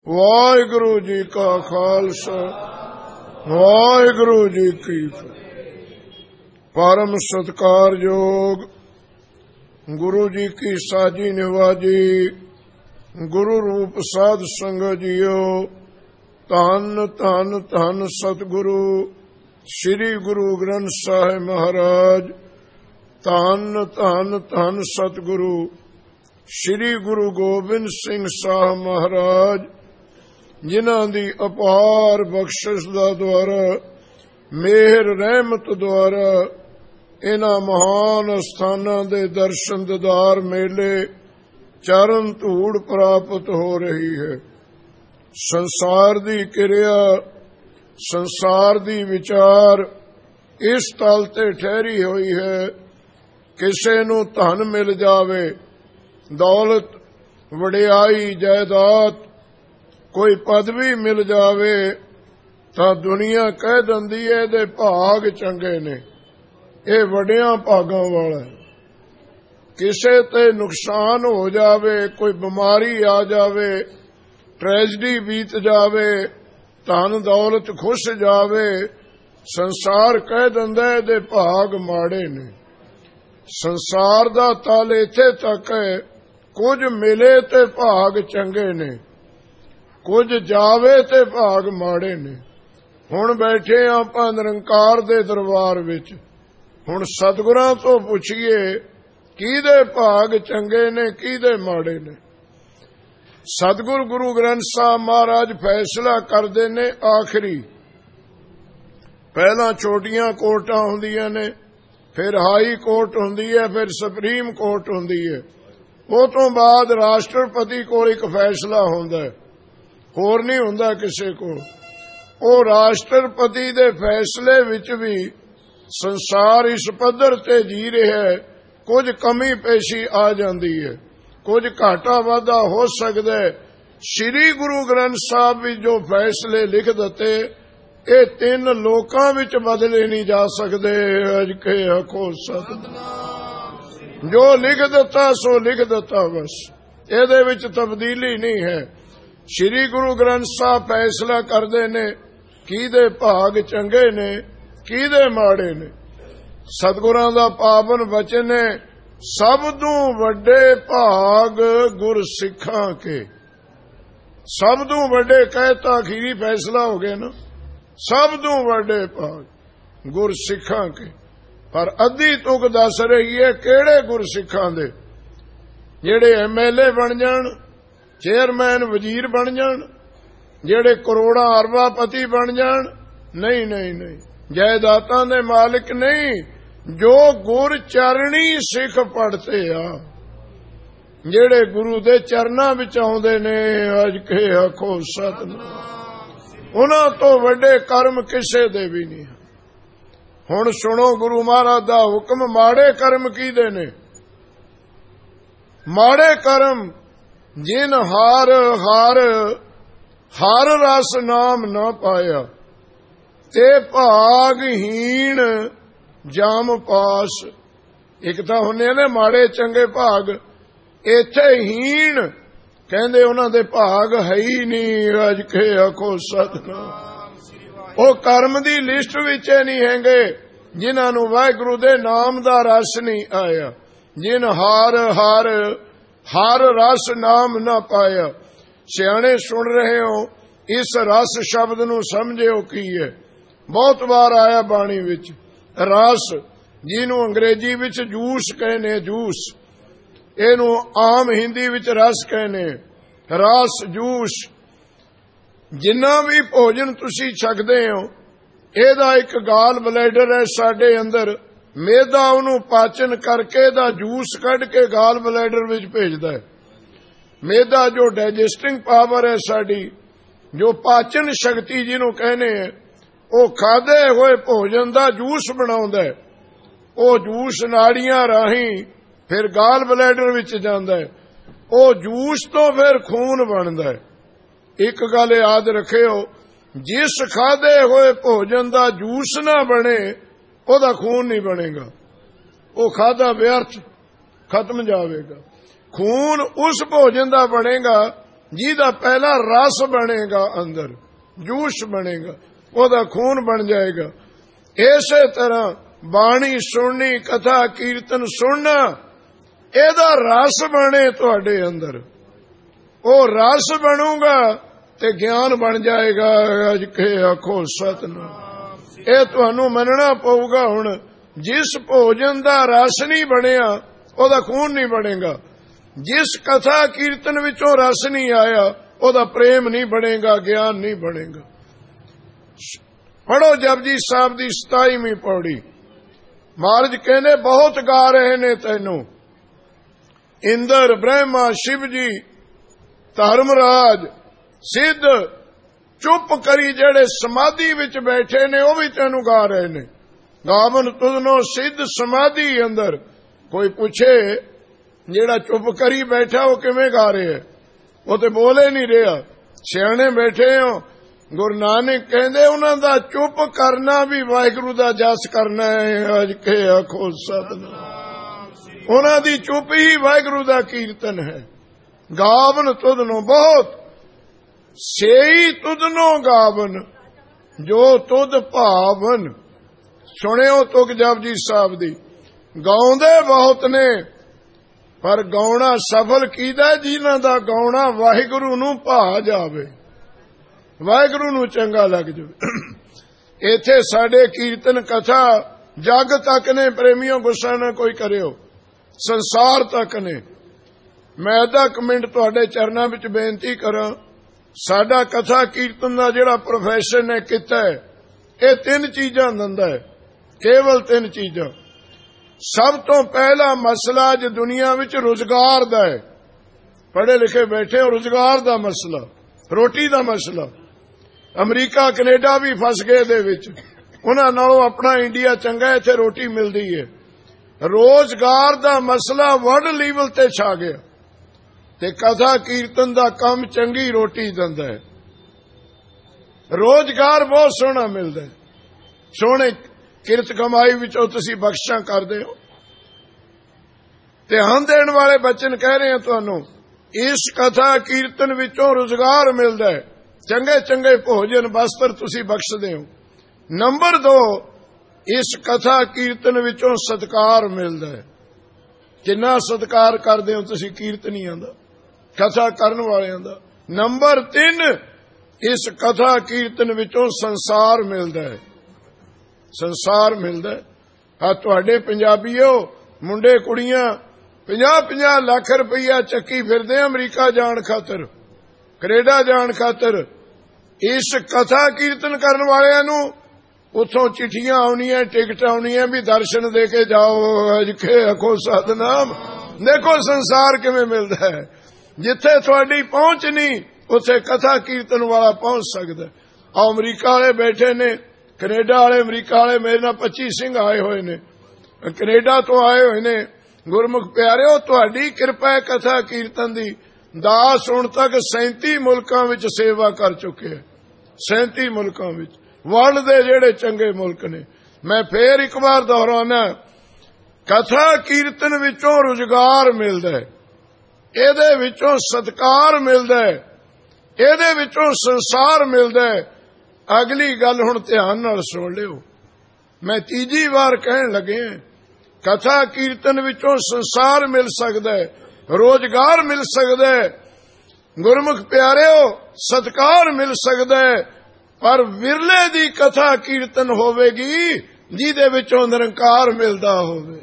वाहिगुरु जी का खालसा वाहिगुरु जी की फतेह। परम सत्कारयोग गुरु जी की साजी निवाजी गुरु रूप साध संगत जियो। धन धन धन सतगुरु श्री गुरु ग्रंथ साहिब महाराज। धन धन धन सतगुरु श्री गुरु गोबिंद सिंह साहब महाराज, जिन्हां दी अपार बख्शिश दा द्वारा मेहर रहमत द्वारा इन्हां महान स्थानां दे दर्शन दीदार मेले चरण धूड़ प्राप्त हो रही है। संसार दी क्रिया संसार दी विचार इस तल ते ठहरी हुई है। किसे नूं धन मिल जावे, दौलत वडियाई जायदाद कोई पदवी मिल जावे तां दुनिया कह दिंदी है इहदे भाग चंगे ने, ये वड्डियां भागां वाला है। किसे ते नुकसान हो जावे, कोई बीमारी आ जावे, ट्रेजडी बीत जावे, धन दौलत खुश जावे, संसार कह दिंदा इहदे भाग माड़े ने। संसार दा तल इत्थे तक है, कुछ मिले ते भाग चंगे ने, कुछ जावे ते भाग माड़े ने। हुण बैठे आपां निरंकार दे दरबार विच, हुण सतगुरां तो पुछिए किहदे भाग चंगे ने किहदे माड़े ने। सतगुर गुरु ग्रंथ साहब महाराज फैसला करदे ने आखिरी। पहला छोटियां कोर्टां हुंदियां ने, फिर हाई कोर्ट हुंदी है, फिर सुप्रीम कोर्ट हुंदी है। उस तो बाद राष्ट्रपति कोल एक फैसला हुंदा है, होर नहीं हुंदा किसे कोल। ओ राष्ट्रपति दे फैसले विच भी संसार इस पद्धर ते जी रहा है, कुछ कमी पेशी आ जाती है, कुछ घाटा वाधा हो सकता है। श्री गुरु ग्रंथ साहब भी जो फैसले लिख दिते ये तीन लोकां विच बदले नहीं जा सकते। अज के आखो सतनाम। जो लिख दिता सो लिख दिता, बस इहदे विच तब्दीली नहीं है। श्री गुरु ग्रंथ साहब फैसला करते ने किहदे भाग चंगे ने किहदे माड़े ने। सतगुरां दा पावन वचन है, सब तों वड्डे भाग गुर सिखां के। सब तों वड्डे कहता अखीरी फैसला हो गया ना, सब तों वड्डे भाग गुर सिखां के। पर अद्धी तुक दस रही है किहड़े गुर सिखां दे, जिहड़े MLA बन जाण, चेयरमैन वजीर बन जाण, जेड़े करोड़ा अरबापति बन जाण। नहीं नहीं नहीं, जायदातां दे मालिक नहीं, जो गुर चरणी सिख पढ़ते आ, जेड़े गुरु दे चरनां विच आउंदे ने। अज के आखो सतनाम। उन्हां तो वड्डे कर्म किसे दे भी नहीं। हुण सुनो गुरु महाराज दा हुक्म। माड़े कर्म कीदे ने? माड़े कर्म जिन हार हार हर रस नाम न पाया, ते भागहीन जाम पास। एक तां हुंदे ने माड़े चंगे भाग, इत्थे हीन कहंदे उन्हां दे भाग है ही नहीं। अज के आखो सतनाम। ओ कर्म दी लिस्ट विच नहीं हैंगे जिन्हां नूं वाहिगुरू दे नाम दा रस नहीं आया। जिन हार हार हर रस नाम न पाया। सियाणे सुन रहे हो, इस रस शब्द नूं समझियो की है। बहुत बार आया बाणी विच रस, जिन्हों अंग्रेजी विच जूस कहने, जूस, इहनूं आम हिंदी विच रस कहने, रस जूस। जिन्ना भी भोजन तुसी छकदे हो, इहदा एक गाल ब्लैडर है साडे अंदर। मेदा उन्होंने पाचन करके दा जूस कढ़ के गाल ब्लैडर विच भेजदा है। मेदा जो डाइजेस्टिंग पावर है साडी, जो पाचन शक्ति जिन्हों कहने हैं, वो खाधे हुए भोजन का जूस बनाउंदा है। वो जूस नाड़ियां राही फिर गाल ब्लैडर विच जांदा है। वो जूस तो फिर खून बनदा है। एक गल याद रखियो, जिस खाधे हुए भोजन का जूस ना बने ओदा खून नहीं बनेगा, वो खाधा व्यर्थ खत्म जाएगा। खून उस भोजन का बनेगा ਜਿਹਦਾ ਪਹਿਲਾ ਰਸ ਬਣੇਗਾ ਅੰਦਰ, ਜੂਸ ਬਣੇਗਾ, ਉਹਦਾ ਖੂਨ ਬਣ ਜਾਏਗਾ। ਇਸੇ ਤਰ੍ਹਾਂ ਬਾਣੀ ਸੁਣਨੀ, ਕਥਾ ਕੀਰਤਨ ਸੁਣਨਾ, ਇਹਦਾ ਰਸ ਬਣੇ ਤੁਹਾਡੇ ਅੰਦਰ। ਉਹ ਰਸ ਬਣੂਗਾ ਤੇ ਗਿਆਨ ਬਣ ਜਾਏਗਾ। ਅਜ ਕੇ ਆਖੋ ਸਤਿਨਾਮ। ਇਹ ਤੁਹਾਨੂੰ ਮੰਨਣਾ ਪਊਗਾ। ਹੁਣ ਜਿਸ ਭੋਜਨ ਦਾ ਰਸ ਨਹੀਂ ਬਣਿਆ ਉਹਦਾ ਖੂਨ ਨਹੀਂ ਬਣੇਗਾ। ਜਿਸ ਕਥਾ ਕੀਰਤਨ ਵਿੱਚੋਂ ਰਸ ਨਹੀਂ ਆਇਆ ਉਹਦਾ ਪ੍ਰੇਮ ਨਹੀਂ ਬਣੇਗਾ, ਗਿਆਨ ਨਹੀਂ ਬਣੇਗਾ। ਪੜੋ ਜਪਜੀ ਸਾਹਿਬ ਦੀ 27ਵੀਂ ਪੌੜੀ। ਮਹਾਰਾਜ ਕਹਿੰਦੇ ਬਹੁਤ ਗਾ ਰਹੇ ਨੇ ਤੈਨੂੰ, ਇੰਦਰ, ਬ੍ਰਹਮਾ, ਸ਼ਿਵ ਜੀ, ਧਰਮਰਾਜ, ਸਿੱਧ, ਚੁੱਪ ਕਰੀ ਜਿਹੜੇ ਸਮਾਧੀ ਵਿੱਚ ਬੈਠੇ ਨੇ ਉਹ ਵੀ ਤੈਨੂੰ ਗਾ ਰਹੇ ਨੇ। ਗਾਵਨ ਤੁਧਨੋ ਸਿੱਧ ਸਮਾਧੀ ਅੰਦਰ। ਕੋਈ ਪੁੱਛੇ ਜਿਹੜਾ ਚੁੱਪ ਕਰੀ ਬੈਠਾ ਉਹ ਕਿਵੇਂ ਗਾ ਰਿਹਾ? ਉਹ ਤੇ ਬੋਲੇ ਨਹੀਂ ਰਿਹਾ। ਸਿਆਣੇ ਬੈਠੇ ਹੋ। ਗੁਰੂ ਨਾਨਕ ਕਹਿੰਦੇ ਉਹਨਾਂ ਦਾ ਚੁੱਪ ਕਰਨਾ ਵੀ ਵਾਹਿਗੁਰੂ ਦਾ ਜਸ ਕਰਨਾ ਹੈ। ਅਜ ਕੇ ਆਖੋ ਸਤਿਨਾਮ। ਉਹਨਾਂ ਦੀ ਚੁੱਪ ਹੀ ਵਾਹਿਗੁਰੂ ਦਾ ਕੀਰਤਨ ਹੈ। ਗਾਵਨ ਤੁਧਨੋ ਬਹੁਤ, ਸੇਈ ਤੁਧਨੋ ਗਾਵਨ ਜੋ ਤੁਧ ਭਾਵਨ। ਸੁਣਿਓ ਤੁਕ ਜਪਜੀ ਸਾਹਿਬ ਦੀ। ਗਾਉਂਦੇ ਬਹੁਤ ਨੇ ਪਰ ਗਾਉਣਾ ਸਫਲ ਕੀਦਾ ਜਿਨ੍ਹਾਂ ਦਾ ਗਾਉਣਾ ਵਾਹਿਗੁਰੂ ਨੂੰ ਭਾ ਜਾਵੇ, ਵਾਹਿਗੁਰੂ ਨੂੰ ਚੰਗਾ ਲੱਗ ਜਾਵੇ। ਇੱਥੇ ਸਾਡੇ ਕੀਰਤਨ ਕਥਾ ਜਗ ਤੱਕ ਨੇ ਪ੍ਰੇਮੀਓ, ਗੁੱਸਾ ਨਾ ਕੋਈ ਕਰਿਓ, ਸੰਸਾਰ ਤੱਕ ਨੇ। ਮੈਂ ਅੱਧਾ ਕੁ ਮਿੰਟ ਤੁਹਾਡੇ ਚਰਨਾਂ ਵਿੱਚ ਬੇਨਤੀ ਕਰਾਂ। ਸਾਡਾ ਕਥਾ ਕੀਰਤਨ ਦਾ ਜਿਹੜਾ ਪ੍ਰੋਫੈਸ਼ਨ ਹੈ, ਕੀਤਾ ਹੈ, ਇਹ 3 ਚੀਜ਼ਾਂ ਦਿੰਦਾ ਹੈ, ਕੇਵਲ 3 ਚੀਜ਼ਾਂ। ਸਭ ਤੋਂ ਪਹਿਲਾ ਮਸਲਾ ਅੱਜ ਦੁਨੀਆ ਵਿੱਚ ਰੁਜ਼ਗਾਰ ਦਾ ਹੈ। ਪੜ੍ਹੇ ਲਿਖੇ ਬੈਠੇ ਹੋ, ਰੁਜ਼ਗਾਰ ਦਾ ਮਸਲਾ, ਰੋਟੀ ਦਾ ਮਸਲਾ। ਅਮਰੀਕਾ ਕੈਨੇਡਾ ਵੀ ਫਸ ਗਏ ਦੇ ਵਿੱਚ। ਉਹਨਾਂ ਨਾਲੋਂ ਆਪਣਾ ਇੰਡੀਆ ਚੰਗਾ, ਇੱਥੇ ਰੋਟੀ ਮਿਲਦੀ ਹੈ। ਰੋਜ਼ਗਾਰ ਦਾ ਮਸਲਾ ਵਰਲਡ ਲੈਵਲ ਤੇ ਛਾ ਗਿਆ ਤੇ ਕਥਾ ਕੀਰਤਨ ਦਾ ਕੰਮ ਚੰਗੀ ਰੋਟੀ ਦਿੰਦਾ ਹੈ। ਰੋਜ਼ਗਾਰ ਬਹੁਤ ਸੋਹਣਾ ਮਿਲਦਾ ਹੈ। ਸੋਹਣੇ ਕਿਰਤ ਕਮਾਈ ਵਿੱਚੋਂ ਤੁਸੀਂ ਬਖਸ਼ਾਂ ਕਰਦੇ ਹੋ। ਧਿਆਨ ਦੇਣ ਵਾਲੇ ਬਚਨ ਕਹਿ ਰਹੇ ਹਾਂ ਤੁਹਾਨੂੰ। ਇਸ ਕਥਾ ਕੀਰਤਨ ਵਿੱਚੋਂ ਰੁਜ਼ਗਾਰ ਮਿਲਦਾ ਹੈ, ਚੰਗੇ ਚੰਗੇ ਭੋਜਨ ਵਸਤਰ ਤੁਸੀਂ ਬਖਸ਼ਦੇ ਹੋ। ਨੰਬਰ 2, ਇਸ ਕਥਾ ਕੀਰਤਨ ਵਿੱਚੋਂ ਸਤਿਕਾਰ ਮਿਲਦਾ ਹੈ। ਕਿੰਨਾ ਸਤਿਕਾਰ ਕਰਦੇ ਹੋ ਤੁਸੀਂ ਕੀਰਤਨੀਆਂ ਦਾ, ਕਥਾ ਕਰਨ ਵਾਲਿਆਂ ਦਾ। ਨੰਬਰ 3, ਇਸ ਕਥਾ ਕੀਰਤਨ ਵਿੱਚੋਂ ਸੰਸਾਰ ਮਿਲਦਾ ਹੈ, ਸੰਸਾਰ ਮਿਲਦਾ ਹੈ। ਆ ਤੁਹਾਡੇ ਪੰਜਾਬੀਓ, ਮੁੰਡੇ ਕੁੜੀਆਂ 50-50 ਲੱਖ ਰੁਪਈਆ ਚੱਕੀ ਫਿਰਦੇ ਅਮਰੀਕਾ ਜਾਣ ਖਾਤਰ, ਕੈਨੇਡਾ ਜਾਣ ਖਾਤਰ। ਇਸ ਕਥਾ ਕੀਰਤਨ ਕਰਨ ਵਾਲਿਆਂ ਨੂੰ ਉੱਥੋਂ ਚਿੱਠੀਆਂ ਆਉਣੀਆਂ, ਟਿਕਟ ਆਉਣੀਆਂ ਵੀ ਦਰਸ਼ਨ ਦੇ ਕੇ ਜਾਓ। ਅਜ ਕੇ ਆਖੋ ਸਤਿਨਾਮ। ਦੇਖੋ ਸੰਸਾਰ ਕਿਵੇਂ ਮਿਲਦਾ ਹੈ। ਜਿੱਥੇ ਤੁਹਾਡੀ ਪਹੁੰਚ ਨਹੀਂ ਉੱਥੇ ਕਥਾ ਕੀਰਤਨ ਵਾਲਾ ਪਹੁੰਚ ਸਕਦਾ। ਆ ਅਮਰੀਕਾ ਵਾਲੇ ਬੈਠੇ ਨੇ, ਕੈਨੇਡਾ ਵਾਲੇ, ਅਮਰੀਕਾ ਵਾਲੇ। ਮੇਰੇ ਨਾਲ 25 ਸਿੰਘ ਆਏ ਹੋਏ ਨੇ, ਕੈਨੇਡਾ ਤੋਂ ਆਏ ਹੋਏ ਨੇ। ਗੁਰਮੁਖ ਪਿਆਰਿਓ, ਤੁਹਾਡੀ ਕਿਰਪਾ ਹੈ ਕਥਾ ਕੀਰਤਨ ਦੀ। ਦਾਸ ਹੁਣ ਤੱਕ 37 ਮੁਲਕਾਂ ਵਿੱਚ ਸੇਵਾ ਕਰ ਚੁੱਕੇ ਹੈ। 37 ਮੁਲਕਾਂ ਵਿੱਚ, ਵਰਲਡ ਦੇ ਜਿਹੜੇ ਚੰਗੇ ਮੁਲਕ ਨੇ। ਮੈਂ ਫੇਰ ਇੱਕ ਵਾਰ ਦੁਹਰਾਉਣਾ, ਕਥਾ ਕੀਰਤਨ ਵਿੱਚੋਂ ਰੁਜ਼ਗਾਰ ਮਿਲਦਾ ਹੈ, ਇਹਦੇ ਵਿੱਚੋਂ ਸਤਿਕਾਰ ਮਿਲਦਾ ਹੈ, ਇਹਦੇ ਵਿੱਚੋਂ ਸੰਸਾਰ ਮਿਲਦਾ ਹੈ। ਅਗਲੀ ਗੱਲ ਹੁਣ ਧਿਆਨ ਨਾਲ ਸੁਣ ਲਿਓ। ਮੈਂ ਤੀਜੀ ਵਾਰ ਕਹਿਣ ਲੱਗੇ, ਕਥਾ ਕੀਰਤਨ ਵਿੱਚੋਂ ਸੰਸਾਰ ਮਿਲ ਸਕਦਾ ਹੈ, ਰੋਜ਼ਗਾਰ ਮਿਲ ਸਕਦਾ ਹੈ, ਗੁਰਮੁਖ ਪਿਆਰਿਓ ਸਤਿਕਾਰ ਮਿਲ ਸਕਦਾ ਹੈ। ਪਰ ਵਿਰਲੇ ਦੀ ਕਥਾ ਕੀਰਤਨ ਹੋਵੇਗੀ ਜਿਹਦੇ ਵਿੱਚੋਂ ਨਿਰੰਕਾਰ ਮਿਲਦਾ ਹੋਵੇ।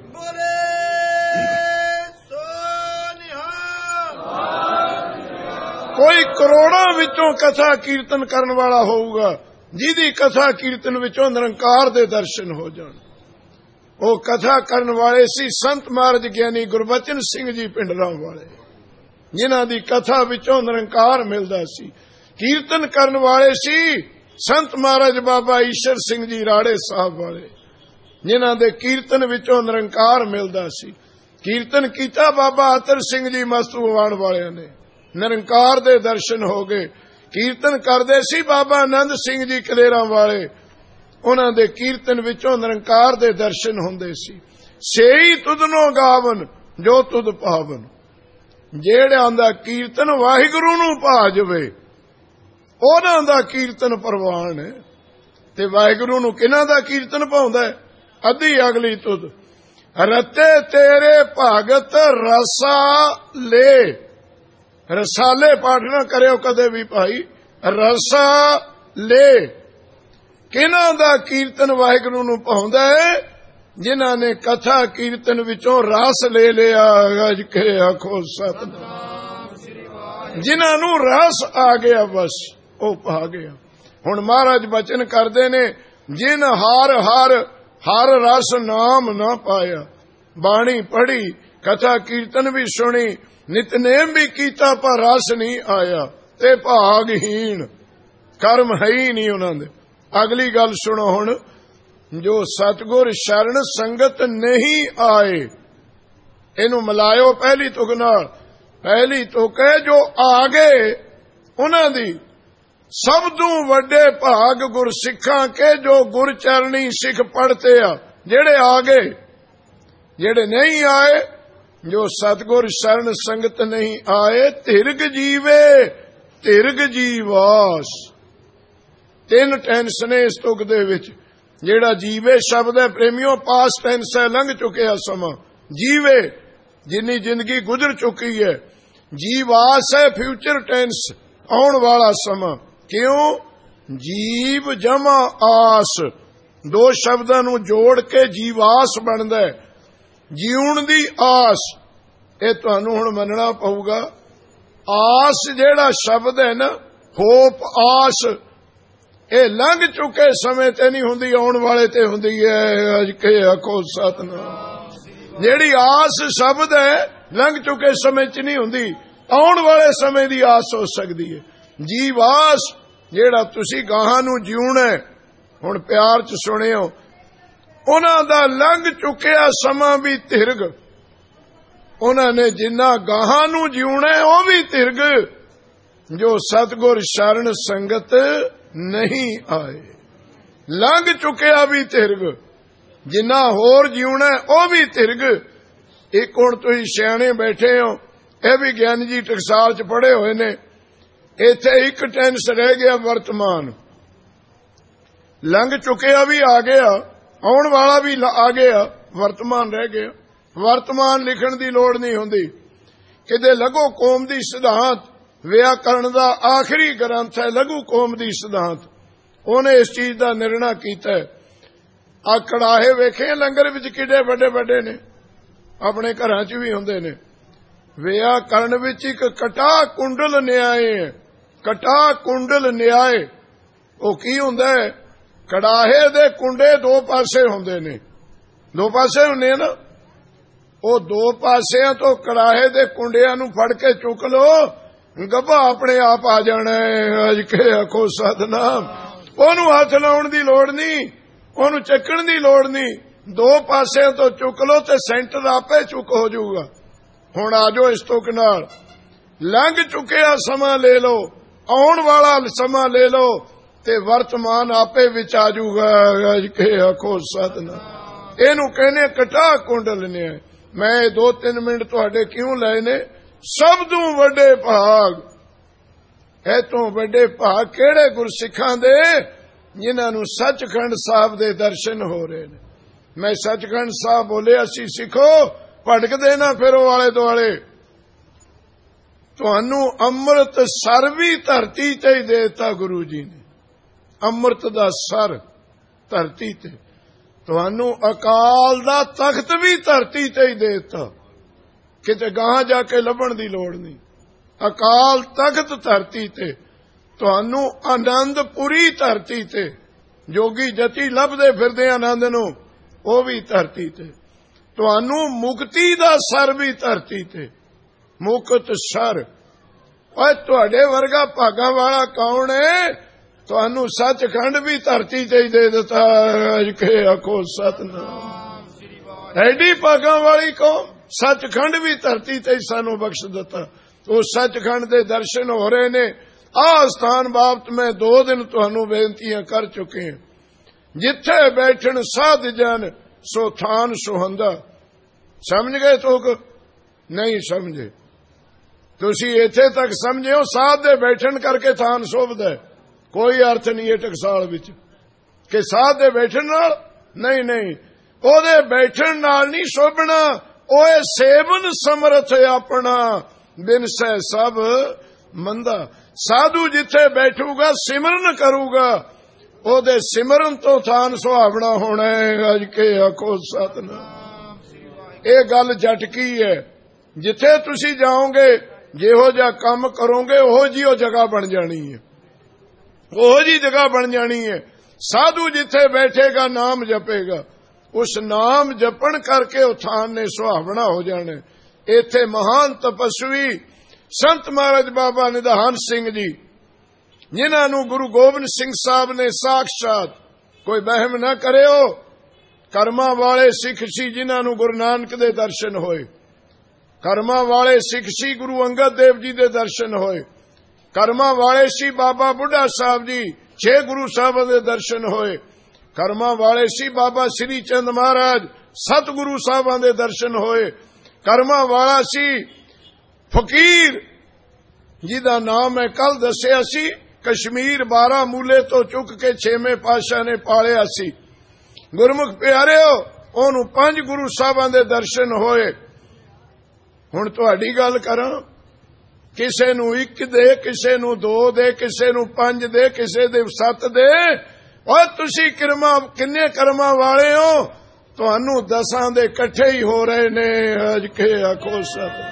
ਕੋਈ ਕਰੋੜਾਂ ਵਿੱਚੋਂ ਕਥਾ ਕੀਰਤਨ ਕਰਨ ਵਾਲਾ ਹੋਊਗਾ ਜਿਹਦੀ ਕਥਾ ਕੀਰਤਨ ਵਿੱਚੋਂ ਨਿਰੰਕਾਰ ਦੇ ਦਰਸ਼ਨ ਹੋ ਜਾਣ। ਉਹ ਕਥਾ ਕਰਨ ਵਾਲੇ ਸੀ ਸੰਤ ਮਹਾਰਾਜ ਗਿਆਨੀ ਗੁਰਬਚਨ ਸਿੰਘ ਜੀ ਪਿੰਡਰਾਂ ਵਾਲੇ, ਜਿਨ੍ਹਾਂ ਦੀ ਕਥਾ ਵਿੱਚੋਂ ਨਿਰੰਕਾਰ ਮਿਲਦਾ ਸੀ। ਕੀਰਤਨ ਕਰਨ ਵਾਲੇ ਸੀ ਸੰਤ ਮਹਾਰਾਜ ਬਾਬਾ ਈਸ਼ਰ ਸਿੰਘ ਜੀ ਰਾੜੇ ਸਾਹਿਬ ਵਾਲੇ, ਜਿਨ੍ਹਾਂ ਦੇ ਕੀਰਤਨ ਵਿੱਚੋਂ ਨਿਰੰਕਾਰ ਮਿਲਦਾ ਸੀ। ਕੀਰਤਨ ਕੀਤਾ ਬਾਬਾ ਅਤਰ ਸਿੰਘ ਜੀ ਮਸਤੂਵਾਨ ਵਾਲਿਆਂ ਨੇ, ਨਿਰੰਕਾਰ ਦੇ ਦਰਸ਼ਨ ਹੋ ਗਏ। ਕੀਰਤਨ ਕਰਦੇ ਸੀ ਬਾਬਾ ਆਨੰਦ ਸਿੰਘ ਜੀ ਕਲੇਰਾਂ ਵਾਲੇ, ਉਹਨਾਂ ਦੇ ਕੀਰਤਨ ਵਿੱਚੋਂ ਨਿਰੰਕਾਰ ਦੇ ਦਰਸ਼ਨ ਹੁੰਦੇ ਸੀ। ਸੇਈ ਤੁਧਨੋ ਗਾਵਨ ਜੋ ਤੁਧ ਭਾਵਨ। ਜਿਹੜਿਆਂ ਦਾ ਕੀਰਤਨ ਵਾਹਿਗੁਰੂ ਨੂੰ ਭਾ ਜਾਵੇ ਉਹਨਾਂ ਦਾ ਕੀਰਤਨ ਪ੍ਰਵਾਨ ਹੈ। ਤੇ ਵਾਹਿਗੁਰੂ ਨੂੰ ਕਿਹਨਾਂ ਦਾ ਕੀਰਤਨ ਭਾਉਂਦਾ ਹੈ? ਅੱਧੀ ਅਗਲੀ ਤੁਧ ਰਤੇ ਤੇਰੇ ਭਗਤ ਰਸਾ ਲੈ। ਰਸਾਲੇ ਪਾਠ ਨਾ ਕਰਿਓ ਕਦੇ ਵੀ ਭਾਈ, ਰਸਾ ਲੈ। ਕਿਹਨਾਂ ਦਾ ਕੀਰਤਨ ਵਾਹਿਗੁਰੂ ਨੂੰ ਭਾਉਂਦਾ ਹੈ? ਜਿਨ੍ਹਾਂ ਨੇ ਕਥਾ ਕੀਰਤਨ ਵਿੱਚੋਂ ਰਸ ਲੈ ਲਿਆ। ਗੱਜ ਕੇ ਆਖੋ ਸਤਿਨਾਮ। ਜਿਨ੍ਹਾਂ ਨੂੰ ਰਸ ਆ ਗਿਆ ਬਸ ਉਹ ਪਾ ਗਿਆ। ਹੁਣ ਮਹਾਰਾਜ ਬਚਨ ਕਰਦੇ ਨੇ, ਜਿਨ ਹਰ ਹਰ ਹਰ ਰਸ ਨਾਮ ਨਾ ਪਾਇਆ। ਬਾਣੀ ਪੜ੍ਹੀ, ਕਥਾ ਕੀਰਤਨ ਵੀ ਸੁਣੀ, ਨਿਤਨੇਮ ਵੀ ਕੀਤਾ, ਪਰ ਰਸ ਨਹੀਂ ਆਇਆ ਤੇ ਭਾਗਹੀਣ, ਕਰਮ ਹੈ ਹੀ ਨਹੀਂ ਉਹਨਾਂ ਦੇ। ਅਗਲੀ ਗੱਲ ਸੁਣੋ ਹੁਣ, ਜੋ ਸਤਿਗੁਰ ਸ਼ਰਨ ਸੰਗਤ ਨਹੀਂ ਆਏ, ਇਹਨੂੰ ਮਿਲਾਇਓ ਪਹਿਲੀ ਤੁਕ ਨਾਲ। ਪਹਿਲੀ ਤੁਕ ਹੈ ਜੋ ਆ ਗਏ ਉਹਨਾਂ ਦੀ ਸਭ ਤੋਂ ਵੱਡੇ ਭਾਗ ਗੁਰਸਿੱਖਾਂ ਕੇ, ਜੋ ਗੁਰ ਚਰਣੀ ਸਿੱਖ ਪੜ੍ਹਤੇ ਆ, ਜਿਹੜੇ ਆ ਗਏ। ਜਿਹੜੇ ਨਹੀਂ ਆਏ, ਜੋ ਸਤਿਗੁਰ ਸ਼ਰਨ ਸੰਗਤ ਨਹੀਂ ਆਏ, ਧਿਰਗ ਜੀਵੇ ਧਿਰਗ ਜੀਵਾਸ। ਤਿੰਨ ਟੈਂਸ ਨੇ ਇਸ ਤੁਕ ਦੇ ਵਿੱਚ। ਜਿਹੜਾ ਜੀਵੇ ਸ਼ਬਦ ਹੈ ਪ੍ਰੇਮਿਓ, ਪਾਸ ਟੈਂਸ ਹੈ, ਲੰਘ ਚੁੱਕਿਆ ਸਮਾਂ। ਜੀਵੇ ਜਿੰਨੀ ਜ਼ਿੰਦਗੀ ਗੁਜ਼ਰ ਚੁੱਕੀ ਹੈ। ਜੀਵਾਸ ਹੈ ਫਿਊਚਰ ਟੈਂਸ, ਆਉਣ ਵਾਲਾ ਸਮਾਂ। ਕਿਉਂ? ਜੀਵ ਜਮਾ ਆਸ, ਦੋ ਸ਼ਬਦਾਂ ਨੂੰ ਜੋੜ ਕੇ ਜੀਵਾਸ ਬਣਦਾ ਹੈ। ਜੀਉਣ ਦੀ ਆਸ, ਇਹ ਤੁਹਾਨੂੰ ਹੁਣ ਮੰਨਣਾ ਪਊਗਾ। ਆਸ ਜਿਹੜਾ ਸ਼ਬਦ ਹੈ ਨਾ, ਹੋਪ ਆਸ, ਇਹ ਲੰਘ ਚੁੱਕੇ ਸਮੇਂ ਤੇ ਨਹੀਂ ਹੁੰਦੀ, ਆਉਣ ਵਾਲੇ ਤੇ ਹੁੰਦੀ ਹੈ। ਅੱਜ ਕੇ ਆਖੋ ਸਤਿਨਾਮ। ਜਿਹੜੀ ਆਸ ਸ਼ਬਦ ਹੈ ਲੰਘ ਚੁੱਕੇ ਸਮੇਂ ਚ ਨਹੀਂ ਹੁੰਦੀ, ਆਉਣ ਵਾਲੇ ਸਮੇਂ ਦੀ ਆਸ ਹੋ ਸਕਦੀ ਹੈ। ਜੀਵਾਸ ਜਿਹੜਾ ਤੁਸੀਂ ਗਾਹਾਂ ਨੂੰ ਜਿਉਣਾ। ਹੁਣ ਪਿਆਰ ਚ ਸੁਣਿਓ, ਉਹਨਾਂ ਦਾ ਲੰਘ ਚੁੱਕਿਆ ਸਮਾਂ ਵੀ ਧਿਰਗ। ਉਹਨਾਂ ਨੇ ਜਿੰਨਾ ਗਾਹਾਂ ਨੂੰ ਜਿਉਣਾ ਉਹ ਵੀ ਧਿਰਗ, ਜੋ ਸਤਿਗੁਰ ਸ਼ਰਨ ਸੰਗਤ ਨਹੀਂ ਆਏ। ਲੰਘ ਚੁੱਕਿਆ ਵੀ ਧਿਰਗ, ਜਿੰਨਾ ਹੋਰ ਜਿਉਣਾ ਉਹ ਵੀ ਧਿਰਗ। ਇੱਕ ਹੁਣ ਤੁਸੀਂ ਸਿਆਣੇ ਬੈਠੇ ਹੋ, ਇਹ ਵੀ ਗਿਆਨੀ ਜੀ ਟਕਸਾਲ ਚ ਪੜ੍ਹੇ ਹੋਏ ਨੇ। ਇੱਥੇ ਇੱਕ ਟੈਂਸ ਰਹਿ ਗਿਆ ਵਰਤਮਾਨ। ਲੰਘ ਚੁੱਕਿਆ ਵੀ ਆ ਗਿਆ, ਆਉਣ ਵਾਲਾ ਵੀ ਆ ਗਿਆ, ਵਰਤਮਾਨ ਰਹਿ ਗਿਆ। ਵਰਤਮਾਨ ਲਿਖਣ ਦੀ ਲੋੜ ਨਹੀਂ ਹੁੰਦੀ। ਕਿਤੇ ਲਘੂ ਕੌਮ ਦੀ ਸਿਧਾਂਤ ਵਿਆਕਰਣ ਦਾ ਆਖਰੀ ਗ੍ਰੰਥ ਹੈ ਲਘੂ ਕੌਮ ਦੀ ਸਿਧਾਂਤ। ਉਹਨੇ ਇਸ ਚੀਜ਼ ਦਾ ਨਿਰਣਾ ਕੀਤਾ। ਆ ਕੜਾਹੇ ਵੇਖੇ ਲੰਗਰ ਵਿੱਚ ਕਿੱਡੇ ਵੱਡੇ ਵੱਡੇ ਨੇ, ਆਪਣੇ ਘਰਾਂ 'ਚ ਵੀ ਹੁੰਦੇ ਨੇ। ਵਿਆਕਰਣ ਵਿੱਚ ਇੱਕ ਕਟਾ ਕੁੰਡਲ ਨਿਆਏ ਹੈ। ਕਟਾ ਕੁੰਡਲ ਨਿਆਏ ਉਹ ਕੀ ਹੁੰਦਾ ਹੈ? ਕੜਾਹੇ ਦੇ ਕੁੰਡੇ ਦੋ ਪਾਸੇ ਹੁੰਦੇ ਨੇ, ਦੋ ਪਾਸੇ ਹੁੰਦੇ ਨਾ। ਉਹ ਦੋ ਪਾਸਿਆਂ ਤੋਂ ਕੜਾਹੇ ਦੇ ਕੁੰਡਿਆਂ ਨੂੰ ਫੜ ਕੇ ਚੁੱਕ ਲੋ, ਗੱਭਾ ਆਪਣੇ ਆਪ ਆ ਜਾਣਾ ਹੈ। ਅੱਜ ਕੇ ਆਖੋ ਸਤਿਨਾਮ। ਉਹਨੂੰ ਹੱਥ ਲਾਉਣ ਦੀ ਲੋੜ ਨਹੀਂ, ਉਹਨੂੰ ਚੱਕਣ ਦੀ ਲੋੜ ਨਹੀਂ। ਦੋ ਪਾਸਿਆਂ ਤੋਂ ਚੁੱਕ ਲੋ ਤੇ ਸੈਂਟਰ ਆਪੇ ਚੁੱਕ ਹੋ ਜਾਊਗਾ। ਹੁਣ ਆ ਜਾਓ ਇਸ ਤੁਕ ਨਾਲ, ਲੰਘ ਚੁੱਕਿਆ ਸਮਾਂ ਲੈ ਲਓ, ਆਉਣ ਵਾਲਾ ਸਮਾਂ ਲੈ ਲਓ ਤੇ ਵਰਤਮਾਨ ਆਪੇ ਵਿੱਚ ਆ ਜਾਊਗਾ। ਅੱਜ ਕੇ ਆਖੋ ਸਤਿਨਾਮ। ਇਹਨੂੰ ਕਹਿੰਦੇ ਕਟਾ ਕੁੰਡਲ ਨੇ। ਮੈਂ 2-3 ਮਿੰਟ ਤੁਹਾਡੇ ਕਿਉਂ ਲਏ ਨੇ? ਸਭ ਤੋਂ ਵੱਡੇ ਭਾਗ, ਇਹ ਤੋਂ ਵੱਡੇ ਭਾਗ ਕਿਹੜੇ ਗੁਰਸਿੱਖਾਂ ਦੇ? ਜਿਨ੍ਹਾਂ ਨੂੰ ਸੱਚਖੰਡ ਸਾਹਿਬ ਦੇ ਦਰਸ਼ਨ ਹੋ ਰਹੇ ਨੇ। ਮੈਂ ਸੱਚਖੰਡ ਸਾਹਿਬ ਬੋਲਿਆ ਸੀ, ਸਿੱਖੋ ਭਟਕਦੇ ਨਾ ਫਿਰੋ ਆਲੇ ਦੁਆਲੇ। ਤੁਹਾਨੂੰ ਅੰਮ੍ਰਿਤ ਸਰ ਵੀ ਧਰਤੀ ਤੇ ਹੀ ਦੇ ਦਿੱਤਾ ਗੁਰੂ ਜੀ ਨੇ। ਅੰਮ੍ਰਿਤ ਦਾ ਸਰ ਧਰਤੀ ਤੇ। ਤੁਹਾਨੂੰ ਅਕਾਲ ਦਾ ਤਖਤ ਵੀ ਧਰਤੀ ਤੇ ਹੀ ਦੇ ਦਿੱਤਾ, ਕਿਤੇ ਗਾਹਾਂ ਜਾ ਕੇ ਲੱਭਣ ਦੀ ਲੋੜ ਨਹੀਂ। ਅਕਾਲ ਤਖਤ ਧਰਤੀ ਤੇ। ਤੁਹਾਨੂੰ ਆਨੰਦਪੁਰੀ ਧਰਤੀ ਤੇ, ਜੋਗੀ ਜਤੀ ਲੱਭਦੇ ਫਿਰਦੇ ਆਨੰਦ ਨੂੰ, ਉਹ ਵੀ ਧਰਤੀ ਤੇ। ਤੁਹਾਨੂੰ ਮੁਕਤੀ ਦਾ ਸਰ ਵੀ ਧਰਤੀ ਤੇ, ਮੁਕਤ ਸਰ। ਓਏ ਤੁਹਾਡੇ ਵਰਗਾ ਭਾਗਾਂ ਵਾਲਾ ਕੌਣ ਹੈ? ਤੁਹਾਨੂੰ ਸੱਚਖੰਡ ਵੀ ਧਰਤੀ ਤੇ ਹੀ ਦੇ ਦਿੱਤਾ। ਅੱਜ ਕੇ ਆਖੋ ਸਤਿਨਾਮ। ਐਡੀ ਭਾਗਾਂ ਵਾਲੀ ਕੌਮ, ਸੱਚਖੰਡ ਵੀ ਧਰਤੀ ਤੇ ਹੀ ਸਾਨੂੰ ਬਖਸ਼ ਦਿੱਤਾ। ਉਹ ਸੱਚਖੰਡ ਦੇ ਦਰਸ਼ਨ ਹੋ ਰਹੇ ਨੇ। ਆਹ ਸਥਾਨ ਬਾਬਤ ਮੈਂ 2 ਦਿਨ ਤੁਹਾਨੂੰ ਬੇਨਤੀਆਂ ਕਰ ਚੁੱਕੇ ਹਾਂ। ਜਿੱਥੇ ਬੈਠਣ ਸਾਧ ਜਨ ਸੋ ਥਾਨ ਸੁਹੰਦਾ। ਸਮਝ ਗਏ ਤੋਕ? ਨਹੀਂ ਸਮਝੇ? ਤੁਸੀਂ ਇੱਥੇ ਤੱਕ ਸਮਝਿਓ ਸਾਧ ਦੇ ਬੈਠਣ ਕਰਕੇ ਥਾਨ ਸ਼ੋਭਦਾ, ਕੋਈ ਅਰਥ ਨਹੀਂ ਇਹ ਟਕਸਾਲ ਵਿੱਚ ਕਿ ਸਾਧ ਦੇ ਬੈਠਣ ਨਾਲ, ਨਹੀਂ ਨਹੀਂ, ਉਹਦੇ ਬੈਠਣ ਨਾਲ ਨਹੀਂ ਸ਼ੋਭਣਾ, ਉਹ ਸੇਵਨ ਸਮਰਥ ਆਪਣਾ ਬਿਨ ਸਹਿ ਸਭ ਮੰਦਾ। ਸਾਧੂ ਜਿੱਥੇ ਬੈਠੂਗਾ ਸਿਮਰਨ ਕਰੂਗਾ, ਉਹਦੇ ਸਿਮਰਨ ਤੋਂ ਥਾਨ ਸੁਹਾਵਣਾ ਹੋਣਾ ਹੈ। ਅੱਜ ਕੇ ਆਖੋ ਸਤਿਨਾਮ। ਇਹ ਗੱਲ ਜਟਕੀ ਹੈ। ਜਿੱਥੇ ਤੁਸੀਂ ਜਾਓਗੇ, ਜਿਹੋ ਜਿਹਾ ਕੰਮ ਕਰੋਗੇ, ਉਹੋ ਜੀ ਉਹ ਜਗ੍ਹਾ ਬਣ ਜਾਣੀ ਹੈ, ਉਹੋ ਜੀ ਜਗ੍ਹਾ ਬਣ ਜਾਣੀ ਹੈ। ਸਾਧੂ ਜਿੱਥੇ ਬੈਠੇਗਾ ਨਾਮ ਜਪੇਗਾ, ਉਸ ਨਾਮ ਜਪਣ ਕਰਕੇ ਉਹ ਥਾਨ ਨੇ ਸੁਹਾਵਣਾ ਹੋ ਜਾਣਾ। ਇੱਥੇ ਮਹਾਨ ਤਪਸਵੀ ਸੰਤ ਮਹਾਰਾਜ ਬਾਬਾ ਨਿਧਾਨ ਸਿੰਘ ਜੀ, ਜਿਨ੍ਹਾਂ ਨੂੰ ਗੁਰੂ ਗੋਬਿੰਦ ਸਿੰਘ ਸਾਹਿਬ ਨੇ ਸਾਖਸ਼ਾਤ, ਕੋਈ ਵਹਿਮ ਨਾ ਕਰਿਓ, ਕਰਮਾਂ ਵਾਲੇ ਸਿੱਖ ਸੀ ਜਿਨ੍ਹਾਂ ਨੂੰ ਗੁਰੂ ਨਾਨਕ ਦੇ ਦਰਸ਼ਨ ਹੋਏ, ਕਰਮਾਂ ਵਾਲੇ ਸਿੱਖ ਸੀ ਗੁਰੂ ਅੰਗਦ ਦੇਵ ਜੀ ਦੇ ਦਰਸ਼ਨ ਹੋਏ, ਕਰਮਾਂ ਵਾਲੇ ਸੀ ਬਾਬਾ ਬੁੱਢਾ ਸਾਹਿਬ ਜੀ, 6 ਗੁਰੂ ਸਾਹਿਬਾਂ ਦੇ ਦਰਸ਼ਨ ਹੋਏ, ਕਰਮਾਂ ਵਾਲੇ ਸੀ ਬਾਬਾ ਸ੍ਰੀ ਚੰਦ ਮਹਾਰਾਜ, 7 ਗੁਰੂ ਸਾਹਿਬਾਂ ਦੇ ਦਰਸ਼ਨ ਹੋਏ, ਕਰਮਾਂ ਵਾਲਾ ਸੀ ਫਕੀਰ ਜਿਹਦਾ ਨਾਮ ਮੈਂ ਕੱਲ ਦੱਸਿਆ ਸੀ, ਕਸ਼ਮੀਰ 12 ਮੂਲੇ ਤੋਂ ਚੁੱਕ ਕੇ 6ਵੇਂ ਪਾਤਸ਼ਾਹ ਨੇ ਪਾਲਿਆ ਸੀ। ਗੁਰਮੁਖ ਪਿਆਰਿਓ, ਉਹਨੂੰ 5 ਗੁਰੂ ਸਾਹਿਬਾਂ ਦੇ ਦਰਸ਼ਨ ਹੋਏ। ਹੁਣ ਤੁਹਾਡੀ ਗੱਲ ਕਰਾਂ, ਕਿਸੇ ਨੂੰ 1 ਦੇ, ਕਿਸੇ ਨੂੰ 2 ਦੇ, ਕਿਸੇ ਨੂੰ 5 ਦੇ, ਕਿਸੇ ਦੇ 7 ਦੇ। ਔਰ ਤੁਸੀਂ ਕਿੰਨੇ ਕਰਮਾਂ ਵਾਲੇ ਹੋ, ਤੁਹਾਨੂੰ 10 ਦੇ ਇਕੱਠੇ ਹੀ ਹੋ ਰਹੇ ਨੇ। ਅੱਜ ਕੇ ਆਖੋ ਸਤਿ।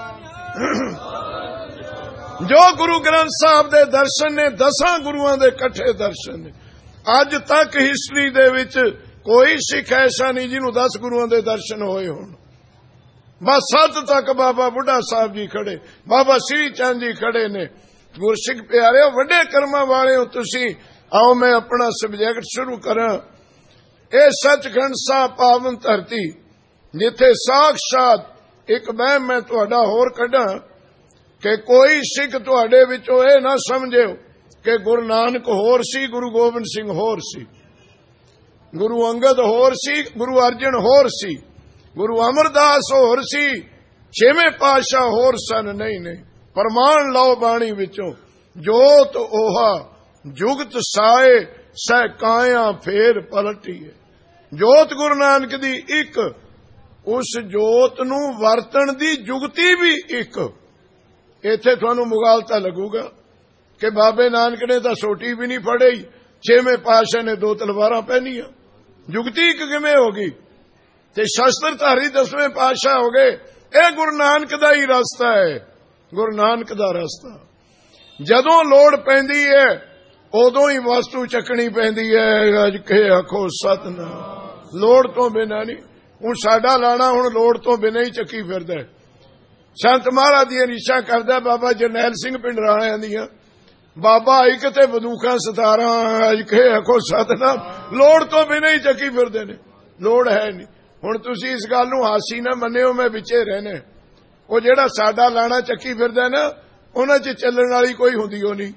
ਜੋ ਗੁਰੂ ਗ੍ਰੰਥ ਸਾਹਿਬ ਦੇ ਦਰਸ਼ਨ ਨੇ, 10 ਗੁਰੂਆਂ ਦੇ ਇਕੱਠੇ ਦਰਸ਼ਨ ਨੇ। ਅੱਜ ਤੱਕ ਹਿਸਟਰੀ ਦੇ ਵਿੱਚ ਕੋਈ ਸਿੱਖ ਐਸਾ ਨਹੀਂ ਜਿਹਨੂੰ 10 ਗੁਰੂਆਂ ਦੇ ਦਰਸ਼ਨ ਹੋਏ ਹੋਣ। ਬਸ 7 ਤੱਕ ਬਾਬਾ ਬੁੱਢਾ ਸਾਹਿਬ ਜੀ ਖੜੇ, ਬਾਬਾ ਸ੍ਰੀ ਚੰਦ ਜੀ ਖੜੇ ਨੇ। ਗੁਰਸਿੱਖ ਪਿਆਰਿਓ, ਵੱਡੇ ਕਰਮਾਂ ਵਾਲੇ ਹੋ ਤੁਸੀਂ। ਆਓ ਮੈਂ ਆਪਣਾ ਸਬਜੈਕਟ ਸ਼ੁਰੂ ਕਰਾਂ। ਇਹ ਸੱਚਖੰਡ ਸਾਹਿਬ ਪਾਵਨ ਧਰਤੀ, ਜਿੱਥੇ ਸਾਖਸ਼ਾਤ ਇੱਕ ਵਹਿਮ ਮੈਂ ਤੁਹਾਡਾ ਹੋਰ ਕੱਢਾਂ ਕਿ ਕੋਈ ਸਿੱਖ ਤੁਹਾਡੇ ਵਿੱਚੋਂ ਇਹ ਨਾ ਸਮਝਿਓ ਕਿ ਗੁਰੂ ਨਾਨਕ ਹੋਰ ਸੀ, ਗੁਰੂ ਗੋਬਿੰਦ ਸਿੰਘ ਹੋਰ ਸੀ, ਗੁਰੂ ਅੰਗਦ ਹੋਰ ਸੀ, ਗੁਰੂ ਅਰਜਨ ਹੋਰ ਸੀ, ਗੁਰੂ ਅਮਰਦਾਸ ਹੋਰ ਸੀ, 6ਵੇਂ ਪਾਤਸ਼ਾਹ ਹੋਰ ਸਨ। ਨਹੀਂ ਨਹੀਂ, ਪ੍ਰਮਾਣ ਲਓ ਬਾਣੀ ਵਿੱਚੋਂ। ਜੋਤ ਓਹਾ ਜੁਗਤ ਸਾਏ ਸਹਿ ਕਾਇਆ ਫੇਰ ਪਲਟੀਏ। ਜੋਤ ਗੁਰੂ ਨਾਨਕ ਦੀ ਇੱਕ, ਉਸ ਜੋਤ ਨੂੰ ਵਰਤਣ ਦੀ ਜੁਗਤੀ ਵੀ ਇੱਕ। ਇੱਥੇ ਤੁਹਾਨੂੰ ਮੁਗਾਲਤਾ ਲੱਗੂਗਾ ਕਿ ਬਾਬੇ ਨਾਨਕ ਨੇ ਤਾਂ ਸੋਟੀ ਵੀ ਨਹੀਂ ਫੜਈ, 6ਵੇਂ ਪਾਤਸ਼ਾਹ ਨੇ 2 ਤਲਵਾਰਾਂ ਪਹਿਨੀਆਂ। ਜੁਗਤੀ ਇੱਕ ਕਿਵੇਂ ਹੋ ਗਈ? ਤੇ ਸ਼ਸਤਰਧਾਰੀ 10ਵੇਂ ਪਾਤਸ਼ਾਹ ਹੋ ਗਏ। ਇਹ ਗੁਰੂ ਨਾਨਕ ਦਾ ਹੀ ਰਸਤਾ ਹੈ, ਗੁਰੂ ਨਾਨਕ ਦਾ ਰਸਤਾ। ਜਦੋਂ ਲੋੜ ਪੈਂਦੀ ਹੈ ਉਦੋਂ ਹੀ ਵਸਤੂ ਚੱਕਣੀ ਪੈਂਦੀ ਹੈ। ਅੱਜ ਕੇ ਆਖੋ ਸਤਿਨਾਮ। ਲੋੜ ਤੋਂ ਬਿਨਾਂ ਨਹੀਂ। ਹੁਣ ਸਾਡਾ ਲਾਣਾ ਹੁਣ ਲੋੜ ਤੋਂ ਬਿਨਾਂ ਹੀ ਚੱਕੀ ਫਿਰਦਾ। ਸੰਤ ਮਹਾਰਾਜ ਦੀਆਂ ਰੀਸਾਂ ਕਰਦਾ ਬਾਬਾ ਜਰਨੈਲ ਸਿੰਘ ਪਿੰਡਰਾਣਿਆਂ ਦੀਆਂ। ਬਾਬਾ ਆਈ ਕਿਤੇ ਬੰਦੂਕਾਂ 17। ਅੱਜ ਕੇ ਆਖੋ ਸਤਿਨਾਮ। ਲੋੜ ਤੋਂ ਬਿਨਾਂ ਹੀ ਚੱਕੀ ਫਿਰਦੇ ਨੇ, ਲੋੜ ਹੈ ਨਹੀਂ। ਹੁਣ ਤੁਸੀਂ ਇਸ ਗੱਲ ਨੂੰ ਹਾਸੀ ਨਾ ਮੰਨਿਓ, ਮੈਂ ਵਿੱਚੇ ਰਹਿਣਾ। ਉਹ ਜਿਹੜਾ ਸਾਡਾ ਲਾਣਾ ਚੱਕੀ ਫਿਰਦਾ ਨਾ, ਉਹਨਾਂ 'ਚ ਚੱਲਣ ਵਾਲੀ ਕੋਈ ਹੁੰਦੀ ਉਹ ਨਹੀਂ।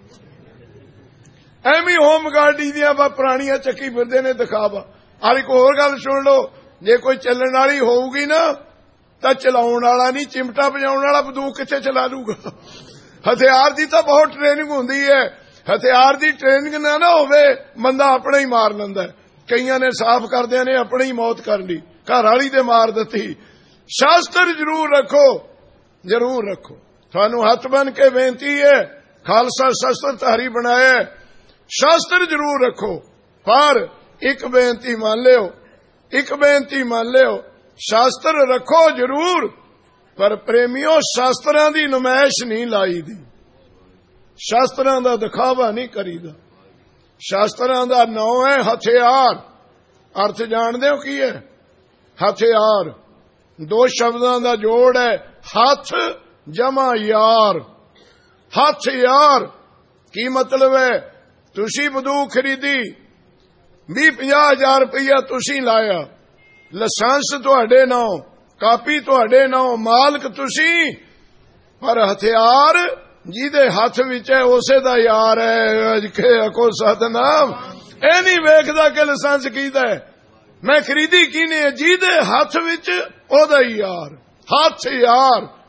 ਐਵੇਂ ਹੋਮ ਗਾਰਡੀ ਦੀਆਂ ਪੁਰਾਣੀਆਂ ਚੱਕੀ ਫਿਰਦੇ ਨੇ ਦਿਖਾਵਾ। ਔਰ ਇੱਕ ਹੋਰ ਗੱਲ ਸੁਣ ਲਓ, ਜੇ ਕੋਈ ਚੱਲਣ ਵਾਲੀ ਹੋਊਗੀ ਨਾ ਤਾਂ ਚਲਾਉਣ ਵਾਲਾ ਨਹੀਂ, ਚਿਮਟਾ ਵਜਾਉਣ ਵਾਲਾ ਬੰਦੂਕ ਕਿੱਥੇ ਚਲਾ ਲੂਗਾ। ਹਥਿਆਰ ਦੀ ਤਾਂ ਬਹੁਤ ਟ੍ਰੇਨਿੰਗ ਹੁੰਦੀ ਹੈ। ਹਥਿਆਰ ਦੀ ਟ੍ਰੇਨਿੰਗ ਨਾ ਹੋਵੇ, ਬੰਦਾ ਆਪਣਾ ਹੀ ਮਾਰ ਲੈਂਦਾ। ਕਈਆਂ ਨੇ ਸਾਫ਼ ਕਰਦਿਆਂ ਨੇ ਆਪਣੀ ਹੀ ਮੌਤ ਕਰ ਲਈ, ਘਰ ਵਾਲੀ ਤੇ ਮਾਰ ਦਿੱਤੀ। ਸ਼ਾਸਤਰ ਜ਼ਰੂਰ ਰੱਖੋ, ਜ਼ਰੂਰ ਰੱਖੋ। ਤੁਹਾਨੂੰ ਹੱਥ ਬੰਨ ਕੇ ਬੇਨਤੀ ਹੈ, ਖਾਲਸਾ ਸ਼ਸਤਰਧਾਰੀ ਬਣਾਇਆ, ਸ਼ਾਸਤਰ ਜ਼ਰੂਰ ਰੱਖੋ। ਪਰ ਇੱਕ ਬੇਨਤੀ ਮੰਨ ਲਿਓ, ਇੱਕ ਬੇਨਤੀ ਮੰਨ ਲਿਓ, ਸ਼ਾਸਤਰ ਰੱਖੋ ਜ਼ਰੂਰ, ਪਰ ਪ੍ਰੇਮੀਓ ਸ਼ਾਸਤਰਾਂ ਦੀ ਨੁਮਾਇਸ਼ ਨਹੀਂ ਲਾਈਦੀ, ਸ਼ਾਸਤਰਾਂ ਦਾ ਦਿਖਾਵਾ ਨਹੀਂ ਕਰੀਦਾ। ਸ਼ਾਸਤਰਾਂ ਦਾ ਨਾਮ ਹੈ ਹਥਿਆਰ। ਅਰਥ ਜਾਣਦੇ ਹੋ ਕੀ ਹੈ? ਹਥਿਆਰ 2 ਸ਼ਬਦਾਂ ਦਾ ਜੋੜ ਹੈ, ਹੱਥ ਜਮਾ ਯਾਰ। ਹੱਥ ਯਾਰ ਕੀ ਮਤਲਬ ਹੈ? ਤੁਸੀਂ ਬੰਦੂਕ ਖਰੀਦੀ, 20-50 ਹਜ਼ਾਰ ਰੁਪਇਆ ਤੁਸੀਂ ਲਾਇਆ, ਲਾਇਸੈਂਸ ਤੁਹਾਡੇ ਨਾਮ, ਕਾਪੀ ਤੁਹਾਡੇ ਨਾਮ, ਮਾਲਕ ਤੁਸੀਂ, ਪਰ ਹਥਿਆਰ ਜਿਹਦੇ ਹੱਥ ਵਿੱਚ ਹੈ ਉਸੇ ਦਾ ਯਾਰ ਹੈ। ਅੱਜ ਕੇ ਆਖੋ ਸਤਿਨਾਮ। ਇਹ ਨਹੀਂ ਵੇਖਦਾ ਕਿ ਲਾਇਸੈਂਸ ਕਿਹਦਾ ਹੈ, ਮੈਂ ਖਰੀਦੀ ਕਿਹਨੇ ਹੈ, ਜਿਹਦੇ ਹੱਥ ਵਿੱਚ ਉਹਦਾ ਹੀ ਯਾਰ। ਹੱਥ ਯਾਰ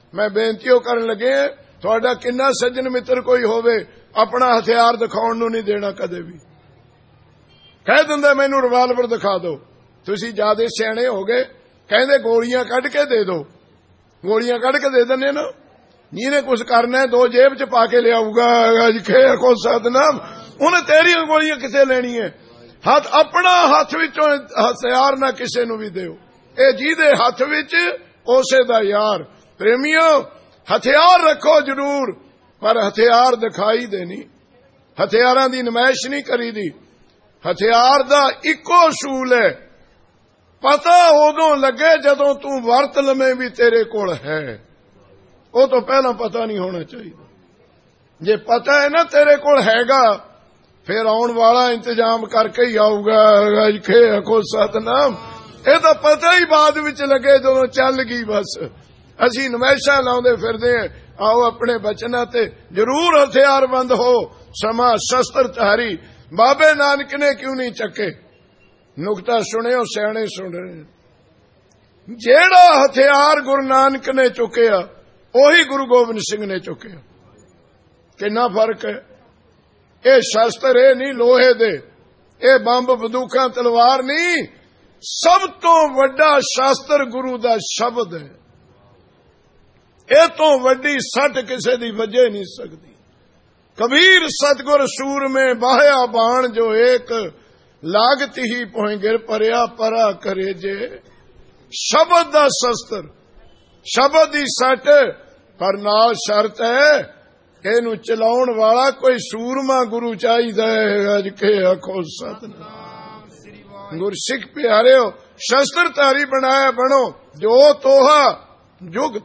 मैं बेनती करन लगे तुहाडा किन्ना सज्जन मित्र कोई होवे अपना हथियार दिखाउण नूं नहीं देना कदे भी। कह दिंदा मैनूं रिवाल्वर दिखा दो, तुसीं जिआदे सियाणे हो गए, कहंदे गोलियां कढ के दे दो, गोलियां कढ के दे दिंदे ना। जिहने कुछ करना है दो जेब च पा के लियाऊगा, को सतनाम उन्हें तेरी गोलियां किथे लेनी है। हथ अपना हथ विचों हथियार ना किसे नूं भी दिओ, ये जिहदे हथ विच उसे दा यार। प्रेमियों हथियार रखो जरूर, पर हथियार दिखाई देनी, हथियारां दी नमाइश नहीं करी दी। हथियार दा इक्को असूल है, पता उदों लगे जदों तू वरत लमें भी तेरे कोल है, वो तो पहला पता नहीं होना चाहिए। जे पता है ना तेरे कोल हैगा, फिर आउण वाला इंतजाम करके ही आऊगा। को सतनाम ये तो पता ही बाद विच लगे जदों चल गई। बस असी नमैशा लाउंदे फिरदे हैं, आओ अपने बचना ते जरूर हथियारबंद हो। समा शस्त्र धारी बाबे नानक ने क्यों नहीं चके। नुकता सुनियो, सियाणे सुन रहे। जेड़ा हथियार गुरु नानक ने चुकया ओही गुरु गोबिंद सिंह ने चुकया। कितना फर्क है। ये शस्त्र है नहीं लोहे दे, ये बंब बंदूकां तलवार नहीं, सब तो वड्डा शास्त्र गुरु दा शब्द है। ये तो वड्डी सट किसे दी वजे नहीं सकती। कबीर सतगुर सूर में बाह्या बाण जो एक, लागत ही पोए गिर परया परा करे जे। शब्द दा शस्त्र, शब्द दी सट, पर नाल शर्त है इनू चलाउण वाला कोई सूरमा गुरु चाहिदा है। अज के आखो सतनाम। गुरसिख प्यारे हो, शस्त्रधारी बनाया बनो, जो तोहा जुग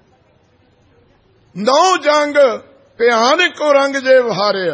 नौ जंग भयानक को रंग जे वहारिया।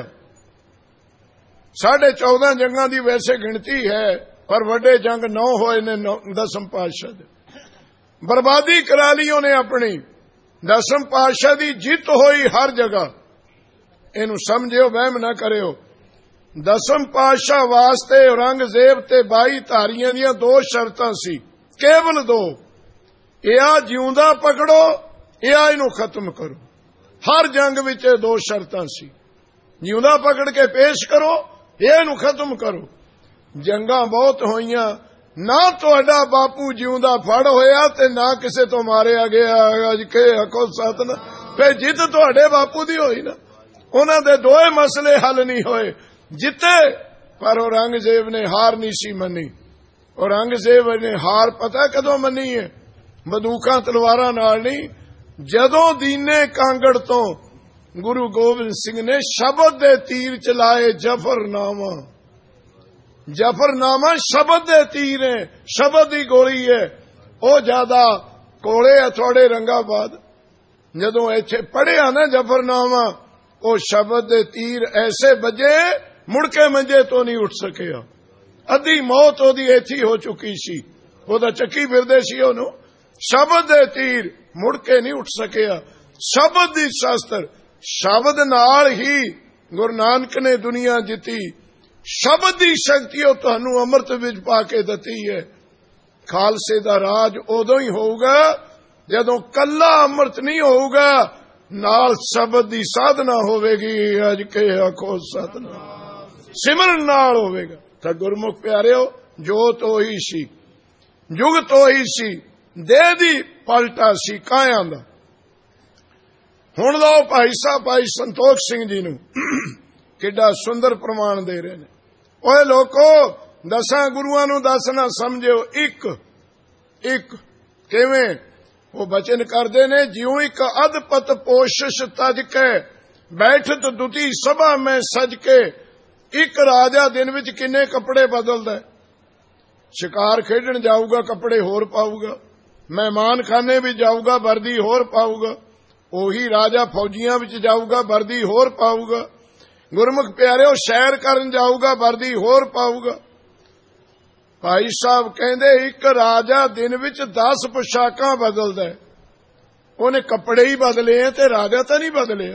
14.5 जंगां दी वैसे गिनती है, पर वड्डे जंग 9 होए ने 10 पातशाह दे। बर्बादी करा ली उन्हें अपनी। 10 पातशाह दी जित होई हर जगह। इनू समझियो, वहम ना करियो। 10 पातशाह वास्ते औरंगजेब ते 22 धारियां दियां 2 शर्तां सी, केवल 2। या जिउंदा पकड़ो या इनू खत्म करो। हर जंग विच 2 शर्तां सी, जिउंदा पकड़ के पेश करो या इनू खत्म करो। जंगां बहुत होईयां, ना तुहाडा बापू जिउंदा फड़ होया ते ना किसे तो मारिया गया। अज के आखो सतनाम। फिर जित तुहाडे बापू दी होई ना, उन्हां दे 2 मसले हल नहीं होए। जिते पर औरंगजेब ने हार नहीं सी मनी। औरंगजेब ने हार पता कदों मनी है? बंदूकां तलवारां नाल नहीं, जदों दीने कांगड़ तो गुरु गोबिंद सिंह ने शब्द दे तीर चलाए। जफरनामा, जफरनामा शब्द दे तीर है, शब्द दी गोली है। ओ ज्यादा कोले है थोड़े रंगाबाद। जदों इत्थे पढ़िया ना जफरनामा, ओ शब्द दे तीर ऐसे बजे मुड़के मंजे तो नहीं उठ सकिया। अद्धी मौत ओदी ऐथी हो चुकी सी, ओदा चक्की फिरदे सी ओनू। शब्द दे तीर मुड़के नहीं उठ सकिया। शब्द दी शास्त्र, शब्द नाल ही गुरु नानक ने दुनिया जिती। शब्द दी शक्ति ओ तुहानू अमृत विच पा के दती है। खालसे दा राज उदों ही होगा जदों कल्ला अमृत नहीं होगा, नाल शब्द दी साधना होवेगी। अज के आखो सतनाम। सिमरन नाल होवेगा। तो गुरमुख प्यारिओ, जोत ओही सी, जुग तो ही सी, देह दी पलटा सी कायां दा। हुण लो भाई साहब भाई संतोख सिंह जी नूं किड्डा सुंदर प्रमाण दे रहे ने। ओए लोको, 10 गुरुआं नूं 10 ना समझियो, एक एक किवें वो बचन करदे ने। जिउं एक अधपत पोशिश तज के, बैठत दुती सभा में सज के। एक राजा दिन विच किन्ने कपड़े बदलदा है। शिकार खेडण जाऊगा कपड़े होर पाऊगा, मेहमान खाने भी जाऊगा वर्दी होर पाऊगा, ओही राजा फौजियां विच जाऊगा वर्दी होर पाऊगा। गुरमुख प्यारिओ, सैर करन जाऊगा वर्दी होर पाऊगा। भाई साहब कहंदे एक राजा दिन विच 10 पोशाकां बदलदा है। उन्हें कपड़े ही बदले हैं ते राजा तो नहीं बदले।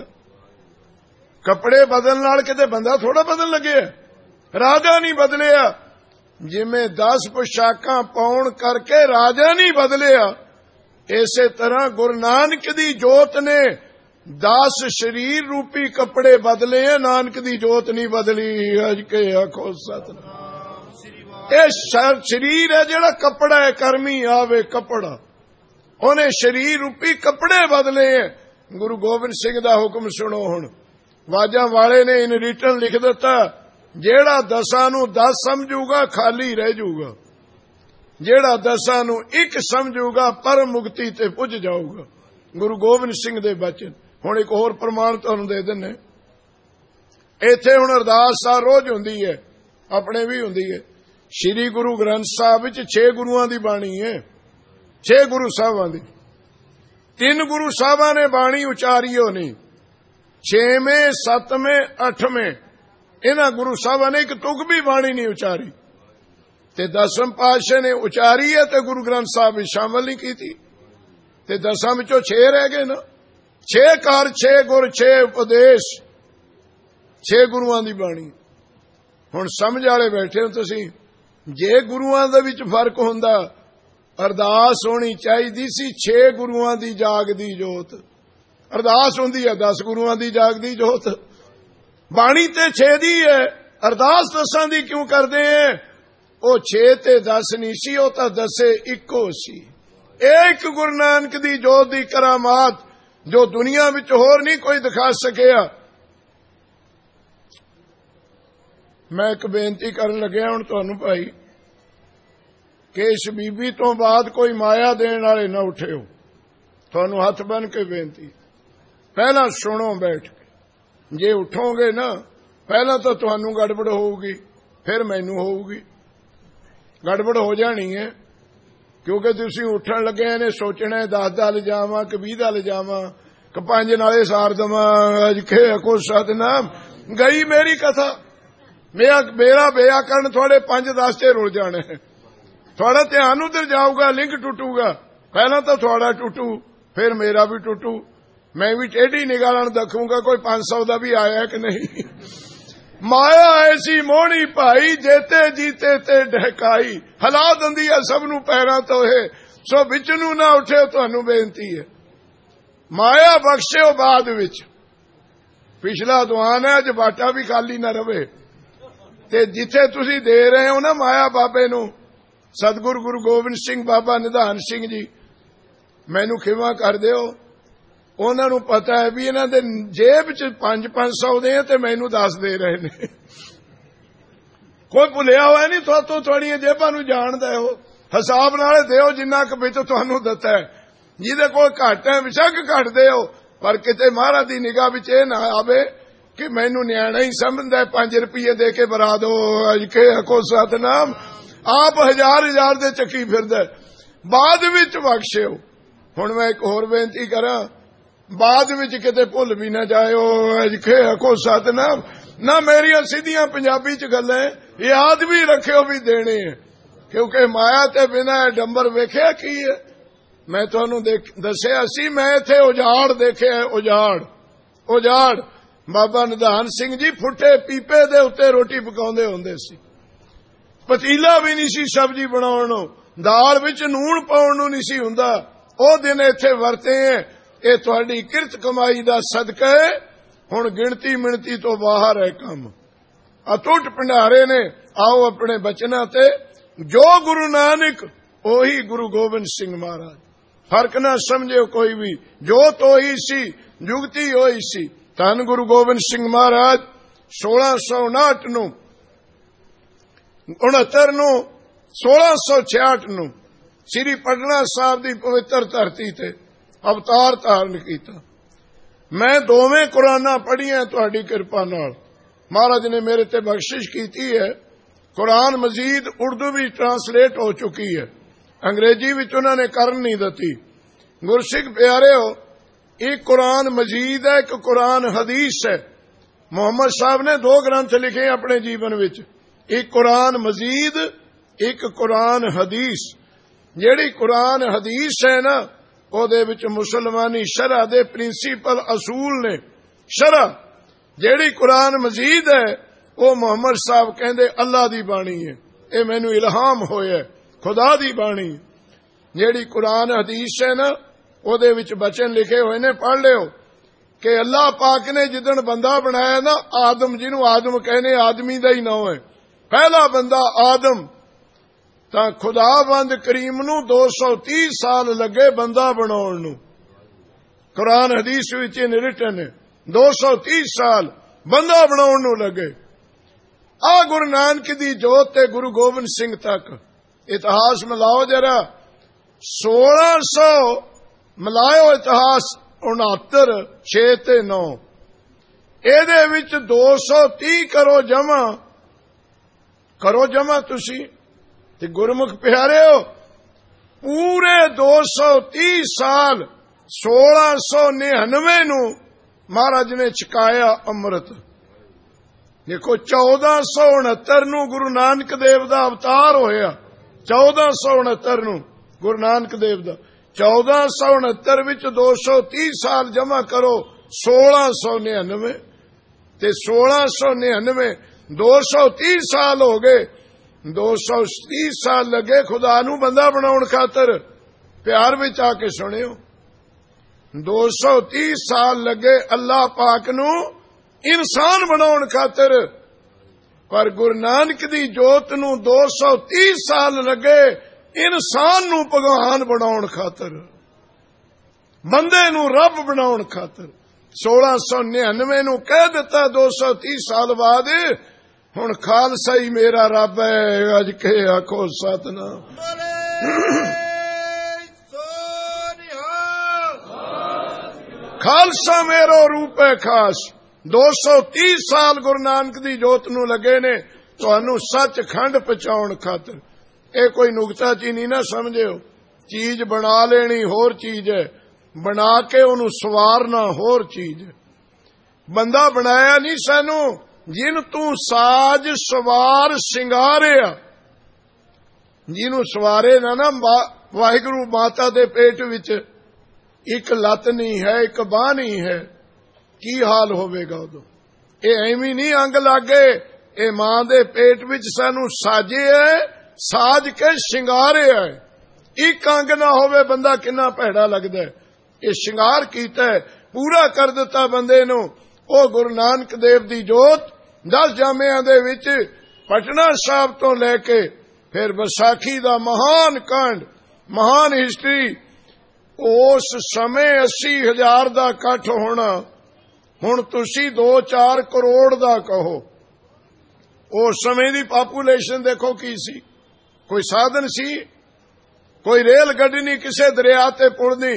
कपड़े बदलण नाल किते बंदा थोड़ा बदल लगे, राजा नहीं बदलिया। जिमें 10 पोशाकां पाउण करके राजा नहीं बदलिया, ਇਸੇ ਤਰ੍ਹਾਂ ਗੁਰੂ ਨਾਨਕ ਦੀ ਜੋਤ ਨੇ 10 ਸ਼ਰੀਰ ਰੂਪੀ ਕੱਪੜੇ ਬਦਲੇ ਆ, ਨਾਨਕ ਦੀ ਜੋਤ ਨਹੀਂ ਬਦਲੀ। ਅੱਜ ਕੇ ਆਖੋ ਸਤਿਨਾਮ। ਇਹ ਸ਼ਰੀਰ ਹੈ ਜਿਹੜਾ ਕੱਪੜਾ ਹੈ, ਕਰਮੀ ਆਵੇ ਕੱਪੜਾ, ਉਹਨੇ ਸ਼ਰੀਰ ਰੂਪੀ ਕੱਪੜੇ ਬਦਲੇ ਆ। ਗੁਰੂ ਗੋਬਿੰਦ ਸਿੰਘ ਦਾ ਹੁਕਮ ਸੁਣੋ ਹੁਣ। ਵਾਜਾਂ ਵਾਲੇ ਨੇ ਇਨ ਰਿਟਨ ਲਿਖ ਦਿੱਤਾ, ਜਿਹੜਾ 10 ਨੂੰ 10 ਸਮਝੂਗਾ ਖਾਲੀ ਰਹਿ ਜਾਊਗਾ, ਜਿਹੜਾ 10 ਨੂੰ 1 ਸਮਝੂਗਾ ਪਰਮ ਮੁਕਤੀ ਤੇ ਪੁੱਜ ਜਾਊਗਾ। ਗੁਰੂ ਗੋਬਿੰਦ ਸਿੰਘ ਦੇ ਬਚਨ। ਹੁਣ ਇੱਕ ਹੋਰ ਪ੍ਰਮਾਣ ਤੁਹਾਨੂੰ ਦੇ ਦਿੰਨੇ। ਇੱਥੇ ਹੁਣ ਅਰਦਾਸ ਆ ਰੋਜ਼ ਹੁੰਦੀ ਹੈ, ਆਪਣੇ ਵੀ ਹੁੰਦੀ ਹੈ। ਸ੍ਰੀ ਗੁਰੂ ਗ੍ਰੰਥ ਸਾਹਿਬ ਵਿੱਚ 6 ਗੁਰੂਆਂ ਦੀ ਬਾਣੀ ਹੈ, 6 ਗੁਰੂ ਸਾਹਿਬਾਂ ਦੀ। 3 ਗੁਰੂ ਸਾਹਿਬਾਂ ਨੇ ਬਾਣੀ ਉਚਾਰੀ ਹੋਣੀ, 6ਵੇਂ 7ਵੇਂ 8ਵੇਂ ਇਹਨਾਂ ਗੁਰੂ ਸਾਹਿਬਾਂ ਨੇ ਇੱਕ ਤੁਕ ਵੀ ਬਾਣੀ ਨਹੀਂ ਉਚਾਰੀ, ਤੇ 10ਵੇਂ ਪਾਤਸ਼ਾਹ ਨੇ ਉਚਾਰੀ ਹੈ ਤੇ ਗੁਰੂ ਗ੍ਰੰਥ ਸਾਹਿਬ ਵਿੱਚ ਸ਼ਾਮਲ ਨਹੀਂ ਕੀਤੀ, ਤੇ 10 ਵਿੱਚੋਂ 6 ਰਹਿ ਗਏ ਨਾ। 6 ਕਾਰ 6 ਗੁਰ 6 ਉਪਦੇਸ਼, 6 ਗੁਰੂਆਂ ਦੀ ਬਾਣੀ। ਹੁਣ ਸਮਝ ਵਾਲੇ ਬੈਠੇ ਹੋ ਤੁਸੀਂ, ਜੇ ਗੁਰੂਆਂ ਦੇ ਵਿੱਚ ਫਰਕ ਹੁੰਦਾ ਅਰਦਾਸ ਹੋਣੀ ਚਾਹੀਦੀ ਸੀ 6 ਗੁਰੂਆਂ ਦੀ ਜਾਗਦੀ ਜੋਤ। ਅਰਦਾਸ ਹੁੰਦੀ ਹੈ 10 ਗੁਰੂਆਂ ਦੀ ਜਾਗਦੀ ਜੋਤ। ਬਾਣੀ ਤੇ 6 ਦੀ ਹੈ, ਅਰਦਾਸ 10 ਦੀ ਕਿਉਂ ਕਰਦੇ ਹੈ? ਉਹ 6 ਤੇ 10 ਨਹੀਂ ਸੀ, ਉਹ ਤਾਂ 10 ਇੱਕੋ ਸੀ। ਇੱਕ ਗੁਰੂ ਨਾਨਕ ਦੀ ਜੋਤ ਦੀ ਕਰਾਮਾਤ ਜੋ ਦੁਨੀਆ ਵਿੱਚ ਹੋਰ ਨਹੀਂ ਕੋਈ ਦਿਖਾ ਸਕਿਆ। ਮੈਂ ਇੱਕ ਬੇਨਤੀ ਕਰਨ ਲੱਗਿਆ ਹੁਣ ਤੁਹਾਨੂੰ ਭਾਈ, ਕਿ ਇਸ ਬੀਬੀ ਤੋਂ ਬਾਅਦ ਕੋਈ ਮਾਇਆ ਦੇਣ ਵਾਲੇ ਨਾ ਉੱਠਿਓ। ਤੁਹਾਨੂੰ ਹੱਥ ਬੰਨ ਕੇ ਬੇਨਤੀ, ਪਹਿਲਾਂ ਸੁਣੋ ਬੈਠ ਕੇ। ਜੇ ਉਠੋਗੇ ਨਾ, ਪਹਿਲਾਂ ਤਾਂ ਤੁਹਾਨੂੰ ਗੜਬੜ ਹੋਊਗੀ, ਫਿਰ ਮੈਨੂੰ ਹੋਊਗੀ। ਗੜਬੜ ਹੋ ਜਾਣੀ ਹੈ, ਕਿਉਂਕਿ ਤੁਸੀਂ ਉੱਠਣ ਲੱਗੇ ਨੇ ਸੋਚਣਾ 10 ਦਾ ਲਿਜਾਵਾਂ ਕਿ 20 ਦਾ ਲਿਜਾਵਾਂ ਕਿ 5 ਨਾਲੇ ਸਾਰ ਦੇਵਾਂ। ਅੱਜ ਕੇ ਕੋ ਸਤਨਾਮ। ਗਈ ਮੇਰੀ ਕਥਾ, ਮੇਰਾ ਵਿਆਕਰਨ ਤੁਹਾਡੇ 5-10 ਤੇ ਰੁਲ ਜਾਣਾ ਹੈ। ਤੁਹਾਡਾ ਧਿਆਨ ਉਧਰ ਜਾਊਗਾ, ਲਿੰਕ ਟੁੱਟੂਗਾ। ਪਹਿਲਾਂ ਤਾਂ ਤੁਹਾਡਾ ਟੁੱਟੂ, ਫਿਰ ਮੇਰਾ ਵੀ ਟੁੱਟੂ। ਮੈਂ ਵੀ ਟੇਢੀ ਨਿਗਾਹ ਨਾਲ ਦੇਖੂੰਗਾ ਕੋਈ 500 ਦਾ ਵੀ ਆਇਆ ਕਿ ਨਹੀਂ। ਮਾਇਆ ਐਸੀ ਮੋਹਣੀ ਭਾਈ, ਜੇਤੇ ਜੀਤੇ ਤੇ ਢਕਾਈ। ਹਲਾ ਦਿੰਦੀ ਹੈ ਸਭ ਨੂੰ ਪੈਰਾਂ ਤੋਂ ਇਹ, ਸੋ ਵਿੱਚ ਨੂੰ ਨਾ ਉੱਠਿਓ। ਤੁਹਾਨੂੰ ਬੇਨਤੀ ਹੈ, ਮਾਇਆ ਬਖਸ਼ਿਓ ਬਾਅਦ ਵਿੱਚ। ਪਿਛਲਾ ਦੁਆਨ ਹੈ, ਅੱਜ ਬਾਟਾ ਵੀ ਖਾਲੀ ਨਾ ਰਵੇ। ਤੇ ਜਿੱਥੇ ਤੁਸੀਂ ਦੇ ਰਹੇ ਹੋ ਨਾ ਮਾਇਆ ਬਾਬੇ ਨੂੰ, ਸਤਿਗੁਰੂ ਗੁਰੂ ਗੋਬਿੰਦ ਸਿੰਘ ਬਾਬਾ ਨਿਧਾਨ ਸਿੰਘ ਜੀ, ਮੈਨੂੰ ਖਿਮਾ ਕਰ ਦਿਓ। ਉਹਨਾਂ ਨੂੰ ਪਤਾ ਹੈ ਵੀ ਇਹਨਾਂ ਦੇ ਜੇਬ 'ਚ 500 ਦੇ ਤੇ ਮੈਨੂੰ 10 ਦੇ ਰਹੇ ਨੇ। ਕੋਈ ਭੁੱਲਿਆ ਹੋਇਆ ਨਹੀਂ ਤੁਹਾਤੋਂ, ਤੁਹਾਡੀਆਂ ਜੇਬਾਂ ਨੂੰ ਜਾਣਦਾ ਹੋ। ਹਿਸਾਬ ਨਾਲ ਦਿਓ ਜਿੰਨਾ ਕੁ ਵਿੱਚ ਤੁਹਾਨੂੰ ਦਿੱਤਾ ਹੈ। ਜਿਹਦੇ ਕੋਲ ਘੱਟ ਹੈ ਵਿਸ਼ੱਕ ਘੱਟ ਦਿਓ, ਪਰ ਕਿਤੇ ਮਹਾਰਾਜ ਦੀ ਨਿਗਾਹ ਵਿੱਚ ਇਹ ਨਾ ਆਵੇ ਕਿ ਮੈਨੂੰ ਨਿਆਣਾ ਹੀ ਸਮਝਦਾ 5 ਰੁਪਏ ਦੇ ਕੇ ਬਰਾ ਦੋ। ਅੱਜ ਕੇ ਆਖੋ ਸਤਨਾਮ। ਆਪ ਹਜ਼ਾਰ ਦੇ ਚੱਕੀ ਫਿਰਦਾ, ਬਾਅਦ ਵਿੱਚ ਬਖਸ਼ਿਓ। ਹੁਣ ਮੈਂ ਇੱਕ ਹੋਰ ਬੇਨਤੀ ਕਰਾਂ, ਬਾਅਦ ਵਿੱਚ ਕਿਤੇ ਭੁੱਲ ਵੀ ਨਾ ਜਾਇਓ। ਅੱਜ ਕੇ ਆਖੋ ਸਤਨਾਮ। ਨਾ ਮੇਰੀਆਂ ਸਿੱਧੀਆਂ ਪੰਜਾਬੀ 'ਚ ਗੱਲਾਂ ਯਾਦ ਵੀ ਰੱਖਿਓ ਵੀ ਦੇਣੇ ਹੈ, ਕਿਉਂਕਿ ਮਾਇਆ ਤੇ ਬਿਨਾਂ ਡੰਬਰ ਵੇਖਿਆ ਕੀ ਹੈ। ਮੈਂ ਤੁਹਾਨੂੰ ਦੱਸਿਆ ਸੀ, ਮੈਂ ਇੱਥੇ ਉਜਾੜ ਦੇਖਿਆ। ਉਜਾੜ ਬਾਬਾ ਨਿਧਾਨ ਸਿੰਘ ਜੀ ਫੁੱਟੇ ਪੀਪੇ ਦੇ ਉੱਤੇ ਰੋਟੀ ਪਕਾਉਂਦੇ ਹੁੰਦੇ ਸੀ। ਪਤੀਲਾ ਵੀ ਨਹੀਂ ਸੀ ਸਬਜ਼ੀ ਬਣਾਉਣ ਨੂੰ, ਦਾਲ ਵਿੱਚ ਨੂਣ ਪਾਉਣ ਨੂੰ ਨਹੀਂ ਸੀ ਹੁੰਦਾ। ਉਹ ਦਿਨ ਇੱਥੇ ਵਰਤੇ ਹੈ। ਇਹ ਤੁਹਾਡੀ ਕਿਰਤ ਕਮਾਈ ਦਾ ਸਦਕਾ ਹੈ। ਹੁਣ ਗਿਣਤੀ ਮਿਣਤੀ ਤੋਂ ਬਾਹਰ ਹੈ ਕੰਮ। ਅਟੁੱਟ ਭੰਡਾਰੇ ਨੇ। ਆਓ ਆਪਣੇ ਬਚਨਾਂ ਤੇ। ਜੋ ਗੁਰੂ ਨਾਨਕ ਉਹੀ ਗੁਰੂ ਗੋਬਿੰਦ ਸਿੰਘ ਮਹਾਰਾਜ। ਫਰਕ ਨਾ ਸਮਝਿਓ ਕੋਈ ਵੀ, ਜੋਤ ਉਹੀ ਸੀ, ਜੁਗਤੀ ਉਹੀ ਸੀ। ਧੰਨ ਗੁਰੂ ਗੋਬਿੰਦ ਸਿੰਘ ਮਹਾਰਾਜ 1659 ਨੂੰ 69 ਨੂੰ 1666 ਨੂੰ ਸ੍ਰੀ ਪਟਨਾ ਸਾਹਿਬ ਦੀ ਪਵਿੱਤਰ ਧਰਤੀ ਤੇ ਅਵਤਾਰ ਧਾਰਨ ਕੀਤਾ। ਮੈਂ ਦੋਵੇਂ ਕੁਰਾਨਾਂ ਪੜ੍ਹੀਆਂ ਤੁਹਾਡੀ ਕਿਰਪਾ ਨਾਲ। ਮਹਾਰਾਜ ਨੇ ਮੇਰੇ ਤੇ ਬਖਸ਼ਿਸ਼ ਕੀਤੀ ਹੈ। ਕੁਰਾਨ ਮਜੀਦ ਉਰਦੂ ਵਿੱਚ ਟਰਾਂਸਲੇਟ ਹੋ ਚੁੱਕੀ ਹੈ, ਅੰਗਰੇਜ਼ੀ ਵਿੱਚ ਉਹਨਾਂ ਨੇ ਕਰਨ ਨਹੀਂ ਦਿੱਤੀ। ਗੁਰਸਿੱਖ ਪਿਆਰਿਓ, ਇੱਕ ਕੁਰਾਨ ਮਜੀਦ ਹੈ, ਇੱਕ ਕੁਰਾਨ ਹਦੀਸ ਹੈ। ਮੁਹੰਮਦ ਸਾਹਿਬ ਨੇ 2 ਗ੍ਰੰਥ ਲਿਖੇ ਆਪਣੇ ਜੀਵਨ ਵਿੱਚ, ਇੱਕ ਕੁਰਾਨ ਮਜੀਦ, ਇੱਕ ਕੁਰਾਨ ਹਦੀਸ। ਜਿਹੜੀ ਕੁਰਾਨ ਹਦੀਸ ਹੈ ਨਾ, ਉਹਦੇ ਵਿੱਚ ਮੁਸਲਮਾਨੀ ਸ਼ਰਅ ਦੇ ਪ੍ਰਿੰਸੀਪਲ ਅਸੂਲ ਨੇ। ਸ਼ਰਅ ਜਿਹੜੀ ਕੁਰਾਨ ਮਜੀਦ ਹੈ, ਉਹ ਮੁਹੰਮਦ ਸਾਹਿਬ ਕਹਿੰਦੇ ਅੱਲਾ ਦੀ ਬਾਣੀ ਹੈ। ਇਹ ਮੈਨੂੰ ਇਲਹਾਮ ਹੋਇਆ, ਖੁਦਾ ਦੀ ਬਾਣੀ। ਜਿਹੜੀ ਕੁਰਾਨ ਹਦੀਸ ਹੈ ਨਾ, ਉਹਦੇ ਵਿੱਚ ਬਚਨ ਲਿਖੇ ਹੋਏ ਨੇ, ਪੜ੍ਹ ਲਿਓ ਕਿ ਅੱਲਾਹ ਪਾਕ ਨੇ ਜਿੱਦਣ ਬੰਦਾ ਬਣਾਇਆ ਨਾ, ਆਦਮ, ਜਿਹਨੂੰ ਆਦਮ ਕਹਿੰਦੇ, ਆਦਮੀ ਦਾ ਹੀ ਨਾਮ ਹੈ, ਪਹਿਲਾ ਬੰਦਾ ਆਦਮ, ਤਾਂ ਖੁਦਾਵੰਦ ਕਰੀਮ ਨੂੰ 230 ਸਾਲ ਲੱਗੇ ਬੰਦਾ ਬਣਾਉਣ ਨੂੰ। ਕੁਰਾਨ ਹਦੀਸ ਵਿੱਚ ਰਿਟਨ ਹੈ 230 ਸਾਲ ਬੰਦਾ ਬਣਾਉਣ ਨੂੰ ਲੱਗੇ। ਆ ਗੁਰੂ ਨਾਨਕ ਦੀ ਜੋਤ ਤੇ ਗੁਰੂ ਗੋਬਿੰਦ ਸਿੰਘ ਤੱਕ ਇਤਿਹਾਸ ਮਿਲਾਓ ਜਰਾ, 1600 ਮਿਲਾਇਓ ਇਤਿਹਾਸ, 69 6 ਤੇ 9, ਇਹਦੇ ਵਿੱਚ 230 ਕਰੋ ਜਮਾ ਤੁਸੀਂ ਤੇ ਗੁਰਮੁਖ ਪਿਆਰਿਓ, ਪੂਰੇ 230 ਸਾਲ 1699 ਨੂੰ ਮਹਾਰਾਜ ਨੇ ਛਕਾਇਆ ਅੰਮ੍ਰਿਤ। ਦੇਖੋ 1469 ਨੂੰ ਗੁਰੂ ਨਾਨਕ ਦੇਵ ਦਾ ਅਵਤਾਰ ਹੋਇਆ, 1469 ਨੂੰ ਗੁਰੂ ਨਾਨਕ ਦੇਵ ਦਾ, 1469 ਵਿੱਚ 230 ਸਾਲ ਜਮਾ ਕਰੋ, 1699 ਤੇ 1699 230 ਸਾਲ ਹੋ ਗਏ। 230 ਸਾਲ ਲੱਗੇ ਖੁਦਾ ਨੂੰ ਬੰਦਾ ਬਣਾਉਣ ਖਾਤਰ। ਪਿਆਰ ਵਿੱਚ ਆ ਕੇ ਸੁਣਿਓ, 230 ਸਾਲ ਲੱਗੇ ਅੱਲਾਹ ਪਾਕ ਨੂੰ ਇਨਸਾਨ ਬਣਾਉਣ ਖਾਤਰ, ਪਰ ਗੁਰੂ ਨਾਨਕ ਦੀ ਜੋਤ ਨੂੰ 230 ਸਾਲ ਲੱਗੇ ਇਨਸਾਨ ਨੂੰ ਭਗਵਾਨ ਬਣਾਉਣ ਖਾਤਰ, ਬੰਦੇ ਨੂੰ ਰੱਬ ਬਣਾਉਣ ਖਾਤਰ। 1699 ਨੂੰ ਕਹਿ ਦਿੱਤਾ 230 ਸਾਲ ਬਾਅਦ, ਹੁਣ ਖਾਲਸਾ ਹੀ ਮੇਰਾ ਰੱਬ ਹੈ। ਅੱਜ ਕੇ ਆਖੋ ਸਤਨਾਮ। ਖਾਲਸਾ ਮੇਰਾ ਰੂਪ ਹੈ ਖਾਸ। 230 ਸਾਲ ਗੁਰੂ ਨਾਨਕ ਦੀ ਜੋਤ ਨੂੰ ਲੱਗੇ ਨੇ ਤੁਹਾਨੂੰ ਸੱਚਖੰਡ ਪਹੁੰਚਾਉਣ ਖਾਤਰ। ਇਹ ਕੋਈ ਨੁਕਤਾਚੀਨੀ ਨਾ ਸਮਝਿਓ, ਚੀਜ਼ ਬਣਾ ਲੈਣੀ ਹੋਰ ਚੀਜ਼ ਹੈ, ਬਣਾ ਕੇ ਉਹਨੂੰ ਸਵਾਰਨਾ ਹੋਰ ਚੀਜ਼ ਹੈ। ਬੰਦਾ ਬਣਾਇਆ ਨਹੀਂ ਸਾਨੂੰ, ਜਿਨ ਤੂੰ ਸਾਜ ਸਵਾਰ ਸਿੰਗਾਰਿਆ, ਜਿਹਨੂੰ ਸਵਾਰੇ ਨਾ ਵਾਹਿਗੁਰੂ ਮਾਤਾ ਦੇ ਪੇਟ ਵਿੱਚ ਇੱਕ ਲੱਤ ਨਹੀਂ ਹੈ, ਇੱਕ ਬਾਂਹ ਨਹੀਂ ਹੈ, ਕੀ ਹਾਲ ਹੋਵੇਗਾ ਉਦੋਂ। ਇਹ ਐਵੇਂ ਨਹੀਂ ਅੰਗ ਲਾਗੇ, ਇਹ ਮਾਂ ਦੇ ਪੇਟ ਵਿੱਚ ਸਾਨੂੰ ਸਾਜੇ ਹੈ, ਸਾਜ ਕੇ ਸ਼ਿੰਗਾਰਿਆ ਹੈ। ਇੱਕ ਅੰਗ ਨਾ ਹੋਵੇ ਬੰਦਾ ਕਿੰਨਾ ਭੈੜਾ ਲੱਗਦਾ। ਇਹ ਸ਼ਿੰਗਾਰ ਕੀਤਾ, ਪੂਰਾ ਕਰ ਦਿੱਤਾ ਬੰਦੇ ਨੂੰ। ਉਹ ਗੁਰੂ ਨਾਨਕ ਦੇਵ ਦੀ ਜੋਤ 10 ਜਾਮਿਆਂ ਦੇ ਵਿੱਚ ਪਟਨਾ ਸਾਹਿਬ ਤੋਂ ਲੈ ਕੇ ਫਿਰ ਵਿਸਾਖੀ ਦਾ ਮਹਾਨ ਕਾਂਡ, ਮਹਾਨ ਹਿਸਟਰੀ। ਉਸ ਸਮੇਂ 80,000 ਦਾ ਇਕੱਠ ਹੋਣਾ, ਹੁਣ ਤੁਸੀਂ 2-4 ਕਰੋੜ ਦਾ ਕਹੋ। ਉਸ ਸਮੇਂ ਦੀ ਪਾਪੂਲੇਸ਼ਨ ਦੇਖੋ ਕੀ ਸੀ। ਕੋਈ ਸਾਧਨ ਸੀ, ਕੋਈ ਰੇਲ ਗੱਡੀ ਨਹੀਂ, ਕਿਸੇ ਦਰਿਆ ਤੇ ਪੁਲ ਨਹੀਂ,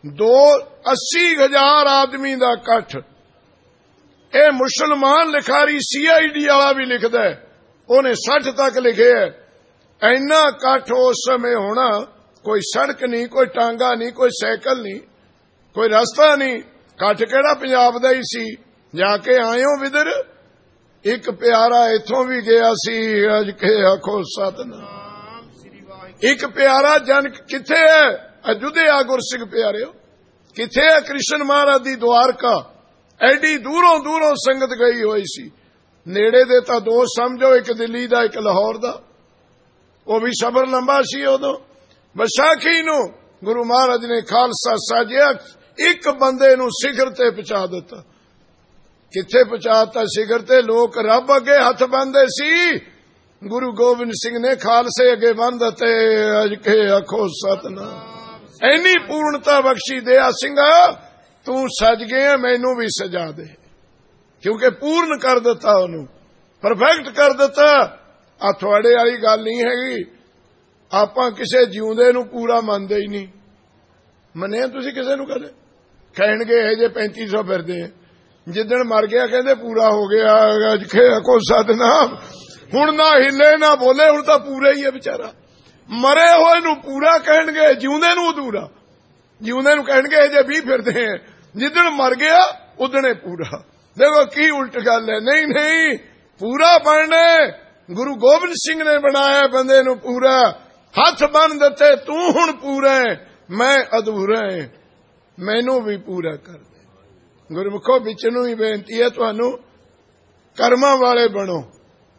80,000 ਆਦਮੀ ਦਾ ਇਕੱਠ। ਇਹ ਮੁਸਲਮਾਨ ਲਿਖਾਰੀ CID ਵਾਲਾ ਵੀ ਲਿਖਦਾ ਹੈ, ਉਹਨੇ 60 ਤੱਕ ਲਿਖਿਆ। ਇੰਨਾ ਇਕੱਠ ਉਸ ਸਮੇਂ ਹੋਣਾ, ਕੋਈ ਸੜਕ ਨਹੀਂ, ਕੋਈ ਟਾਂਗਾ ਨਹੀਂ, ਕੋਈ ਸਾਈਕਲ ਨਹੀਂ, ਕੋਈ ਰਸਤਾ ਨਹੀਂ। ਇਕੱਠ ਕਿਹੜਾ ਪੰਜਾਬ ਦਾ ਹੀ ਸੀ। ਜਾ ਕੇ ਆਇਓ ਵਿਦਰ, ਇੱਕ ਪਿਆਰਾ ਇੱਥੋਂ ਵੀ ਗਿਆ ਸੀ। ਅੱਜ ਕੇ ਆਖੋ ਸਤਨਾਮ। ਇੱਕ ਪਿਆਰਾ ਜਨ ਕਿੱਥੇ ਹੈ? ਅਯੁੱਧਿਆ ਗੁਰਸਿੱਖ ਪਿਆਰਿਓ, ਕਿੱਥੇ ਹੈ ਕ੍ਰਿਸ਼ਨ ਮਹਾਰਾਜ ਦੀ ਦਵਾਰਕਾ। ਐਡੀ ਦੂਰੋਂ ਦੂਰੋਂ ਸੰਗਤ ਗਈ ਹੋਈ ਸੀ। ਨੇੜੇ ਦੇ ਤਾਂ 2 ਸਮਝੋ, ਇੱਕ ਦਿੱਲੀ ਦਾ, ਇੱਕ ਲਾਹੌਰ ਦਾ। ਉਹ ਵੀ ਸਬਰ ਲੰਬਾ ਸੀ ਉਦੋਂ। ਵਿਸਾਖੀ ਨੂੰ ਗੁਰੂ ਮਹਾਰਾਜ ਨੇ ਖਾਲਸਾ ਸਾਜਿਆ, ਇੱਕ ਬੰਦੇ ਨੂੰ ਸਿਖਰ ਤੇ ਪਹੁੰਚਾ ਦਿੱਤਾ। ਕਿੱਥੇ ਪਹੁੰਚਾਤਾ ਸਿਖਰ ਤੇ? ਲੋਕ ਰੱਬ ਅੱਗੇ ਹੱਥ ਬੰਨ੍ਹਦੇ ਸੀ, ਗੁਰੂ ਗੋਬਿੰਦ ਸਿੰਘ ਨੇ ਖਾਲਸੇ ਅੱਗੇ ਬੰਨ੍ਹ ਦਿੱਤੇ। ਅੱਜ ਕੇ ਆਖੋ ਸਤਨਾਮ। ਐਨੀ ਪੂਰਨਤਾ ਬਖਸ਼ੀ ਦਿਆ ਸਿੰਘਾ, ਤੂੰ ਸਜ ਗਿਆ, ਮੈਨੂੰ ਵੀ ਸਜਾ ਦੇ। ਕਿਉਂਕਿ ਪੂਰਨ ਕਰ ਦਿੱਤਾ, ਉਹਨੂੰ ਪਰਫੈਕਟ ਕਰ ਦਿੱਤਾ। ਆ ਤੁਹਾਡੇ ਵਾਲੀ ਗੱਲ ਨਹੀਂ ਹੈਗੀ। ਆਪਾਂ ਕਿਸੇ ਜਿਉਂਦੇ ਨੂੰ ਪੂਰਾ ਮੰਨਦੇ ਹੀ ਨਹੀਂ। ਮੰਨਿਆ ਤੁਸੀਂ ਕਿਸੇ ਨੂੰ? ਕਦੇ ਕਹਿਣਗੇ ਇਹ ਜੇ 3500 ਫਿਰਦੇ ਆ, ਜਿੱਦਣ ਮਰ ਗਿਆ ਕਹਿੰਦੇ ਪੂਰਾ ਹੋ ਗਿਆ। ਅੱਜ ਕੋ ਸਤਨਾਮ। ਹੁਣ ਨਾ ਹਿੱਲੇ ਨਾ ਬੋਲੇ, ਹੁਣ ਤਾਂ ਪੂਰਾ ਹੀ ਹੈ ਵਿਚਾਰਾ। ਮਰੇ ਹੋਏ ਨੂੰ ਪੂਰਾ ਕਹਿਣਗੇ, ਜਿਉਂਦੇ ਨੂੰ ਅਧੂਰਾ। ਜਿਉਂਦੇ ਨੂੰ ਕਹਿਣਗੇ ਇਹ ਜੇ 20 ਫਿਰਦੇ ਆ, ਜਿੱਦਣ ਮਰ ਗਿਆ ਉਦਣੇ ਪੂਰਾ। ਦੇਖੋ ਕੀ ਉਲਟ ਗੱਲ ਹੈ। ਨਹੀਂ ਨਹੀਂ, ਪੂਰਾ ਬਣਨਾ। ਗੁਰੂ ਗੋਬਿੰਦ ਸਿੰਘ ਨੇ ਬਣਾਇਆ ਬੰਦੇ ਨੂੰ ਪੂਰਾ। ਹੱਥ ਬੰਨ ਦਿੱਤੇ, ਤੂੰ ਹੁਣ ਪੂਰਾ ਹੈ, ਮੈਂ ਅਧੂਰਾ ਹੈ, ਮੈਨੂੰ ਵੀ ਪੂਰਾ ਕਰ ਦੇ। ਗੁਰਮੁਖੋ ਵਿੱਚ ਨੂੰ ਹੀ ਬੇਨਤੀ ਹੈ ਤੁਹਾਨੂੰ, ਕਰਮਾਂ ਵਾਲੇ ਬਣੋ।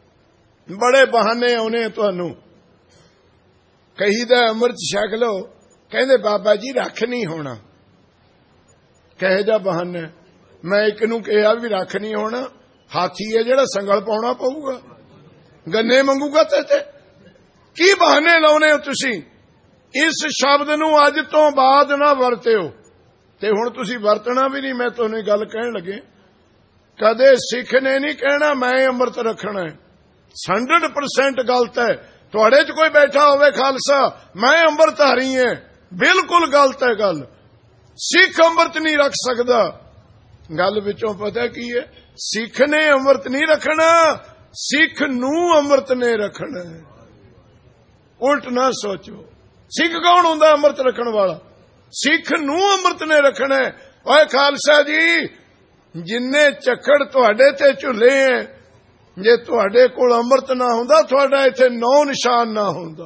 ਬੜੇ ਬਹਾਨੇ ਆਉਣੇ ਤੁਹਾਨੂੰ। ਕਹੀਦਾ ਅੰਮ੍ਰਿਤ ਛਕ ਲਓ, ਕਹਿੰਦੇ ਬਾਬਾ ਜੀ ਰੱਖ ਨਹੀਂ ਹੋਣਾ। ਕਹੇ ਜਾ ਬਹਾਨਾ? ਮੈਂ ਇੱਕ ਨੂੰ ਕਿਹਾ ਵੀ ਰੱਖ ਨਹੀਂ ਹੋਣਾ, ਹਾਥੀ ਹੈ ਜਿਹੜਾ ਸੰਗਲ ਪਾਉਣਾ ਪਊਗਾ, ਗੰਨੇ ਮੰਗੂਗਾ ਤੇ ਕੀ ਬਹਾਨੇ ਲਾਉਨੇ ਹੋ ਤੁਸੀਂ? ਇਸ ਸ਼ਬਦ ਨੂੰ ਅੱਜ ਤੋਂ ਬਾਅਦ ਨਾ ਵਰਤਿਓ। ਤੇ ਹੁਣ ਤੁਸੀਂ ਵਰਤਣਾ ਵੀ ਨਹੀਂ। ਮੈਂ ਤੁਹਾਨੂੰ ਗੱਲ ਕਹਿਣ ਲੱਗੇ, ਕਦੇ ਸਿੱਖ ਨੇ ਨਹੀਂ ਕਹਿਣਾ ਮੈਂ ਅੰਮ੍ਰਿਤ ਰੱਖਣਾ ਹੈ। 100% ਗਲਤ ਹੈ। ਤੁਹਾਡੇ 'ਚ ਕੋਈ ਬੈਠਾ ਹੋਵੇ ਖਾਲਸਾ ਮੈਂ ਅੰਮ੍ਰਿਤਧਾਰੀ ਹਾਂ, ਬਿਲਕੁਲ ਗਲਤ ਹੈ ਗੱਲ। ਸਿੱਖ ਅੰਮ੍ਰਿਤ ਨਹੀਂ ਰੱਖ ਸਕਦਾ। ਗੱਲ ਵਿੱਚੋਂ ਪਤਾ ਕੀ ਹੈ? ਸਿੱਖ ਨੇ ਅੰਮ੍ਰਿਤ ਨਹੀਂ ਰੱਖਣਾ, ਸਿੱਖ ਨੂੰ ਅੰਮ੍ਰਿਤ ਨੇ ਰੱਖਣਾ। ਉਲਟ ਨਾ ਸੋਚੋ। ਸਿੱਖ ਕੌਣ ਹੁੰਦਾ ਅੰਮ੍ਰਿਤ ਰੱਖਣ ਵਾਲਾ? ਸਿੱਖ ਨੂੰ ਅੰਮ੍ਰਿਤ ਨੇ ਰੱਖਣਾ। ਓਏ ਖਾਲਸਾ ਜੀ, ਜਿੰਨੇ ਚੱਕੜ ਤੁਹਾਡੇ ਤੇ ਝੁੱਲੇ ਐ, ਜੇ ਤੁਹਾਡੇ ਕੋਲ ਅੰਮ੍ਰਿਤ ਨਾ ਹੁੰਦਾ, ਤੁਹਾਡਾ ਇੱਥੇ 9 ਨਿਸ਼ਾਨ ਨਾ ਹੁੰਦਾ।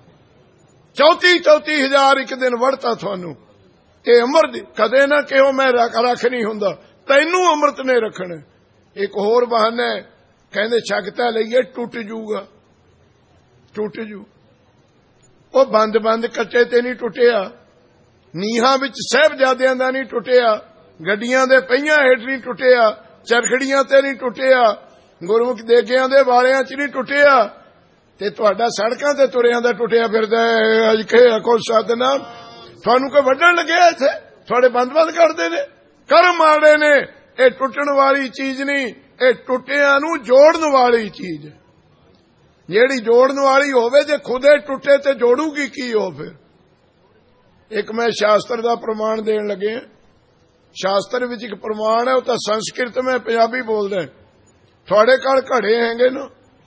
34 ਹਜ਼ਾਰ ਇੱਕ ਦਿਨ ਵੜਤਾ ਤੁਹਾਨੂੰ। ਇਹ ਅੰਮ੍ਰਿਤ ਕਦੇ ਨਾ ਕਿਹੋ ਮੈਂ ਰੱਖ ਨਹੀਂ ਹੁੰਦਾ, ਤੈਨੂੰ ਅੰਮ੍ਰਿਤ ਨੇ ਰੱਖਣਾ। ਇੱਕ ਹੋਰ ਬਹਾਨਾ ਹੈ, ਕਹਿੰਦੇ ਛਕਤਾ ਲਈਏ ਟੁੱਟ ਜੂਗਾ। ਟੁੱਟ ਜੂ। ਉਹ ਬੰਦ ਕੱਚੇ ਤੇ ਨਹੀਂ ਟੁੱਟਿਆ, ਨੀਹਾਂ ਵਿੱਚ ਸਾਹਿਬਜ਼ਾਦਿਆਂ ਦਾ ਨਹੀਂ ਟੁੱਟਿਆ, ਗੱਡੀਆਂ ਦੇ ਪਹੀਆਂ ਹੇਠ ਨਹੀਂ ਟੁੱਟਿਆ, ਚਰਖੜੀਆਂ ਤੇ ਨਹੀਂ ਟੁੱਟਿਆ, ਗੁਰਮੁਖ ਦੇਗਿਆਂ ਦੇ ਵਾਲਿਆਂ 'ਚ ਨਹੀਂ ਟੁੱਟਿਆ, ਤੇ ਤੁਹਾਡਾ ਸੜਕਾਂ ਤੇ ਤੁਰਿਆਂ ਦਾ ਟੁੱਟਿਆ ਫਿਰਦਾ। ਅੱਜ ਕੇ ਆਖੋ ਸਤਿਨਾਮ। ਤੁਹਾਨੂੰ ਕੋਈ ਵੱਢਣ ਲੱਗਿਆ ਇੱਥੇ? ਤੁਹਾਡੇ ਬੰਦ ਕਰਦੇ ਨੇ, ਕਰਮ ਮਾੜੇ ਨੇ। ਇਹ ਟੁੱਟਣ ਵਾਲੀ ਚੀਜ਼ ਨਹੀਂ, ਇਹ ਟੁੱਟਿਆਂ ਨੂੰ ਜੋੜਨ ਵਾਲੀ ਚੀਜ਼ ਹੈ। ਜਿਹੜੀ ਜੋੜਨ ਵਾਲੀ ਹੋਵੇ, ਜੇ ਖੁਦੇ ਟੁੱਟੇ ਤੇ ਜੋੜੂਗੀ ਕੀ ਉਹ? ਫਿਰ ਇੱਕ ਮੈਂ ਸ਼ਾਸਤਰ ਦਾ ਪ੍ਰਮਾਣ ਦੇਣ ਲੱਗੇ। ਸ਼ਾਸਤਰ ਵਿੱਚ ਇੱਕ ਪ੍ਰਮਾਣ ਹੈ, ਉਹ ਤਾਂ ਸੰਸਕ੍ਰਿਤ ਮੈਂ ਪੰਜਾਬੀ ਬੋਲਦਾ। ਤੁਹਾਡੇ ਕੋਲ ਘੜੇ ਹੈਗੇ ਨਾ,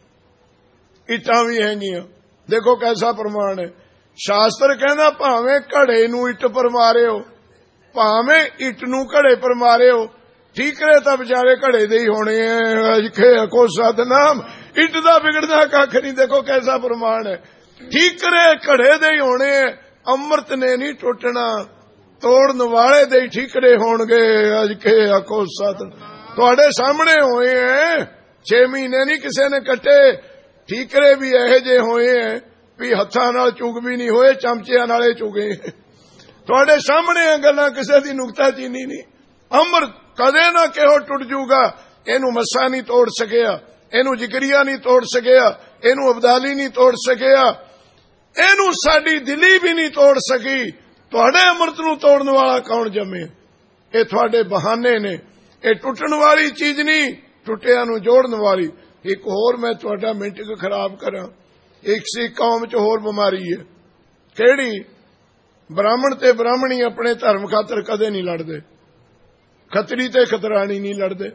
ਇੱਟਾਂ ਵੀ ਹੈਗੀਆਂ। ਦੇਖੋ ਕੈਸਾ ਪ੍ਰਮਾਣ ਹੈ। ਸ਼ਾਸਤਰ ਕਹਿੰਦਾ ਭਾਵੇਂ ਘੜੇ ਨੂੰ ਇੱਟ ਪਰ ਮਾਰਿਓ, ਭਾਵੇਂ ਇੱਟ ਨੂੰ ਘੜੇ ਪਰ ਮਾਰਿਓ, ਠੀਕਰੇ ਤਾਂ ਵਿਚਾਰੇ ਘੜੇ ਦੇ ਹੀ ਹੋਣੇ ਐ। ਕੋ ਸਤਨਾਮ। ਇੱਟ ਦਾ ਵਿਗੜਨਾ ਕੱਖ ਨਹੀਂ। ਦੇਖੋ ਕੈਸਾ ਪ੍ਰਮਾਣ ਹੈ। ਠੀਕਰੇ ਘੜੇ ਦੇ ਹੀ ਹੋਣੇ ਐ। ਅੰਮ੍ਰਿਤ ਨੇ ਨਹੀਂ ਟੁੱਟਣਾ, ਤੋੜਨ ਵਾਲੇ ਦੇ ਹੀ ਠੀਕਰੇ ਹੋਣਗੇ। ਅੱਜ ਕੇ ਆਖੋ ਸਤਨਾਮ। ਤੁਹਾਡੇ ਸਾਹਮਣੇ ਹੋਏ ਐ। 6 ਮਹੀਨੇ ਨਹੀਂ ਕਿਸੇ ਨੇ ਕੱਟੇ। ਠੀਕਰੇ ਵੀ ਇਹੋ ਜਿਹੇ ਹੋਏ ਐ ਵੀ ਹੱਥਾਂ ਨਾਲ ਚੁਗ ਵੀ ਨਹੀਂ ਹੋਏ, ਚਮਚਿਆਂ ਨਾਲੇ ਚੁਗੇ। ਤੁਹਾਡੇ ਸਾਹਮਣੇ ਆ ਗੱਲਾਂ, ਕਿਸੇ ਦੀ ਨੁਕਤਾਚੀਨੀ ਨਹੀਂ। ਅੰਮ੍ਰਿਤ ਕਦੇ ਨਾ ਕਿਹੋ ਟੁੱਟ ਜੂਗਾ। ਇਹਨੂੰ ਮੱਸਾ ਨਹੀਂ ਤੋੜ ਸਕਿਆ, ਇਹਨੂੰ ਜਿਗਰੀਆ ਨਹੀਂ ਤੋੜ ਸਕਿਆ, ਇਹਨੂੰ ਅਬਦਾਲੀ ਨਹੀਂ ਤੋੜ ਸਕਿਆ, ਇਹਨੂੰ ਸਾਡੀ ਦਿਲੀ ਵੀ ਨਹੀਂ ਤੋੜ ਸਕੀ। ਤੁਹਾਡੇ ਅੰਮ੍ਰਿਤ ਨੂੰ ਤੋੜਨ ਵਾਲਾ ਕੌਣ ਜੰਮੇ? ਇਹ ਤੁਹਾਡੇ ਬਹਾਨੇ ਨੇ। ਇਹ ਟੁੱਟਣ ਵਾਲੀ ਚੀਜ਼ ਨਹੀਂ, ਟੁੱਟਿਆਂ ਨੂੰ ਜੋੜਨ ਵਾਲੀ। ਇੱਕ ਹੋਰ ਮੈਂ ਤੁਹਾਡਾ ਮਿੰਟ ਖਰਾਬ ਕਰਾਂ। ਇੱਕ ਸੀ ਕੌਮ 'ਚ ਹੋਰ ਬਿਮਾਰੀ ਹੈ। ਕਿਹੜੀ? ਬ੍ਰਾਹਮਣ ਤੇ ਬ੍ਰਾਹਮਣੀ ਆਪਣੇ ਧਰਮ ਖਾਤਰ ਕਦੇ ਨਹੀਂ ਲੜਦੇ। ਖੱਤਰੀ ਤੇ ਖਤਰਾਣੀ ਨਹੀਂ ਲੜਦੇ,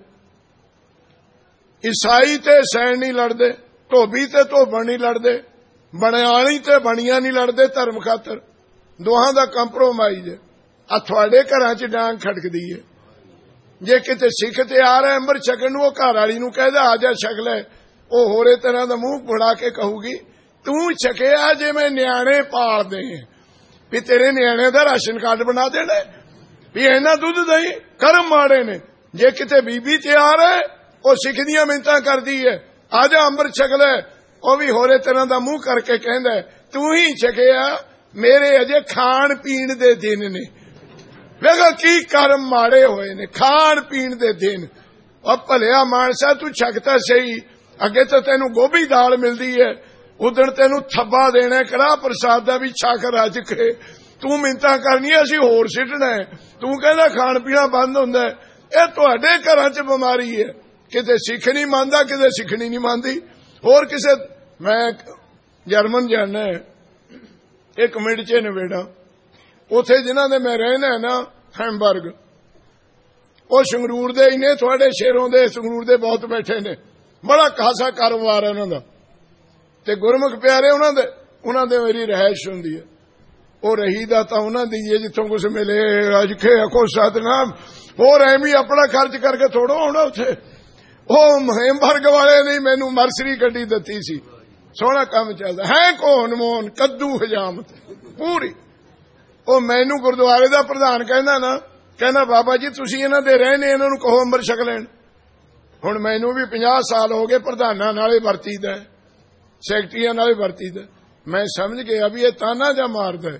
ਈਸਾਈ ਤੇ ਸੈਣ ਨਹੀਂ ਲੜਦੇ, ਧੋਬੀ ਤੇ ਧੋਬਣ ਨਹੀਂ ਲੜਦੇ, ਬਣਿਆਲੀ ਤੇ ਬਣੀਆਂ ਨਹੀਂ ਲੜਦੇ ਧਰਮ ਖਾਤਰ। ਦੋਹਾਂ ਦਾ ਕੰਪਰੋਮਾਈਜ਼ ਹੈ। ਆ ਤੁਹਾਡੇ ਘਰਾਂ 'ਚ ਡਾਂਗ ਖੜਕਦੀ ਹੈ। ਜੇ ਕਿਤੇ ਸਿੱਖ ਤੇ ਆ ਰਿਹਾ ਅੰਮ੍ਰਿਤ ਛਕਣ ਨੂੰ, ਉਹ ਘਰ ਵਾਲੀ ਨੂੰ ਕਹਿੰਦਾ ਆ ਜਾ ਛਕ ਲੈ, ਉਹ ਹੋਰੇ ਤਰ੍ਹਾਂ ਦਾ ਮੂੰਹ ਫੜਾ ਕੇ ਕਹੂਗੀ ਤੂੰ ਛਕਿਆ ਜਿਵੇਂ ਨਿਆਣੇ ਪਾਲਦੇ ਵੀ ਤੇਰੇ ਨਿਆਣੇ ਦਾ ਰਾਸ਼ਨ ਕਾਰਡ ਬਣਾ ਦੇਣਾ ਵੀ ਇਹਨਾਂ ਦੁੱਧ ਦਹੀਂ। ਕਰਮ ਮਾੜੇ ਨੇ। ਜੇ ਕਿਤੇ ਬੀਬੀ ਤਿਆਰ ਹੈ, ਉਹ ਸਿੱਖ ਦੀਆਂ ਮਿੰਨਤਾਂ ਕਰਦੀ ਹੈ ਆ ਜਾ ਅੰਮ੍ਰਿਤ ਛਕ ਲੈ, ਉਹ ਵੀ ਹੋਰੇ ਤਰ੍ਹਾਂ ਦਾ ਮੂੰਹ ਕਰਕੇ ਕਹਿੰਦਾ ਤੂੰ ਹੀ ਛਕਿਆ, ਮੇਰੇ ਅਜੇ ਖਾਣ ਪੀਣ ਦੇ ਦਿਨ ਨੇ। ਵੇਖੋ ਕੀ ਕਰਮ ਮਾੜੇ ਹੋਏ ਨੇ। ਖਾਣ ਪੀਣ ਦੇ ਦਿਨ। ਉਹ ਭਲਿਆ ਮਾਨਸਾ ਤੂੰ ਛਕਤਾ ਸਹੀ, ਅੱਗੇ ਤਾਂ ਤੈਨੂੰ ਗੋਭੀ ਦਾਲ ਮਿਲਦੀ ਹੈ, ਉਦਣ ਤੈਨੂੰ ਥੱਬਾ ਦੇਣਾ ਕੜਾਹ ਪ੍ਰਸਾਦ ਦਾ ਵੀ ਛਕ ਰੱਜ ਕੇ। ਤੂੰ ਮਿੰਨਤਾਂ ਕਰਨੀਆਂ ਅਸੀਂ ਹੋਰ ਸਿੱਟਣਾ ਹੈ। ਤੂੰ ਕਹਿੰਦਾ ਖਾਣ ਪੀਣਾ ਬੰਦ ਹੁੰਦਾ। ਇਹ ਤੁਹਾਡੇ ਘਰਾਂ 'ਚ ਬਿਮਾਰੀ ਹੈ। ਕਿਤੇ ਸਿੱਖ ਨਹੀਂ ਮੰਨਦਾ, ਕਿਤੇ ਸਿੱਖਣੀ ਨਹੀਂ ਮੰਨਦੀ। ਹੋਰ ਕਿਸੇ ਮੈਂ ਜਰਮਨ ਜਾਣਾ ਇੱਕ ਮਿੰਟ 'ਚ ਨਵੇੜਾ। ਉੱਥੇ ਜਿਨ੍ਹਾਂ ਦੇ ਮੈਂ ਰਹਿਣਾ ਨਾ ਹੈਮਬਰਗ, ਉਹ ਸੰਗਰੂਰ ਦੇ ਹੀ ਨੇ। ਤੁਹਾਡੇ ਸ਼ਹਿਰੋਂ ਦੇ ਸੰਗਰੂਰ ਦੇ ਬਹੁਤ ਬੈਠੇ ਨੇ। ਬੜਾ ਖਾਸਾ ਕਾਰੋਬਾਰ ਹੈ ਉਹਨਾਂ ਦਾ, ਤੇ ਗੁਰਮੁਖ ਪਿਆਰੇ ਉਹਨਾਂ ਦੇ ਮੇਰੀ ਰਿਹਾਇਸ਼ ਹੁੰਦੀ ਹੈ। ਉਹ ਰਹੀ ਦਾ ਤਾਂ ਉਹਨਾਂ ਦੀ ਹੈ ਜਿੱਥੋਂ ਕੁਛ ਮਿਲੇ। ਅੱਜ ਕੇ ਆਖੋ ਸਤਨਾਮ। ਹੋਰ ਐਵੇਂ ਆਪਣਾ ਖਰਚ ਕਰਕੇ ਥੋੜੋ ਆਉਣਾ ਉੱਥੇ। ਉਹ ਹੈਮਬਰਗ ਵਾਲੇ ਨੇ ਮੈਨੂੰ ਮਰਸਰੀ ਗੱਡੀ ਦਿੱਤੀ ਸੀ, ਸੋਹਣਾ ਕੰਮ ਚੱਲਦਾ ਹੈ। ਕੋਨ ਮੋਹਨ ਕੱਦੂ ਹਜਾਮਤ ਪੂਰੀ। ਉਹ ਮੈਨੂੰ ਗੁਰਦੁਆਰੇ ਦਾ ਪ੍ਰਧਾਨ ਕਹਿੰਦਾ ਬਾਬਾ ਜੀ ਤੁਸੀਂ ਇਹਨਾਂ ਦੇ ਰਹਿਣੇ, ਇਹਨਾਂ ਨੂੰ ਕਹੋ ਅੰਮ੍ਰਿਤ ਛਕ ਲੈਣ। ਹੁਣ ਮੈਨੂੰ ਵੀ 50 ਸਾਲ ਹੋ ਗਏ ਪ੍ਰਧਾਨਾਂ ਨਾਲੇ ਵਰਤੀਦਾ, ਸੈਕਟਰੀਆਂ ਨਾਲੇ ਵਰਤੀਦਾ। ਮੈਂ ਸਮਝ ਗਿਆ ਵੀ ਇਹ ਤਾਨਾ ਜਾਂ ਮਾਰਦਾ।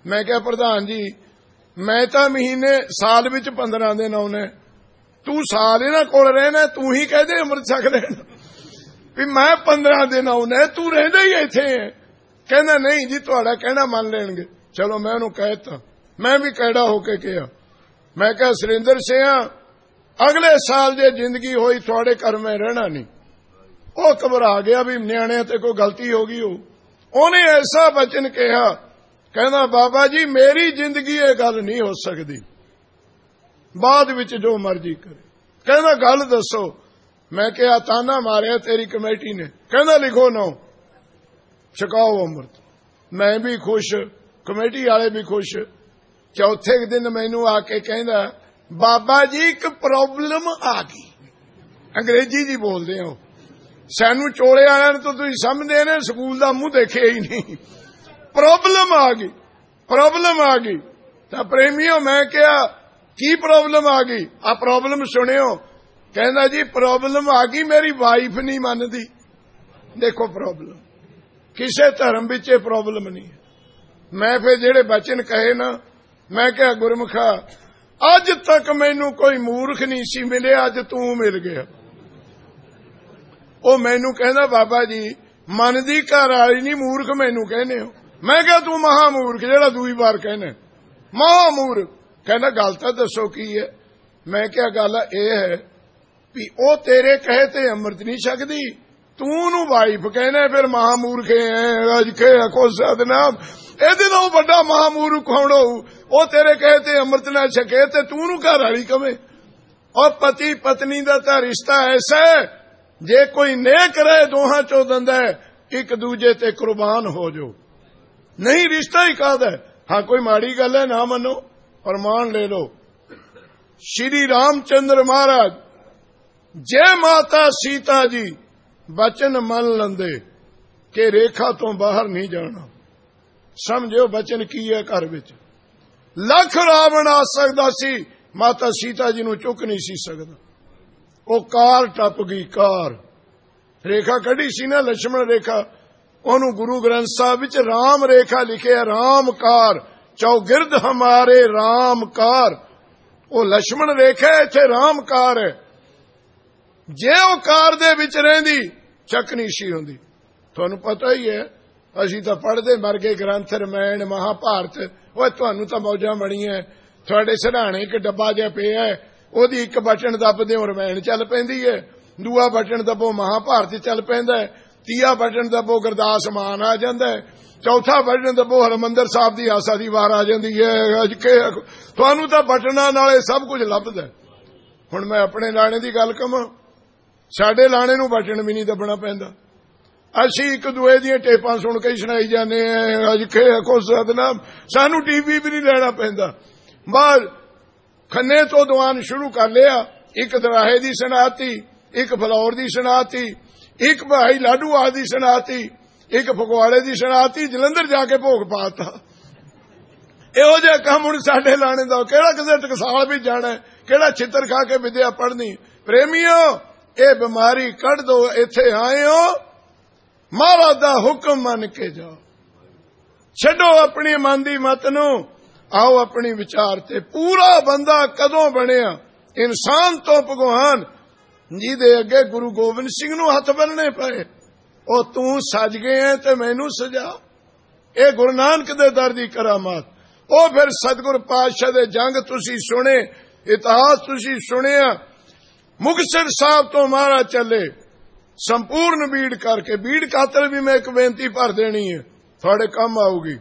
मैं क्या प्रधान जी मैं तो महीने साल विच 15 दिन आउना, तू साल इन्हां कोल रहना, तू ही कह दे अमृत छक लेना भी मैं 15 दिन आउना, तू रहिंदा ही इत्थे है। कहना नहीं जी तुहाडा कहना मान लेणगे। चलो मैं उहनूं कहता, मैं भी कैड़ा होके कहा, मैं कहा सुरिंदर सिंह अगले साल जे जिंदगी होई थोड़े घर में रहना नहीं। वो घबरा गया भी न्याणे ते कोई गलती हो गई हो। उन्हें ऐसा वचन कहा, कहना बाबा जी मेरी जिंदगी ये गल नहीं हो सकती, बाद विच जो मर्जी करे। कहना गल दसो। मैं कहा ताना मारिया तेरी कमेटी ने। कहना लिखो नो, छकाओ अमृत। मैं भी खुश, कमेटी वाले भी खुश। चौथे दिन मैनू आके कहना बाबा जी एक प्रॉब्लम आ गई। अंग्रेजी जी बोलते हो, सानू चोले आने तो तुम समझते ने स्कूल का मुंह देखे ही नहीं। प्रॉब्लम आ गई, प्रॉब्लम आ गई। तो प्रेमियों मैं क्या की प्रॉब्लम आ गई? आ प्रॉब्लम सुनियो। कहना जी प्रॉब्लम आ गई मेरी वाइफ नहीं मानती। देखो प्रॉब्लम किसे धर्म विच प्रॉब्लम नहीं है। मैं फिर जेड़े वचन कहे ना, मैं क्या गुरमुखा अज तक मैनू कोई मूर्ख नहीं सी मिले, अज तू मिल गया। वो मैनू कहना बाबा जी मनदी घर वाली नहीं मूर्ख मैनू कहने हो। मैं क्या तू महामूर्ख जेड़ा दूई बार कहने महामूर्ख। कहना गल तो दसो की है। मैं क्या गल यह है भी ओ तेरे कहे ते अमृत नहीं सकती, तू नू वाइफ कहने फिर महामूर्ख है सदनाम। एदे नालों बड़ा महामूर्ख कौन होऊ? ओ तेरे कहे ते अमृत ना छके ते तू नू घर वाली कवे। और पति पत्नी दा तां रिश्ता ऐसा है जे कोई नेक रहे दोहां चो दंदा है, एक दूजे ते कुर्बान हो जो। नहीं रिश्ता ही कादा है। हाँ कोई माड़ी गल है ना मनो और मान ले लो। श्री रामचंद्र महाराज जय माता सीता जी वचन मन लंदे कि रेखा तो बाहर नहीं जाना। समझो वचन की है घर विच लख रावण आ सकदा सी, माता सीता जी नूं चुक नहीं सी सकदा। वो कार टप गई, कार रेखा कढ़ी सी ना लक्ष्मण रेखा, ओनू गुरु ग्रंथ साहब विच राम रेखा लिखे है। राम कार चौगिरद हमारे राम कार, वो लक्ष्मण रेखा है, इत्थे राम कार है। जे वो कार दे विच रहिंदी चक नहीं सी हुंदी। तुहानूं पता ही है असीं तां पढ़दे मर गए ग्रंथ रामायण महाभारत। ओए तुहानूं तां मौजां बणीਆਂ, तुहाडे सिरहाणे एक डब्बा जिहा पिया है, ओहदी एक बटन दबदे हो रामायण चल पैंदी है, दूआ बटन दबो महाभारत चल पैंदा है, तीआ बटन दबो गुरदास मान आ जांदा है, चौथा बटन दबो हरमंदर साहब दी आसा दी वार आ जांदी है। अज के तुहानूं तां बटनां नाल सब कुछ लभदा। हुण मैं अपने लाणे दी गल कवां, साडे लाणे नूं बटन भी नहीं दबना पैंदा। असीं एक दूए दीयां टेपां सुण के सुणाई जाने अज के सतनाम, सानू टीवी भी नहीं लेना पैंदा। बाहर खन्ने तो दवान शुरू कर लिया, एक दराहे दी सुणाती, एक फलौर दी सुणाती, एक भाई लाडूआल दी सुणाती, एक फगवाड़े दी सुणाती, जलंधर जाके भोग पाता। इहो जिहा काम हुण साडे लाणे दा किहड़ा किते टकसाल भी जाना है, किहड़ा छित्तर खा के विद्या पढ़नी। प्रेमियो ये बीमारी कढ़ दो, इत्थे आए हो महाराज दा हुक्म मन के जाओ, छड्डो अपनी मन दी मत नू, आओ अपनी विचार ते। पूरा बंदा कदों बनिया इंसान तो भगवान जी दे अगे गुरु गोबिंद सिंह नू हथ बनने पए। ओ तू सज गए है ते मैनू सजा, ये गुरु नानक दे दर दी करामात। ओ फिर सतगुर पातशाह दे जंग तुसी सुने, इतिहास तुसी सुनिया, मुक्तसर साहब तो महाराज चले संपूर्ण बीड़ करके। बीड़ खातर भी मैं एक बेनती भर देनी है, थोड़े कम आऊगी।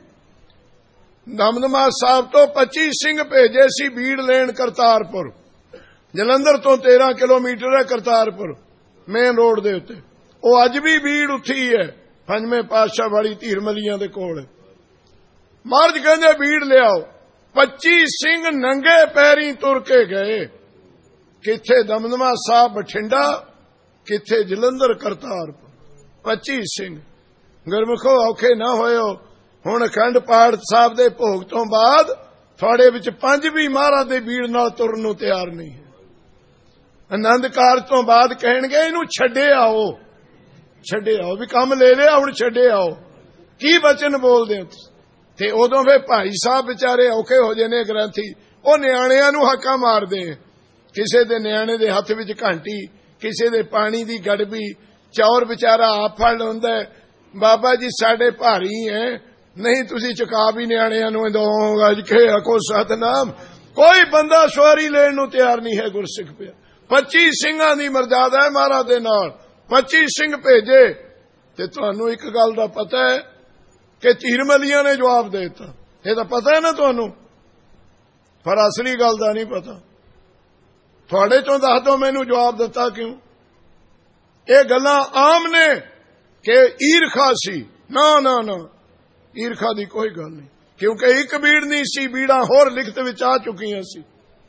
दमदमा साहब तो 25 सिंह भेजे सी बीड़ लेन करतारपुर, जलंधर तो 13 किलोमीटर है करतारपुर मेन रोड दे उत्ते। वो अज भी बीड़ उठी है, 5वें पातशाह वाली धीरमलियां दे कोल। महाराज कहंदे बीड़ लियाओ, 25 सिंह नंगे पैरी तुर के गए, किथे दमदमा साहब बठिंडा, किथे जलंधर करतारपुर। 25 सिंह गुरमुखो औखे ना होयो। हुण अखंड पाठ साहब दे भोग तो बाद थोड़े विच 5 भी महाराज दे बीड़ नाल तुरन नूं तैयार नहीं है। आनंद कारज तो बाद कहणगे इनू छड्डे आओ, छड्डे आओ भी काम ले लिया, हुण छड्डे आओ। की वचन बोलदे हो? ਤੇ ਉਦੋਂ ਫਿਰ ਭਾਈ ਸਾਹਿਬ ਵਿਚਾਰੇ ਔਖੇ ਹੋ ਜਾਂਦੇ ਗ੍ਰੰਥੀ, ਉਹ ਨਿਆਣਿਆਂ ਨੂੰ ਹਾਕਾਂ ਮਾਰਦੇ। ਕਿਸੇ ਦੇ ਨਿਆਣੇ ਦੇ ਹੱਥ ਵਿੱਚ ਘੰਟੀ, ਕਿਸੇ ਦੇ ਪਾਣੀ ਦੀ ਗੜਬੀ, ਚੌਰ ਵਿਚਾਰਾ ਆਪ ਫੜ ਲੈਂਦਾ। ਬਾਬਾ ਜੀ ਸਾਡੇ ਭਾਰੀ ਹੈ, ਨਹੀਂ ਤੁਸੀਂ ਚੁਕਾ ਵੀ ਨਿਆਣਿਆਂ ਨੂੰ ਦੋ ਗੱਜ ਕੇ ਆਖੋ ਸਤਨਾਮ। ਕੋਈ ਬੰਦਾ ਸਵਾਰੀ ਲੈਣ ਨੂੰ ਤਿਆਰ ਨਹੀਂ ਹੈ ਗੁਰਸਿੱਖ ਪਿਆ। 25 ਸਿੰਘਾਂ ਦੀ ਮਰਜ਼ਾਦਾ ਹੈ ਮਹਾਰਾਜ ਦੇ ਨਾਲ, 25 ਸਿੰਘ ਭੇਜੇ। ਤੇ ਤੁਹਾਨੂੰ ਇੱਕ ਗੱਲ ਦਾ ਪਤਾ ਹੈ ਕਿ ਧੀਰਮਲੀਆਂ ਨੇ ਜਵਾਬ ਦੇ ਦਿੱਤਾ, ਇਹ ਤਾਂ ਪਤਾ ਹੈ ਨਾ ਤੁਹਾਨੂੰ, ਪਰ ਅਸਲੀ ਗੱਲ ਦਾ ਨਹੀਂ ਪਤਾ। ਤੁਹਾਡੇ ਚੋਂ ਦੱਸ ਦਿਓ ਮੈਨੂੰ ਜਵਾਬ ਦਿੱਤਾ ਕਿਉਂ। ਇਹ ਗੱਲਾਂ ਆਮ ਨੇ ਕਿ ਈਰਖਾ ਸੀ। ਨਾ ਨਾ ਨਾ, ਈਰਖਾ ਦੀ ਕੋਈ ਗੱਲ ਨਹੀਂ, ਕਿਉਂਕਿ ਇੱਕ ਬੀੜ ਨਹੀਂ ਸੀ, ਬੀੜਾਂ ਹੋਰ ਲਿਖਤ ਵਿੱਚ ਆ ਚੁੱਕੀਆਂ ਸੀ।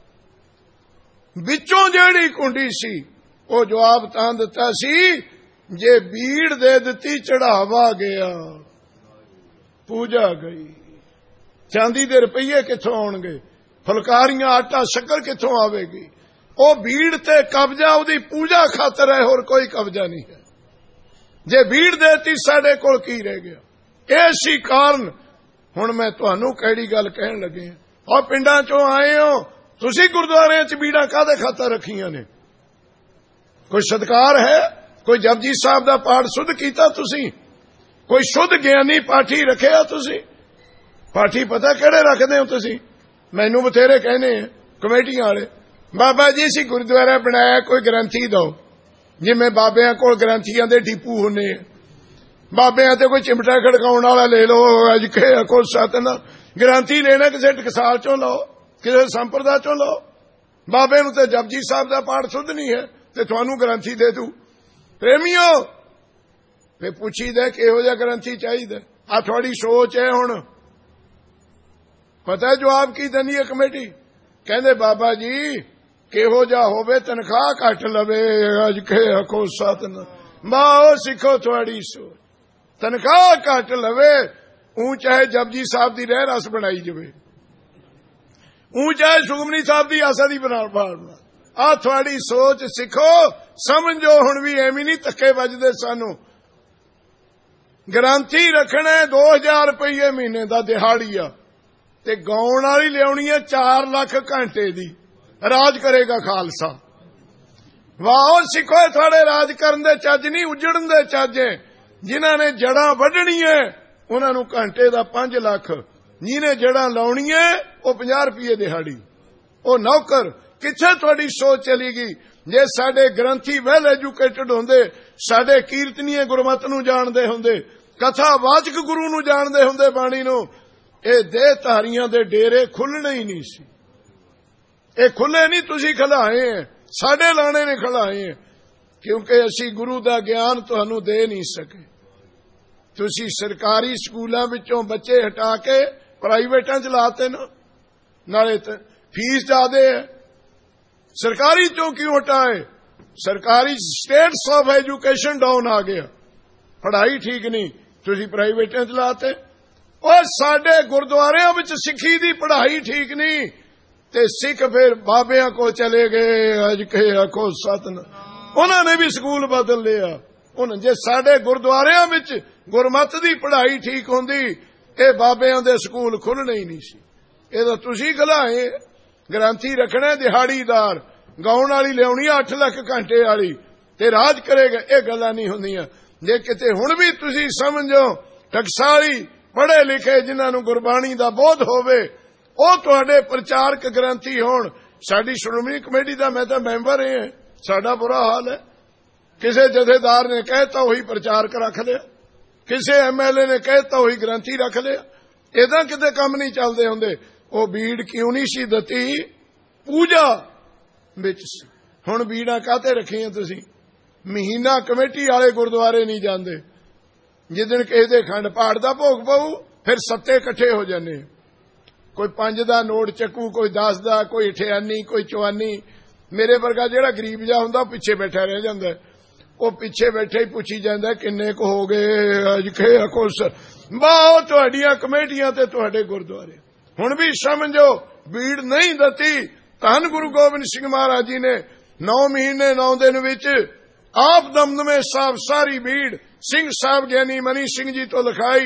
ਵਿੱਚੋਂ ਜਿਹੜੀ ਕੁੰਡੀ ਸੀ ਉਹ ਜਵਾਬ ਤਾਂ ਦਿੱਤਾ ਸੀ, ਜੇ ਬੀੜ ਦੇ ਦਿੱਤੀ ਚੜਾਵਾ ਗਿਆ, ਪੂਜਾ ਗਈ। ਚਾਂਦੀ ਦੇ ਰੁਪਈਏ ਕਿੱਥੋਂ ਆਉਣਗੇ, ਫੁਲਕਾਰੀਆਂ ਆਟਾ ਸ਼ੱਕਰ ਕਿੱਥੋਂ ਆਵੇਗੀ। ਉਹ ਬੀੜ ਤੇ ਕਬਜ਼ਾ ਉਹਦੀ ਪੂਜਾ ਖਾਤਰ ਹੈ, ਹੋਰ ਕੋਈ ਕਬਜ਼ਾ ਨਹੀਂ ਹੈ। ਜੇ ਬੀੜ ਦੇਤੀ ਸਾਡੇ ਕੋਲ ਕੀ ਰਹਿ ਗਿਆ। ਇਹ ਸੀ ਕਾਰਨ। ਹੁਣ ਮੈਂ ਤੁਹਾਨੂੰ ਕਿਹੜੀ ਗੱਲ ਕਹਿਣ ਲੱਗੇ, ਉਹ ਪਿੰਡਾਂ ਚੋਂ ਆਏ ਹੋ ਤੁਸੀਂ, ਗੁਰਦੁਆਰਿਆਂ 'ਚ ਬੀੜਾਂ ਕਾਹਦੇ ਖਾਤਰ ਰੱਖੀਆਂ ਨੇ। ਕੋਈ ਸਤਿਕਾਰ ਹੈ, ਕੋਈ ਜਪਜੀ ਸਾਹਿਬ ਦਾ ਪਾਠ ਸੁਧ ਕੀਤਾ ਤੁਸੀਂ, ਕੋਈ ਸ਼ੁੱਧ ਗਿਆਨੀ ਪਾਠੀ ਰੱਖਿਆ ਤੁਸੀਂ। ਪਾਠੀ ਪਤਾ ਕਿਹੜੇ ਰੱਖਦੇ ਹੋ ਤੁਸੀਂ, ਮੈਨੂੰ ਬਥੇਰੇ ਕਹਿੰਦੇ ਆ ਕਮੇਟੀਆਂ ਵਾਲੇ, ਬਾਬਾ ਜੀ ਅਸੀਂ ਗੁਰਦੁਆਰਾ ਬਣਾਇਆ, ਕੋਈ ਗ੍ਰੰਥੀ ਦਿਓ। ਜਿਵੇਂ ਬਾਬਿਆਂ ਕੋਲ ਗ੍ਰੰਥੀਆਂ ਦੇ ਡੀਪੂ ਹੁੰਦੇ ਆ, ਬਾਬਿਆਂ ਤੇ ਕੋਈ ਚਿਮਟਾ ਖੜਕਾਉਣ ਵਾਲਾ ਲੈ ਲਓ, ਅੱਜ ਕੇ ਕੋ ਸਤਨਾ। ਗ੍ਰੰਥੀ ਲੈਣਾ ਕਿਸੇ ਟਕਸਾਲ ਚੋਂ ਲਓ, ਕਿਸੇ ਸੰਪਰਦਾ ਚੋਂ ਲਓ। ਬਾਬੇ ਨੂੰ ਤੇ ਜਪਜੀ ਸਾਹਿਬ ਦਾ ਪਾਠ ਸੁਧ ਨਹੀਂ ਹੈ ਤੇ ਤੁਹਾਨੂੰ ਗ੍ਰੰਥੀ ਦੇ ਦੂ। ਪ੍ਰੇਮੀਓ, ਫੇ ਪੁੱਛੀਦਾ ਕਿਹੋ ਜਿਹਾ ਗ੍ਰੰਥੀ ਚਾਹੀਦਾ। ਆ ਤੁਹਾਡੀ ਸੋਚ ਹੈ। ਹੁਣ ਪਤਾ ਜਵਾਬ ਕੀ ਦਿੰਦੀ ਹੈ ਕਮੇਟੀ, ਕਹਿੰਦੇ ਬਾਬਾ ਜੀ ਕਿਹੋ ਜਿਹਾ ਹੋਵੇ, ਤਨਖਾਹ ਘੱਟ ਲਵੇ, ਅੱਜ ਕੇ ਆਖੋ ਸਤਨਾਮ। ਮਾਓ ਸਿੱਖੋ ਤੁਹਾਡੀ ਸੋਚ, ਤਨਖਾਹ ਘੱਟ ਲਵੇ, ਉਹ ਚਾਹੇ ਜਪਜੀ ਸਾਹਿਬ ਦੀ ਰਹਿ ਰਸ ਬਣਾਈ ਜਾਵੇ, ਉਹ ਚਾਹੇ ਸੁਖਮਨੀ ਸਾਹਿਬ ਦੀ ਆਸਾ ਦੀ ਬਣਾ। ਆ ਤੁਹਾਡੀ ਸੋਚ ਸਿੱਖੋ, ਸਮਝੋ। ਹੁਣ ਵੀ ਐਵੇਂ ਨਹੀਂ ਧੱਕੇ ਵੱਜਦੇ ਸਾਨੂੰ। ਗ੍ਰੰਥੀ ਰੱਖਣਾ 2000 ਰੁਪਏ ਮਹੀਨੇ ਦਾ ਦਿਹਾੜੀ ਆ, ਤੇ ਗਾਉਣ ਵਾਲੀ ਲਿਆਉਣੀ ਹੈ 4 ਲੱਖ ਘੰਟੇ ਦੀ। ਰਾਜ ਕਰੇਗਾ ਖਾਲਸਾ। ਵਾਹ ਸਿੱਖੋ, ਤੁਹਾਡੇ ਰਾਜ ਕਰਨ ਦੇ ਚੱਜ ਨਹੀਂ, ਉਜੜਨ ਦੇ ਚੱਜ। ਜਿਨ੍ਹਾਂ ਨੇ ਜੜਾਂ ਵੱਢਣੀਆਂ ਉਹਨਾਂ ਨੂੰ ਘੰਟੇ ਦਾ 5 ਲੱਖ, ਜਿਹਨੇ ਜੜਾਂ ਲਾਉਣੀਆਂ ਉਹ 50 ਰੁਪਏ ਦਿਹਾੜੀ, ਉਹ ਨੌਕਰ। ਕਿੱਥੇ ਤੁਹਾਡੀ ਸੋਚ ਚਲੀ ਗਈ। ਜੇ ਸਾਡੇ ਗ੍ਰੰਥੀ ਵੈਲ ਐਜੂਕੇਟਡ ਹੁੰਦੇ, ਸਾਡੇ ਕੀਰਤਨੀਏ ਗੁਰਮਤਿ ਨੂੰ ਜਾਣਦੇ ਹੁੰਦੇ, ਕਥਾ ਵਾਚਕ ਗੁਰੂ ਨੂੰ ਜਾਣਦੇ ਹੁੰਦੇ, ਬਾਣੀ ਨੂੰ, ਇਹ ਦੇਹ ਧਾਰੀਆਂ ਦੇ ਡੇਰੇ ਖੁੱਲਣੇ ਹੀ ਨਹੀਂ ਸੀ। ਇਹ ਖੁੱਲੇ ਨਹੀਂ, ਤੁਸੀਂ ਖਲਾਏ ਹੈ, ਸਾਡੇ ਲਾਣੇ ਨੇ ਖਲਾਏ ਹੈ, ਕਿਉਂਕਿ ਅਸੀਂ ਗੁਰੂ ਦਾ ਗਿਆਨ ਤੁਹਾਨੂੰ ਦੇ ਨਹੀਂ ਸਕੇ। ਤੁਸੀਂ ਸਰਕਾਰੀ ਸਕੂਲਾਂ ਵਿੱਚੋਂ ਬੱਚੇ ਹਟਾ ਕੇ ਪ੍ਰਾਈਵੇਟਾਂ 'ਚ ਲਾਤੇ ਨਾ, ਨਾਲੇ ਫੀਸ ਜ਼ਿਆਦੇ ਹੈ। ਸਰਕਾਰੀ ਚੋਂ ਕਿਉਂ ਹਟਾਏ? ਸਰਕਾਰੀ ਸਟੇਟਸ ਆਫ ਐਜੂਕੇਸ਼ਨ ਡਾਊਨ ਆ ਗਿਆ, ਪੜ੍ਹਾਈ ਠੀਕ ਨਹੀਂ, ਤੁਸੀਂ ਪ੍ਰਾਈਵੇਟਾਂ 'ਚ ਲਾਤੇ। ਉਹ ਸਾਡੇ ਗੁਰਦੁਆਰਿਆਂ ਵਿੱਚ ਸਿੱਖੀ ਦੀ ਪੜ੍ਹਾਈ ਠੀਕ ਨਹੀਂ, ਤੇ ਸਿੱਖ ਫਿਰ ਬਾਬਿਆਂ ਕੋਲ ਚਲੇ ਗਏ, ਅੱਜ ਕੇ ਆਖੋ ਸਤਨਾਮ। ਉਹਨਾਂ ਨੇ ਵੀ ਸਕੂਲ ਬਦਲ ਲਿਆ। ਹੁਣ ਜੇ ਸਾਡੇ ਗੁਰਦੁਆਰਿਆਂ ਵਿੱਚ ਗੁਰਮਤਿ ਦੀ ਪੜ੍ਹਾਈ ਠੀਕ ਹੁੰਦੀ, ਇਹ ਬਾਬਿਆਂ ਦੇ ਸਕੂਲ ਖੁੱਲਣੇ ਹੀ ਨਹੀਂ ਸੀ। ਇਹ ਤਾਂ ਤੁਸੀਂ ਖਲਾਏ। ਗ੍ਰੰਥੀ ਰੱਖਣਾ ਦਿਹਾੜੀਦਾਰ, ਗਾਉਣ ਵਾਲੀ ਲਿਆਉਣੀ 8 ਲੱਖ ਘੰਟੇ ਵਾਲੀ, ਤੇ ਰਾਜ ਕਰੇਗਾ। ਇਹ ਗੱਲਾਂ ਨਹੀਂ ਹੁੰਦੀਆਂ। ਜੇ ਕਿਤੇ ਹੁਣ ਵੀ ਤੁਸੀਂ ਸਮਝੋ, ਟਕਸਾਲੀ ਪੜ੍ਹੇ ਲਿਖੇ ਜਿਨ੍ਹਾਂ ਨੂੰ ਗੁਰਬਾਣੀ ਦਾ ਬੋਧ ਹੋਵੇ, ਉਹ ਤੁਹਾਡੇ ਪ੍ਰਚਾਰਕ ਗ੍ਰੰਥੀ ਹੋਣ। ਸਾਡੀ ਸ਼੍ਰੋਮਣੀ ਕਮੇਟੀ ਦਾ ਮੈਂ ਤਾਂ ਮੈਂਬਰ ਹਾਂ, ਸਾਡਾ ਬੁਰਾ ਹਾਲ ਹੈ। ਕਿਸੇ ਜਥੇਦਾਰ ਨੇ ਕਹਿਤਾ ਉਹੀ ਪ੍ਰਚਾਰਕ ਰੱਖ ਲਿਆ, ਕਿਸੇ ਐਮਐਲਏ ਨੇ ਕਹਿਤਾ ਉਹੀ ਗ੍ਰੰਥੀ ਰੱਖ ਲਿਆ। ਇਹਦਾ ਕਿਤੇ ਕੰਮ ਨਹੀਂ ਚੱਲਦੇ ਹੁੰਦੇ। ਉਹ ਬੀੜ ਕਿਉਂ ਨਹੀਂ ਸੀ ਦਿੱਤੀ? ਪੂਜਾ ਵਿੱਚ ਸੀ। ਹੁਣ ਬੀੜਾਂ ਕਾਹਤੇ ਰੱਖੀਆਂ ਤੁਸੀਂ? ਮਹੀਨਾ ਕਮੇਟੀ ਵਾਲੇ ਗੁਰਦੁਆਰੇ ਨਹੀਂ ਜਾਂਦੇ। ਜਿੱਦਣ ਕਿਸੇ ਦੇ ਖੰਡ ਪਾਠ ਦਾ ਭੋਗ ਪਊ, ਫਿਰ ਸੱਤੇ ਇਕੱਠੇ ਹੋ ਜਾਂਦੇ। ਕੋਈ 5 ਦਾ ਨੋਟ ਚੱਕੂ, ਕੋਈ 10 ਦਾ, ਕੋਈ 98, ਕੋਈ 54। ਮੇਰੇ ਵਰਗਾ ਜਿਹੜਾ ਗਰੀਬ ਜਿਹਾ ਹੁੰਦਾ ਪਿੱਛੇ ਬੈਠਾ ਰਹਿ ਜਾਂਦਾ। ਉਹ ਪਿੱਛੇ ਬੈਠੇ ਹੀ ਪੁੱਛੀ ਜਾਂਦਾ ਕਿੰਨੇ ਕੁ ਹੋ ਗਏ, ਅੱਜ ਕੇ ਕੁਛ। ਬਹੁਤ ਤੁਹਾਡੀਆਂ ਕਮੇਟੀਆਂ ਤੇ ਤੁਹਾਡੇ ਗੁਰਦੁਆਰੇ। ਹੁਣ ਵੀ ਸਮਝੋ, ਬੀੜ ਨਹੀਂ ਦਿੱਤੀ। ਧੰਨ ਗੁਰੂ ਗੋਬਿੰਦ ਸਿੰਘ ਮਹਾਰਾਜ ਜੀ ਨੇ 9 ਮਹੀਨੇ 9 ਦਿਨ ਵਿੱਚ ਆਪ ਦਮਦਮੇ ਸਾਹਿਬ ਸਾਰੀ ਬੀੜ ਸਿੰਘ ਸਾਹਿਬ ਗਿਆਨੀ ਮਨੀ ਸਿੰਘ ਜੀ ਤੋਂ ਲਿਖਾਈ।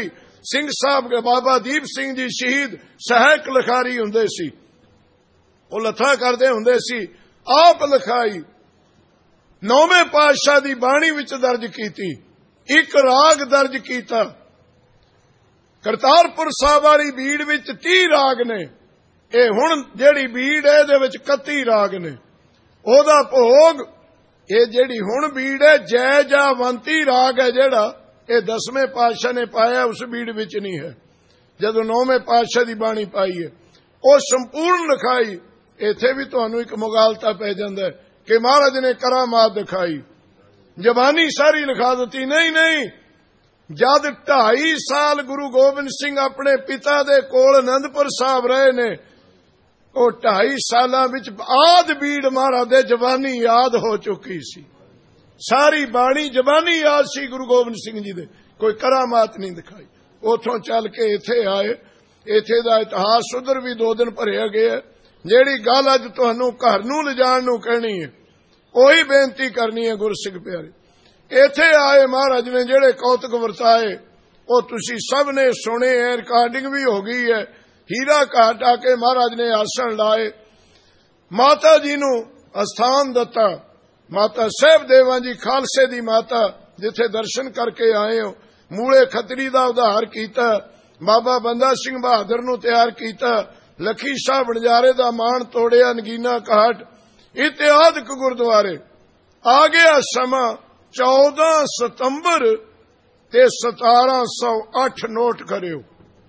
ਸਿੰਘ ਸਾਹਿਬ ਬਾਬਾ ਦੀਪ ਸਿੰਘ ਜੀ ਸ਼ਹੀਦ ਸਹਾਇਕ ਲਿਖਾਰੀ ਹੁੰਦੇ ਸੀ। ਉਹ ਲੱਥਾ ਕਰਦੇ ਹੁੰਦੇ ਸੀ। ਆਪ ਲਿਖਾਈ 9ਵੇਂ ਪਾਤਸ਼ਾਹ ਦੀ ਬਾਣੀ ਵਿੱਚ ਦਰਜ ਕੀਤੀ। ਇੱਕ ਰਾਗ ਦਰਜ ਕੀਤਾ। ਕਰਤਾਰਪੁਰ ਸਾਹਿਬ ਵਾਲੀ ਬੀੜ ਵਿੱਚ 30 ਰਾਗ ਨੇ। ਇਹ ਹੁਣ ਜਿਹੜੀ ਬੀੜ ਹੈ ਇਹਦੇ ਵਿੱਚ 31 ਰਾਗ ਨੇ। ਉਹਦਾ ਭੋਗ ਇਹ ਜਿਹੜੀ ਹੁਣ ਬੀੜ ਹੈ ਜੈ ਜਾਵੰਤੀ ਰਾਗ ਹੈ ਜਿਹੜਾ ਇਹ 10ਵੇਂ ਪਾਤਸ਼ਾਹ ਨੇ ਪਾਇਆ, ਉਸ ਬੀੜ ਵਿੱਚ ਨਹੀਂ ਹੈ। ਜਦੋਂ 9ਵੇਂ ਪਾਤਸ਼ਾਹ ਦੀ ਬਾਣੀ ਪਾਈ ਹੈ ਉਹ ਸੰਪੂਰਨ ਲਿਖਾਈ। ਇੱਥੇ ਵੀ ਤੁਹਾਨੂੰ ਇੱਕ ਮੁਗਾਲਤਾ ਪੈ ਜਾਂਦਾ ਕਿ ਮਹਾਰਾਜ ਨੇ ਕਰਾਮਾਤ ਦਿਖਾਈ, ਜ਼ਬਾਨੀ ਸਾਰੀ ਲਿਖਾ ਦਿੱਤੀ। ਨਹੀਂ, ਜਦ 2.5 ਸਾਲ ਗੁਰੂ ਗੋਬਿੰਦ ਸਿੰਘ ਆਪਣੇ ਪਿਤਾ ਦੇ ਕੋਲ ਅਨੰਦਪੁਰ ਸਾਹਿਬ ਰਹੇ ਨੇ, ਉਹ 2.5 ਸਾਲਾਂ ਵਿੱਚ ਆਦ ਬੀੜ ਮਹਾਰਾਜ ਦੇ ਜ਼ਬਾਨੀ ਯਾਦ ਹੋ ਚੁੱਕੀ ਸੀ। ਸਾਰੀ ਬਾਣੀ ਜ਼ਬਾਨੀ ਯਾਦ ਸੀ ਗੁਰੂ ਗੋਬਿੰਦ ਸਿੰਘ ਜੀ ਦੇ, ਕੋਈ ਕਰਾਮਾਤ ਨਹੀਂ ਦਿਖਾਈ। ਉਥੋਂ ਚੱਲ ਕੇ ਇੱਥੇ ਆਏ। ਇੱਥੇ ਦਾ ਇਤਿਹਾਸ ਉਧਰ ਵੀ 2 ਦਿਨ ਭਰਿਆ ਗਿਆ। ਜਿਹੜੀ ਗੱਲ ਅੱਜ ਤੁਹਾਨੂੰ ਘਰ ਨੂੰ ਲਿਜਾਣ ਨੂੰ ਕਹਿਣੀ ਹੈ ਉਹੀ ਬੇਨਤੀ ਕਰਨੀ ਹੈ ਗੁਰਸਿੱਖ ਪਿਆਰੇ। ਇੱਥੇ ਆਏ ਮਹਾਰਾਜ ਨੇ ਜਿਹੜੇ ਕੌਤਕ ਵਰਤਾਏ ਉਹ ਤੁਸੀਂ ਸਭ ਨੇ ਸੁਣੇ ਹੈ, ਰਿਕਾਰਡਿੰਗ ਵੀ ਹੋ ਗਈ ਹੈ। ਹੀਰਾ ਘਾਟ ਆ ਕੇ ਮਹਾਰਾਜ ਨੇ ਆਸਣ ਲਾਏ, ਮਾਤਾ ਜੀ ਨੂੰ ਅਸਥਾਨ ਦਿੱਤਾ। ਮਾਤਾ ਸਾਹਿਬ ਦੇਵਾਂ ਜੀ ਖਾਲਸੇ ਦੀ ਮਾਤਾ ਜਿੱਥੇ ਦਰਸ਼ਨ ਕਰਕੇ ਆਏ ਹੋ। ਮੂਲੇ ਖੱਤਰੀ ਦਾ ਉਧਾਰ ਕੀਤਾ, ਬਾਬਾ ਬੰਦਾ ਸਿੰਘ ਬਹਾਦਰ ਨੂੰ ਤਿਆਰ ਕੀਤਾ, ਲੱਖੀ ਸ਼ਾਹ ਬਣਜਾਰੇ ਦਾ ਮਾਣ ਤੋੜਿਆ, ਨਗੀਨਾ ਘਾਟ ਇਤਿਹਾਦਕ ਗੁਰਦੁਆਰੇ। ਆ ਗਿਆ ਸਮਾਂ 14 ਸਤੰਬਰ ਤੇ 1708 ਨੋਟ ਕਰਿਓ।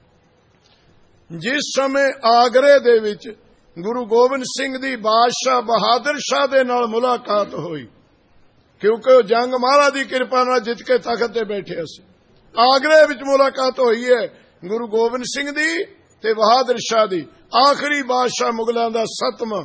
ਜਿਸ ਸਮੇਂ ਆਗਰੇ ਦੇ ਵਿੱਚ ਗੁਰੂ ਗੋਬਿੰਦ ਸਿੰਘ ਦੀ ਬਾਦਸ਼ਾਹ ਬਹਾਦਰ ਸ਼ਾਹ ਦੇ ਨਾਲ ਮੁਲਾਕਾਤ ਹੋਈ, ਕਿਉਂਕਿ ਉਹ ਜੰਗ ਮਹਾਰਾਜ ਦੀ ਕਿਰਪਾ ਨਾਲ ਜਿੱਤ ਕੇ ਤਖਤ ਤੇ ਬੈਠਿਆ ਸੀ। ਆਗਰੇ ਵਿੱਚ ਮੁਲਾਕਾਤ ਹੋਈ ਹੈ ਗੁਰੂ ਗੋਬਿੰਦ ਸਿੰਘ ਦੀ ਤੇ ਬਹਾਦਰ ਸ਼ਾਹ ਦੀ, ਆਖਰੀ ਬਾਦਸ਼ਾਹ ਮੁਗਲਾਂ ਦਾ 7ਵਾਂ।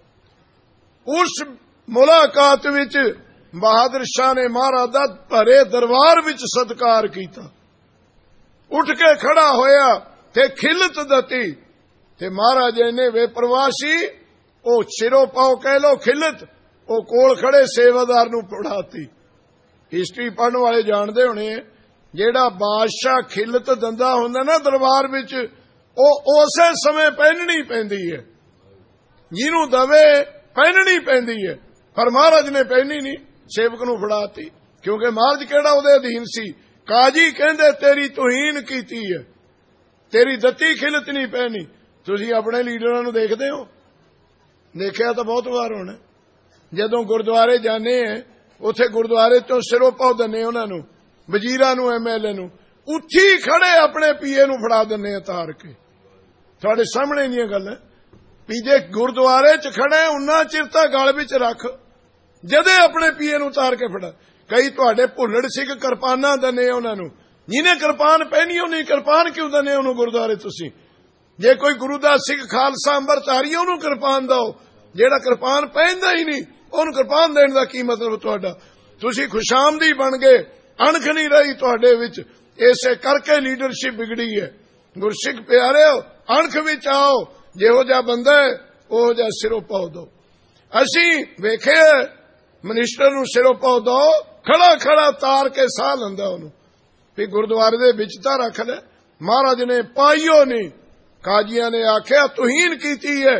ਉਸ ਮੁਲਾਕਾਤ ਵਿੱਚ ਬਹਾਦਰ ਸ਼ਾਹ ਨੇ ਮਹਾਰਾਜ ਦਾ ਭਰੇ ਦਰਬਾਰ ਵਿੱਚ ਸਤਿਕਾਰ ਕੀਤਾ। ਉੱਠ ਕੇ ਖੜਾ ਹੋਇਆ ਤੇ ਖਿਲਤ ਦਿੱਤੀ ਤੇ ਮਹਾਰਾਜ ਨੇ ਬੇਪਰਵਾਹ ਸੀ, ਉਹ ਸਿਰੋਂ ਪਾਉ ਕਹਿ ਲੋ ਖਿਲਤ, ਉਹ ਕੋਲ ਖੜੇ ਸੇਵਾਦਾਰ ਨੂੰ ਫੜਾਤੀ। ਹਿਸਟਰੀ ਪੜ੍ਹਨ ਵਾਲੇ ਜਾਣਦੇ ਹੋਣੇ, ਜਿਹੜਾ ਬਾਦਸ਼ਾਹ ਖਿਲਤ ਦਿੰਦਾ ਹੁੰਦਾ ਨਾ ਦਰਬਾਰ ਵਿੱਚ, ਉਹ ਉਸੇ ਸਮੇਂ ਪਹਿਨਣੀ ਪੈਂਦੀ ਹੈ। ਜਿਹਨੂੰ ਦਵੇ ਪਹਿਨਣੀ ਪੈਂਦੀ ਹੈ, ਪਰ ਮਹਾਰਾਜ ਨੇ ਪਹਿਨੀ ਨਹੀਂ, ਸੇਵਕ ਨੂੰ ਫੜਾਤੀ। ਕਿਉਂਕਿ ਮਹਾਰਾਜ ਕਿਹੜਾ ਉਹਦੇ ਅਧੀਨ ਸੀ। ਕਾਜੀ ਕਹਿੰਦੇ ਤੇਰੀ ਤੋਹੀਨ ਕੀਤੀ ਹੈ, ਤੇਰੀ ਦਿੱਤੀ ਖਿਲਤ ਨਹੀਂ ਪਹਿਨੀ। ਤੁਸੀਂ ਆਪਣੇ ਲੀਡਰਾਂ ਨੂੰ ਦੇਖਦੇ ਹੋ? ਦੇਖਿਆ ਤਾਂ ਬਹੁਤ ਵਾਰ ਹੋਣਾ। ਜਦੋਂ ਗੁਰਦੁਆਰੇ ਜਾਂਦੇ ਆ, ਉੱਥੇ ਗੁਰਦੁਆਰੇ ਤੋਂ ਸਿਰੋਂ ਪਾਉ ਦਿੰਦੇ ਉਹਨਾਂ ਨੂੰ, ਵਜ਼ੀਰਾਂ ਨੂੰ, MLA ਨੂੰ, ਉੱਥੀ ਖੜੇ ਆਪਣੇ ਪੀਏ ਨੂੰ ਫੜਾ ਦਿੰਦੇ ਆ ਤਾਰ ਕੇ। ਤੁਹਾਡੇ ਸਾਹਮਣੇ ਦੀਆਂ ਗੱਲਾਂ ਵੀ ਜੇ ਗੁਰਦੁਆਰੇ 'ਚ ਖੜੇ ਉਨਾ ਚਿਰ ਤਾਂ ਗਲ ਵਿੱਚ ਰੱਖ, ਜਦੇ ਆਪਣੇ ਪੀਏ ਨੂੰ ਤਾਰ ਕੇ ਫੜਾ। ਕਈ ਤੁਹਾਡੇ ਭੁੱਲੜ ਸਿੱਖ ਕਿਰਪਾਨਾਂ ਦਿੰਦੇ ਉਹਨਾਂ ਨੂੰ, ਜਿਹਨੇ ਕਿਰਪਾਨ ਪਹਿਨੀ ਉਹ ਨਹੀਂ, ਕਿਰਪਾਨ ਕਿਉਂ ਦਿੰਦੇ ਉਹਨੂੰ ਗੁਰਦੁਆਰੇ ਤੁਸੀਂ? ਜੇ ਕੋਈ ਗੁਰੂ ਦਾ ਸਿੱਖ ਖਾਲਸਾ ਅੰਮ੍ਰਿਤਧਾਰੀ ਉਹਨੂੰ ਕਿਰਪਾਨ ਦਿਓ, ਜਿਹੜਾ ਕਿਰਪਾਨ ਪਹਿਨਦਾ ਹੀ ਨਹੀਂ ਉਹਨੂੰ ਕਿਰਪਾਨ ਦੇਣ ਦਾ ਕੀ ਮਤਲਬ ਤੁਹਾਡਾ? ਤੁਸੀਂ ਖੁਸ਼ਾਮਦੀ ਬਣ ਗਏ, ਅਣਖ ਨਹੀਂ ਰਹੀ ਤੁਹਾਡੇ ਵਿੱਚ। ਇਸੇ ਕਰਕੇ ਲੀਡਰਸ਼ਿਪ ਵਿਗੜੀ ਹੈ। ਗੁਰਸਿੱਖ ਪਿਆਰਿਓ, ਅਣਖ ਵਿੱਚ ਆਓ। ਜਿਹੋ ਜਿਹਾ ਬੰਦਾ ਹੈ ਉਹ ਜਿਹਾ ਸਿਰੋਂ ਪਾਉ ਦੋ। ਅਸੀਂ ਵੇਖਿਆ ਮਨਿਸਟਰ ਨੂੰ ਸਿਰੋਂ ਪਾਉ ਦੋ, ਖੜਾ ਤਾਰ ਕੇ ਸਾਹ ਲੈਂਦਾ ਉਹਨੂੰ ਵੀ ਗੁਰਦੁਆਰੇ ਦੇ ਵਿੱਚ ਤਾਂ ਰੱਖ ਲੈ। ਮਹਾਰਾਜ ਨੇ ਪਾਈਓ ਨਹੀਂ। ਕਾਜ਼ੀਆਂ ਨੇ ਆਖਿਆ ਤੋਹੀਨ ਕੀਤੀ ਹੈ।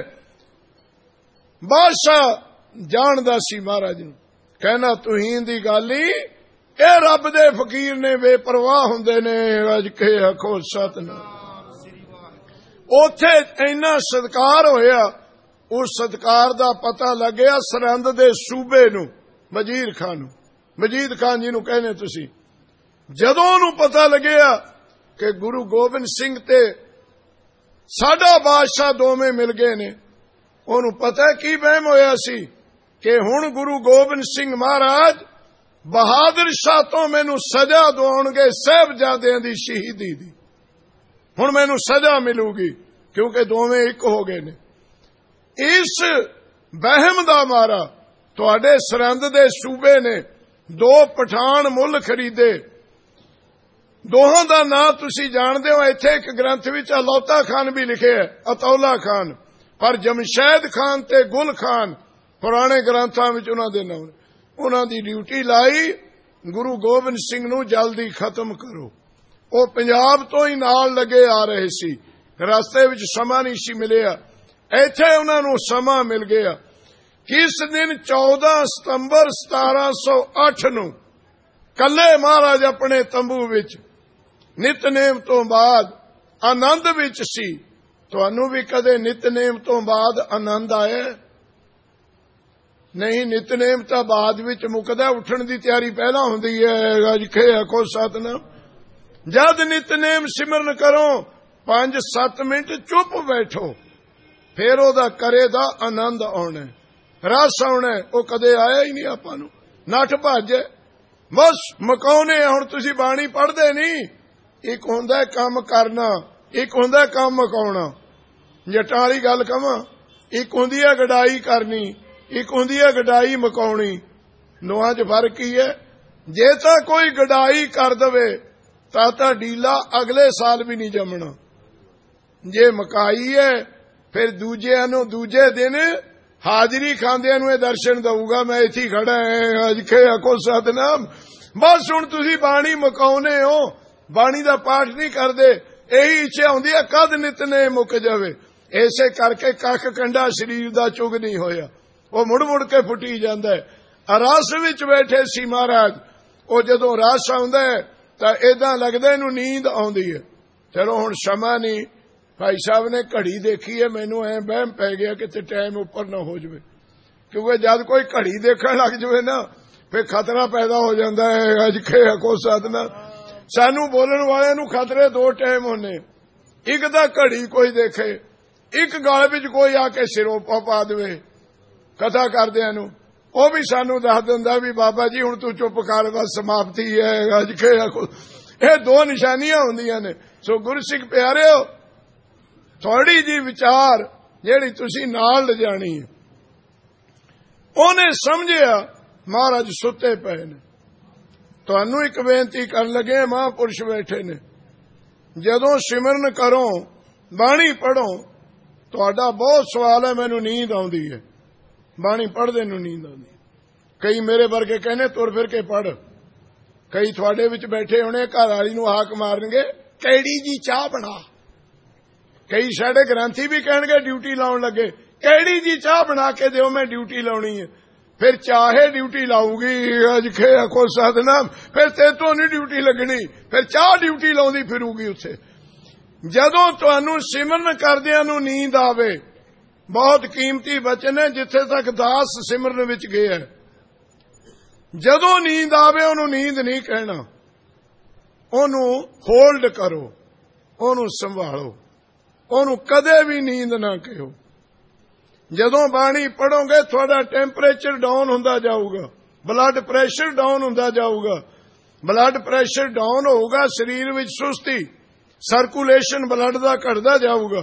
ਬਾਦਸ਼ਾਹ ਜਾਣਦਾ ਸੀ ਮਹਾਰਾਜ ਨੂੰ, ਕਹਿਣਾ ਤੋਹੀਨ ਦੀ ਗੱਲ ਹੀ, ਇਹ ਰੱਬ ਦੇ ਫਕੀਰ ਨੇ, ਬੇਪਰਵਾਹ ਹੁੰਦੇ ਨੇ। ਅੱਜ ਕੇ ਆਖੋ ਸਤਿਨਾਮ। ਉੱਥੇ ਇੰਨਾ ਸਤਿਕਾਰ ਹੋਇਆ, ਉਸ ਸਤਿਕਾਰ ਦਾ ਪਤਾ ਲੱਗਿਆ ਸਰਹੰਦ ਦੇ ਸੂਬੇ ਨੂੰ, ਵਜ਼ੀਰ ਖਾਨ ਨੂੰ, ਮਜੀਦ ਖਾਨ ਜੀ ਨੂੰ ਕਹਿੰਦੇ ਤੁਸੀਂ। ਜਦੋਂ ਉਹਨੂੰ ਪਤਾ ਲੱਗਿਆ ਕਿ ਗੁਰੂ ਗੋਬਿੰਦ ਸਿੰਘ ਤੇ ਸਾਡਾ ਬਾਦਸ਼ਾਹ ਦੋਵੇਂ ਮਿਲ ਗਏ ਨੇ, ਉਹਨੂੰ ਪਤਾ ਕੀ ਵਹਿਮ ਹੋਇਆ ਸੀ ਕਿ ਹੁਣ ਗੁਰੂ ਗੋਬਿੰਦ ਸਿੰਘ ਮਹਾਰਾਜ ਬਹਾਦਰ ਸ਼ਾਹ ਤੋਂ ਮੈਨੂੰ ਸਜ਼ਾ ਦਿਵਾਉਣਗੇ ਸਾਹਿਬਜ਼ਾਦਿਆਂ ਦੀ ਸ਼ਹੀਦੀ ਦੀ। ਹੁਣ ਮੈਨੂੰ ਸਜ਼ਾ ਮਿਲੂਗੀ ਕਿਉਂਕਿ ਦੋਵੇਂ ਇੱਕ ਹੋ ਗਏ ਨੇ। ਇਸ ਵਹਿਮ ਦਾ ਮਾਰਾ ਤੁਹਾਡੇ ਸਰਹੰਦ ਦੇ ਸੂਬੇ ਨੇ 2 ਪਠਾਨ ਮੁੱਲ ਖਰੀਦੇ। ਦੋਹਾਂ ਦਾ ਨਾਂ ਤੁਸੀਂ ਜਾਣਦੇ ਹੋ। ਇੱਥੇ ਇੱਕ ਗ੍ਰੰਥ ਵਿੱਚ ਅਲੌਤਾ ਖਾਨ ਵੀ ਲਿਖਿਆ ਹੈ, ਅਤੌਲਾ ਖਾਨ, ਪਰ ਜਮਸ਼ੈਦ ਖਾਨ ਤੇ ਗੁਲ ਖਾਨ ਪੁਰਾਣੇ ਗ੍ਰੰਥਾਂ ਵਿੱਚ ਉਹਨਾਂ ਦੇ ਨਾਮ। ਉਹਨਾਂ ਦੀ ਡਿਊਟੀ ਲਾਈ ਗੁਰੂ ਗੋਬਿੰਦ ਸਿੰਘ ਨੂੰ ਜਲਦੀ ਖਤਮ ਕਰੋ। ਉਹ ਪੰਜਾਬ ਤੋਂ ਹੀ ਨਾਲ ਲੱਗੇ ਆ ਰਹੇ ਸੀ। ਰਸਤੇ ਵਿੱਚ ਸਮਾਂ ਨਹੀਂ ਸੀ ਮਿਲਿਆ, ਇੱਥੇ ਉਹਨਾਂ ਨੂੰ ਸਮਾਂ ਮਿਲ ਗਿਆ। ਕਿਸ ਦਿਨ 14 ਸਤੰਬਰ 1708 ਨੂੰ ਕੱਲੇ ਮਹਾਰਾਜ ਆਪਣੇ ਤੰਬੂ ਵਿੱਚ ਨਿਤਨੇਮ ਤੋਂ ਬਾਅਦ ਆਨੰਦ ਵਿੱਚ ਸੀ। ਤੁਹਾਨੂੰ ਵੀ ਕਦੇ ਨਿਤਨੇਮ ਤੋਂ ਬਾਅਦ ਆਨੰਦ ਆਇਆ? ਨਹੀਂ, ਨਿਤਨੇਮ ਤਾਂ ਬਾਅਦ ਵਿੱਚ ਮੁੱਕਦਾ, ਉੱਠਣ ਦੀ ਤਿਆਰੀ ਪਹਿਲਾਂ ਹੁੰਦੀ ਹੈ। ਅਜਖੇ ਆਖੋ ਸਤਿਨਾਮ। ਜਦ ਨਿਤਨੇਮ ਸਿਮਰਨ ਕਰੋ 5-7 ਮਿੰਟ ਚੁੱਪ ਬੈਠੋ, ਫਿਰ ਉਹਦਾ ਕਰੇ ਦਾ ਆਨੰਦ ਆਉਣਾ, ਰਸ ਆਉਣਾ। ਉਹ ਕਦੇ ਆਇਆ ਹੀ ਨਹੀਂ ਆਪਾਂ ਨੂੰ। ਨੱਠ ਭੱਜ ਬਸ ਮਕਾਉਨੇ। ਹੁਣ ਤੁਸੀਂ ਬਾਣੀ ਪੜ੍ਹਦੇ ਨਹੀਂ। ਇੱਕ ਹੁੰਦਾ ਕੰਮ ਕਰਨਾ, ਇੱਕ ਹੁੰਦਾ ਕੰਮ ਮਕਾਉਣਾ। ਜੱਟਾਂ ਵਾਲੀ ਗੱਲ ਕਵਾਂ, ਇੱਕ ਹੁੰਦੀ ਹੈ ਗਡਾਈ ਕਰਨੀ, ਇੱਕ ਹੁੰਦੀ ਹੈ ਗਡਾਈ ਮਕਾਉਣੀ। ਦੋਹਾਂ 'ਚ ਫਰਕ ਕੀ ਹੈ? ਜੇ ਤਾਂ ਕੋਈ ਗਡਾਈ ਕਰ ਦਵੇ ਤਾਂ ਡੀਲਾ ਅਗਲੇ ਸਾਲ ਵੀ ਨਹੀਂ ਜੰਮਣਾ। ਜੇ ਮਕਾਈ ਹੈ ਫਿਰ ਦੂਜਿਆਂ ਨੂੰ ਦੂਜੇ ਦਿਨ ਹਾਜ਼ਰੀ ਖਾਂਦਿਆਂ ਨੂੰ ਇਹ ਦਰਸ਼ਨ ਦਊਗਾ, ਮੈਂ ਇੱਥੇ ਖੜਾ ਹੈ। ਅੱਜ ਖੇ ਆਖੋ ਸਤਿਨਾਮ। ਬਸ ਹੁਣ ਤੁਸੀਂ ਬਾਣੀ ਮਕਾਉਨੇ ਹੋ, ਬਾਣੀ ਦਾ ਪਾਠ ਨਹੀਂ ਕਰਦੇ। ਇਹੀ ਇੱਛਾ ਹੁੰਦੀ ਹੈ ਕਦ ਨਿਤਨੇਮ ਮੁੱਕ ਜਾਵੇ। ਇਸੇ ਕਰਕੇ ਕੱਖ ਕੰਡਾ ਸਰੀਰ ਦਾ ਚੁਗ ਨਹੀਂ ਹੋਇਆ, ਉਹ ਮੁੜ ਮੁੜ ਕੇ ਫੁੱਟੀ ਜਾਂਦਾ ਹੈ। ਰਸ ਵਿੱਚ ਬੈਠੇ ਸੀ ਮਹਾਰਾਜ। ਉਹ ਜਦੋਂ ਰਸ ਆਉਂਦਾ ਹੈ ਤਾਂ ਏਦਾਂ ਲੱਗਦਾ ਇਹਨੂੰ ਨੀਂਦ ਆਉਂਦੀ ਹੈ। ਚਲੋ ਹੁਣ ਸਮਾਂ ਨਹੀਂ। ਭਾਈ ਸਾਹਿਬ ਨੇ ਘੜੀ ਦੇਖੀ ਹੈ, ਮੈਨੂੰ ਐ ਵਹਿਮ ਪੈ ਗਿਆ ਕਿਤੇ ਟਾਈਮ ਉੱਪਰ ਨਾ ਹੋ ਜਾਵੇ, ਕਿਉਂਕਿ ਜਦ ਕੋਈ ਘੜੀ ਦੇਖਣ ਲੱਗ ਜਾਵੇ ਨਾ ਫਿਰ ਖਤਰਾ ਪੈਦਾ ਹੋ ਜਾਂਦਾ ਹੈ। ਅੱਜ ਖੇ ਆਖੋ ਸਤਿਨਾਮ। ਸਾਨੂੰ ਬੋਲਣ ਵਾਲਿਆਂ ਨੂੰ ਖਤਰੇ 2 ਟਾਈਮ ਹੁੰਦੇ। ਇੱਕ ਤਾਂ ਘੜੀ ਕੋਈ ਦੇਖੇ, ਇੱਕ ਗਲ ਵਿੱਚ ਕੋਈ ਆ ਕੇ ਸਿਰੋਪਾ ਪਾ ਦੇਵੇ ਕਥਾ ਕਰਦਿਆਂ ਨੂੰ। ਉਹ ਵੀ ਸਾਨੂੰ ਦੱਸ ਦਿੰਦਾ ਵੀ ਬਾਬਾ ਜੀ ਹੁਣ ਤੂੰ ਚੁੱਪ ਕਰ, ਬਸ ਸਮਾਪਤੀ ਹੈ। ਅੱਜ ਖੇ ਆਖੋ। ਇਹ 2 ਨਿਸ਼ਾਨੀਆਂ ਹੁੰਦੀਆਂ ਨੇ। ਸੋ ਗੁਰਸਿੱਖ ਪਿਆਰਿਓ, ਥੋੜੀ ਜੀ ਵਿਚਾਰ ਜਿਹੜੀ ਤੁਸੀਂ ਨਾਲ ਲਿਜਾਣੀ ਹੈ। ਉਹਨੇ ਸਮਝਿਆ ਮਹਾਰਾਜ ਸੁੱਤੇ ਪਏ ਨੇ। ਤੁਹਾਨੂੰ ਇੱਕ ਬੇਨਤੀ ਕਰਨ ਲੱਗੇ, ਮਹਾਂਪੁਰਸ਼ ਬੈਠੇ ਨੇ। ਜਦੋਂ ਸਿਮਰਨ ਕਰੋ, ਬਾਣੀ ਪੜ੍ਹੋ, ਤੁਹਾਡਾ ਬਹੁਤ ਸਵਾਲ ਹੈ ਮੈਨੂੰ ਨੀਂਦ ਆਉਂਦੀ ਹੈ। ਬਾਣੀ ਪੜ੍ਹਦੇ ਨੂੰ ਨੀਂਦ ਆਉਂਦੀ। ਕਈ ਮੇਰੇ ਵਰਗੇ ਕਹਿੰਦੇ ਤੁਰ ਫਿਰ ਕੇ ਪੜ੍ਹ। ਕਈ ਤੁਹਾਡੇ ਵਿੱਚ ਬੈਠੇ ਹੋਣੇ ਘਰ ਵਾਲੀ ਨੂੰ ਹਾਕ ਮਾਰਨਗੇ, ਕਿਹੜੀ ਜੀ ਚਾਹ ਬਣਾ। ਕਈ ਸਾਡੇ ਗ੍ਰੰਥੀ ਵੀ ਕਹਿਣਗੇ ਡਿਊਟੀ ਲਾਉਣ ਲੱਗੇ, ਕਿਹੜੀ ਜੀ ਚਾਹ ਬਣਾ ਕੇ ਦਿਓ, ਮੈਂ ਡਿਊਟੀ ਲਾਉਣੀ ਹੈ। ਫਿਰ ਚਾਹੇ ਡਿਊਟੀ ਲਾਊਗੀ। ਅੱਜ ਖੇ ਆਖੋ ਸਤਿਨਾਮ। ਫਿਰ ਤੇ ਤੋਂ ਨਹੀਂ ਡਿਊਟੀ ਲੱਗਣੀ, ਫਿਰ ਚਾਹ ਡਿਊਟੀ ਲਾਉਂਦੀ ਫਿਰੂਗੀ ਉੱਥੇ। ਜਦੋਂ ਤੁਹਾਨੂੰ ਸਿਮਰਨ ਕਰਦਿਆਂ ਨੂੰ ਨੀਂਦ ਆਵੇ, ਬਹੁਤ ਕੀਮਤੀ ਬਚਨ ਹੈ ਜਿੱਥੇ ਤੱਕ ਦਾਸ ਸਿਮਰਨ ਵਿੱਚ ਗਿਆ। ਜਦੋਂ ਨੀਂਦ ਆਵੇ ਉਹਨੂੰ ਨੀਂਦ ਨਹੀਂ ਕਹਿਣਾ, ਉਹਨੂੰ ਹੋਲਡ ਕਰੋ, ਉਹਨੂੰ ਸੰਭਾਲੋ, ਉਹਨੂੰ ਕਦੇ ਵੀ ਨੀਂਦ ਨਾ ਕਹਿਓ। ਜਦੋਂ ਬਾਣੀ ਪੜੋਗੇ ਤੁਹਾਡਾ ਟੈਂਪਰੇਚਰ ਡਾਊਨ ਹੁੰਦਾ ਜਾਊਗਾ, ਬਲੱਡ ਪ੍ਰੈਸ਼ਰ ਡਾਊਨ ਹੁੰਦਾ ਜਾਊਗਾ। ਬਲੱਡ ਪ੍ਰੈਸ਼ਰ ਡਾਊਨ ਹੋਊਗਾ, ਸਰੀਰ ਵਿੱਚ ਸੁਸਤੀ, ਸਰਕੂਲੇਸ਼ਨ ਬਲੱਡ ਦਾ ਘਟਦਾ ਜਾਊਗਾ।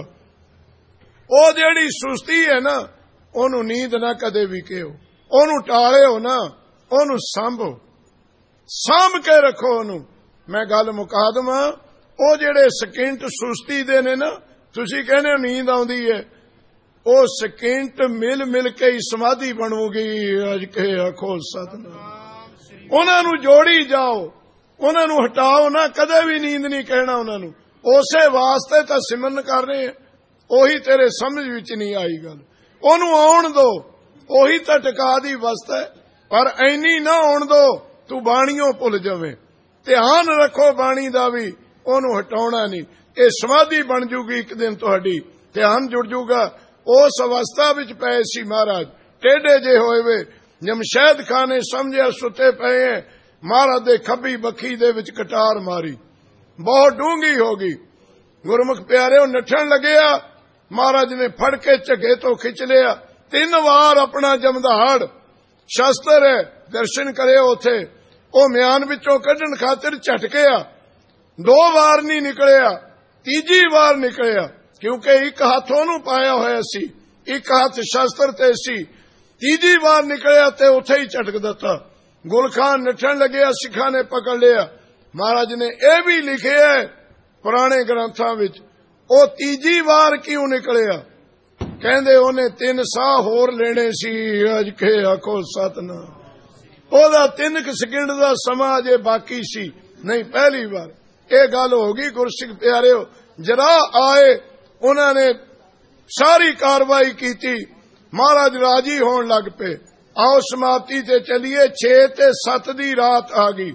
ਉਹ ਜਿਹੜੀ ਸੁਸਤੀ ਹੈ ਨਾ, ਉਹਨੂੰ ਨੀਂਦ ਨਾ ਕਦੇ ਵੀ ਕਹਿਓ, ਉਹਨੂੰ ਟਾਲਿਓ ਨਾ, ਉਹਨੂੰ ਸਾਂਭੋ, ਸਾਂਭ ਕੇ ਰੱਖੋ ਉਹਨੂੰ। ਮੈਂ ਗੱਲ ਮੁਕਾ ਦਵਾਂ, ਉਹ ਜਿਹੜੇ ਸਕਿੰਟ ਸੁਸਤੀ ਦੇ ਨੇ ਨਾ, ਤੁਸੀਂ ਕਹਿੰਦੇ ਹੋ ਨੀਂਦ ਆਉਂਦੀ ਹੈ, ਉਹ ਸਕਿੰਟ ਮਿਲ ਮਿਲ ਕੇ ਹੀ ਸਮਾਧੀ ਬਣੂਗੀ। ਅੱਜ ਕੇ ਆਖੋ ਸਤਿਨਾਮ। ਉਹਨਾਂ ਨੂੰ ਜੋੜੀ ਜਾਓ, ਉਹਨਾਂ ਨੂੰ ਹਟਾਓ ਨਾ, ਕਦੇ ਵੀ ਨੀਂਦ ਨਹੀਂ ਕਹਿਣਾ ਉਹਨਾਂ ਨੂੰ। ਉਸੇ ਵਾਸਤੇ ਤਾਂ ਸਿਮਰਨ ਕਰ ਰਹੇ ਆ। ਉਹੀ ਤੇਰੇ ਸਮਝ ਵਿੱਚ ਨਹੀਂ ਆਈ ਗੱਲ, ਉਹਨੂੰ ਆਉਣ ਦੋ। ਉਹੀ ਤਾਂ ਟਿਕਾ ਦੀ ਵਸਤ ਹੈ, ਪਰ ਐਨੀ ਨਾ ਆਉਣ ਦੋ ਤੂੰ ਬਾਣੀਓ ਭੁੱਲ ਜਾਵੇਂ। ਧਿਆਨ ਰੱਖੋ ਬਾਣੀ ਦਾ ਵੀ, ਉਹਨੂੰ ਹਟਾਉਣਾ ਨਹੀਂ। ਇਹ ਸਮਾਧੀ ਬਣ ਜੂਗੀ ਇੱਕ ਦਿਨ, ਤੁਹਾਡੀ ਧਿਆਨ ਜੁੜ ਜੂਗਾ। ਉਸ ਅਵਸਥਾ ਵਿੱਚ ਪਏ ਸੀ ਮਹਾਰਾਜ, ਟੇਢੇ ਜੇ ਹੋਏ ਵੇ। ਜਮਸ਼ੈਦ ਖਾਨ ਨੇ ਸਮਝਿਆ ਸੁੱਤੇ ਪਏ ਹੈ, ਮਹਾਰਾਜ ਦੇ ਖੱਬੀ ਬੱਖੀ ਦੇ ਵਿੱਚ ਕਟਾਰ ਮਾਰੀ, ਬਹੁਤ ਡੂੰਘੀ ਹੋ ਗਈ। ਗੁਰਮੁਖ ਪਿਆਰਿਓ, ਨੱਠਣ ਲੱਗਿਆ, ਮਹਾਰਾਜ ਨੇ ਫੜ ਕੇ ਝੱਗੇ ਤੋਂ ਖਿੱਚ ਲਿਆ। 3 ਵਾਰ ਆਪਣਾ ਜਮਦਹਾੜ ਸ਼ਸਤਰ ਹੈ, ਦਰਸ਼ਨ ਕਰੇ ਉੱਥੇ। ਉਹ ਮਿਆਨ ਵਿੱਚੋਂ ਕੱਢਣ ਖਾਤਰ ਝਟਕਿਆ, 2 ਵਾਰ ਨਹੀਂ ਨਿਕਲਿਆ, ਤੀਜੀ ਵਾਰ ਨਿਕਲਿਆ, ਕਿਉਂਕਿ ਇੱਕ ਹੱਥ ਉਹਨੂੰ ਪਾਇਆ ਹੋਇਆ ਸੀ, ਇੱਕ ਹੱਥ ਸ਼ਸਤਰ ਤੇ ਸੀ। ਤੀਜੀ ਵਾਰ ਨਿਕਲਿਆ ਤੇ ਉੱਥੇ ਹੀ ਝਟਕ ਦਿੱਤਾ। ਗੁਲਖਾਨ ਨੱਠਣ ਲੱਗਿਆ, ਸਿੱਖਾਂ ਨੇ ਪਕੜ ਲਿਆ। ਮਹਾਰਾਜ ਨੇ ਇਹ ਵੀ ਲਿਖਿਆ ਪੁਰਾਣੇ ਗ੍ਰੰਥਾਂ ਵਿੱਚ, ਉਹ ਤੀਜੀ ਵਾਰ ਕਿਉਂ ਨਿਕਲਿਆ। ਕਹਿੰਦੇ ਉਹਨੇ 3 ਸਾਹ ਹੋਰ ਲੈਣੇ ਸੀ। ਅੱਜ ਕੇ ਆਖੋ ਸਤਿਨਾਮ। ਉਹਦਾ 3 ਸਕਿੰਟ ਦਾ ਸਮਾਂ ਜੇ ਬਾਕੀ ਸੀ। ਨਹੀਂ, ਪਹਿਲੀ ਵਾਰ ਇਹ ਗੱਲ ਹੋ ਗਈ। ਗੁਰਸਿੱਖ ਪਿਆਰਿਓ, ਜਰਾ ਆਏ ਉਹਨਾਂ ਨੇ ਸਾਰੀ ਕਾਰਵਾਈ ਕੀਤੀ, ਮਹਾਰਾਜ ਰਾਜੀ ਹੋਣ ਲੱਗ ਪਏ। आओ समाप्ति ते चलिए। 6 ते 7 दी रात आ गई।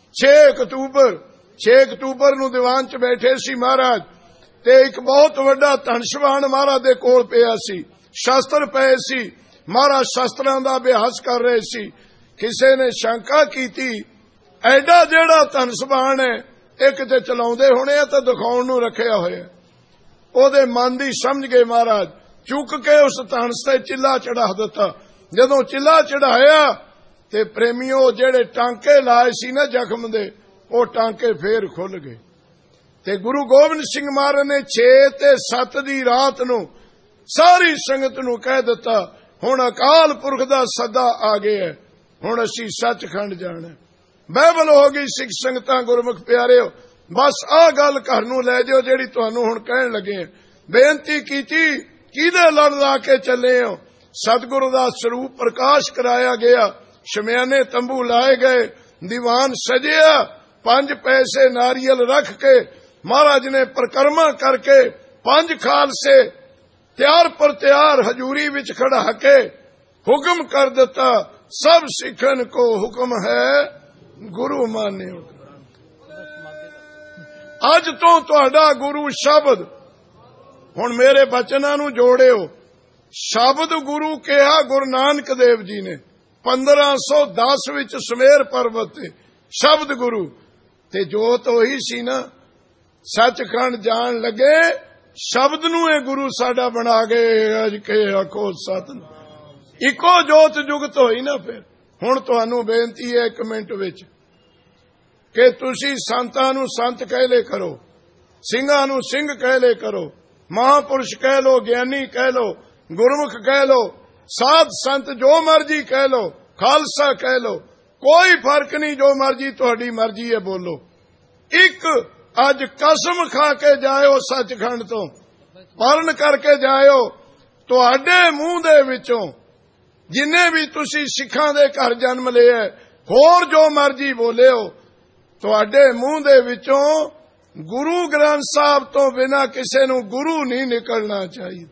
6 अक्तूबर नूं दीवान च बैठे सी महाराज, ते एक बहुत वड्डा धनसवान महाराज दे कोल पिया सी। शास्त्र पए सी, महाराज शास्त्रां दा अभ्यास कर रहे सी। किसे ने शंका कीती, ऐडा जेड़ा धनसवान है एक ते चलाउंदे होणे ते दिखाउण नूं रखिया होया। ओदे मन दी समझ गए महाराज, चुक के उस धनस ते चिल्ला चढ़ा दिता। जदों चिल्ला चढ़ाया ते प्रेमियों जेड़े टांके लाए सी ना जख्म दे, वो टांके फेर खुल गए। ते गुरु गोबिंद सिंह महाराज ने 6 ते 7 दी रात नूं सारी संगत नूं कह दिता, हुण अकाल पुरख दा सदा आ गया, हुण असीं सचखंड जाना। बाइबल हो गई सिख संगतां गुरमुख प्यारिओ, बस आ गल घर नूं लै जाओ जेड़ी तुहानूं हुण कहण लगे। बेनती कीती, किहदे लड़ ला के चले हो? सतगुरु दा स्वरूप प्रकाश कराया गया, शमयाने तंबू लाए गए, दीवान सजिया, 5 पैसे नारियल रख के महाराज ने परिक्रमा करके 5 खालसे तैयार पर तैयार हजूरी विच खड़ा के हुक्म कर दिता, सब सिखन को हुक्म है गुरु मान्यो। अज तो तुहाडा गुरु शब्द, हुण मेरे बचनां नूं जोड़िओ। शब्द गुरु कहा गुरु नानक देव जी ने 1510 विच समेर पर्वत ते शब्द गुरु ते जोत ओही सी ना। सचखंड जान लगे, शब्द नूं ए गुरु साडा बना गए। अज के आखो सतनाम, इको जोत जुगत होई ना। फिर हुण तुहानूं बेनती है 1 मिनट विच कि तुसीं संतां नूं संत कह ले करो, ਸਿੰਘਾਂ नूं सिंह कह ले करो, महापुरुष कह लो, ज्ञानी कह लो, गुरमुख कह लो, साध संत जो मर्जी कह लो, खालसा कह लो, कोई फर्क नहीं, जो मर्जी तुहाडी मर्जी है बोलो। एक अज कसम खा के जाओ सचखंड तो, परण करके जाओ, तुहाडे मूंह दे विचों जिन्ने भी तुसी सिखां दे घर जन्म लिया, होर जो मर्जी बोले हो, तुहाडे मूंह दे विचों गुरु ग्रंथ साहब तो बिना किसे नूं गुरु नहीं निकलना चाहिए।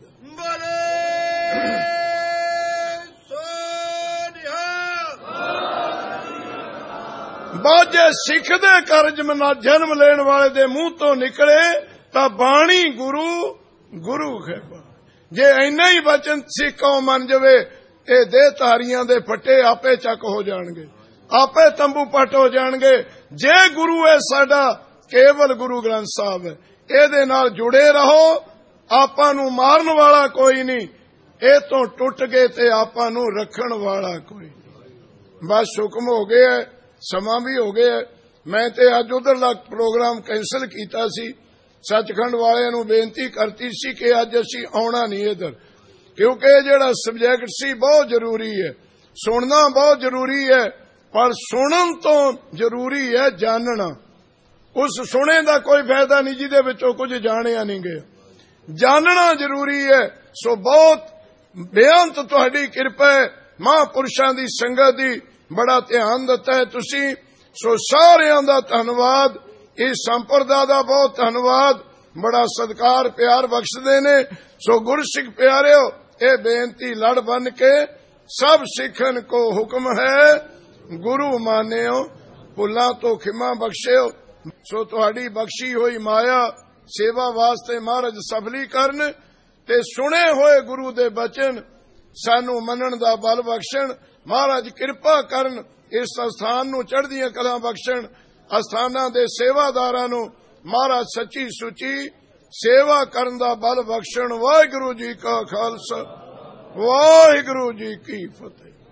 बाजे सिख दे घर जन्म लेन वाले दे मुंह तो निकले तां बाणी गुरु गुरु है। जे इन्ना ही वचन सिख कौम मन जावे, ये देहधारियां दे फट्टे आपे चक हो जाणगे, आपे तंबू पट हो जाणगे। जे गुरु है साडा, केवल गुरु ग्रंथ साहब है, इहदे नाल जुड़े रहो। आपां नूं मारन वाला कोई नहीं, ए तो टुट गए ते आपां नूं रखण वाला कोई नहीं। बस हुक्म हो गया, समा भी हो गया। मैं ते अज उधरला प्रोग्राम कैंसल कीता सी। सचखंड वालियां नूं बेनती करती सी कि अज असीं आउणा नहीं इधर, क्योंकि जिहड़ा सबजैक्ट सी बहुत जरूरी है, सुनना बहुत जरूरी है, पर सुनन तो जरूरी है जानना। उस सुने दा कोई फायदा नहीं जिहदे विचों कुछ जाणिया नहीं गया, जानना जरूरी है। सो बहुत बेअंत तुहाडी किरपा है, महापुरुषां दी संगत दी बड़ा ध्यान दिता है तुसी। सो सारियां दा धन्नवाद, इस संप्रदा दा बहुत धन्नवाद, बड़ा सत्कार प्यार बख्शदे ने। सो गुरसिख प्यारिओ, ये बेनती लड़ बन के सब सिखन को हुक्म है गुरु मानियो, भुलां तो खिमा बख्शिओ। सो तुहाडी बख्शी हुई माया सेवा वास्ते महाराज सफली करन ते सुने होए गुरु दे बचन सानू मनन दा बल बख्शण। महाराज किरपा करन, इस स्थान नूं चढ़दियां कलां बख्शण। अस्थानां दे सेवादारां नूं महाराज सच्ची सुची सेवा करन दा बल बख्शण। वाहिगुरू जी का खालसा, वाहिगुरू जी की फतेह।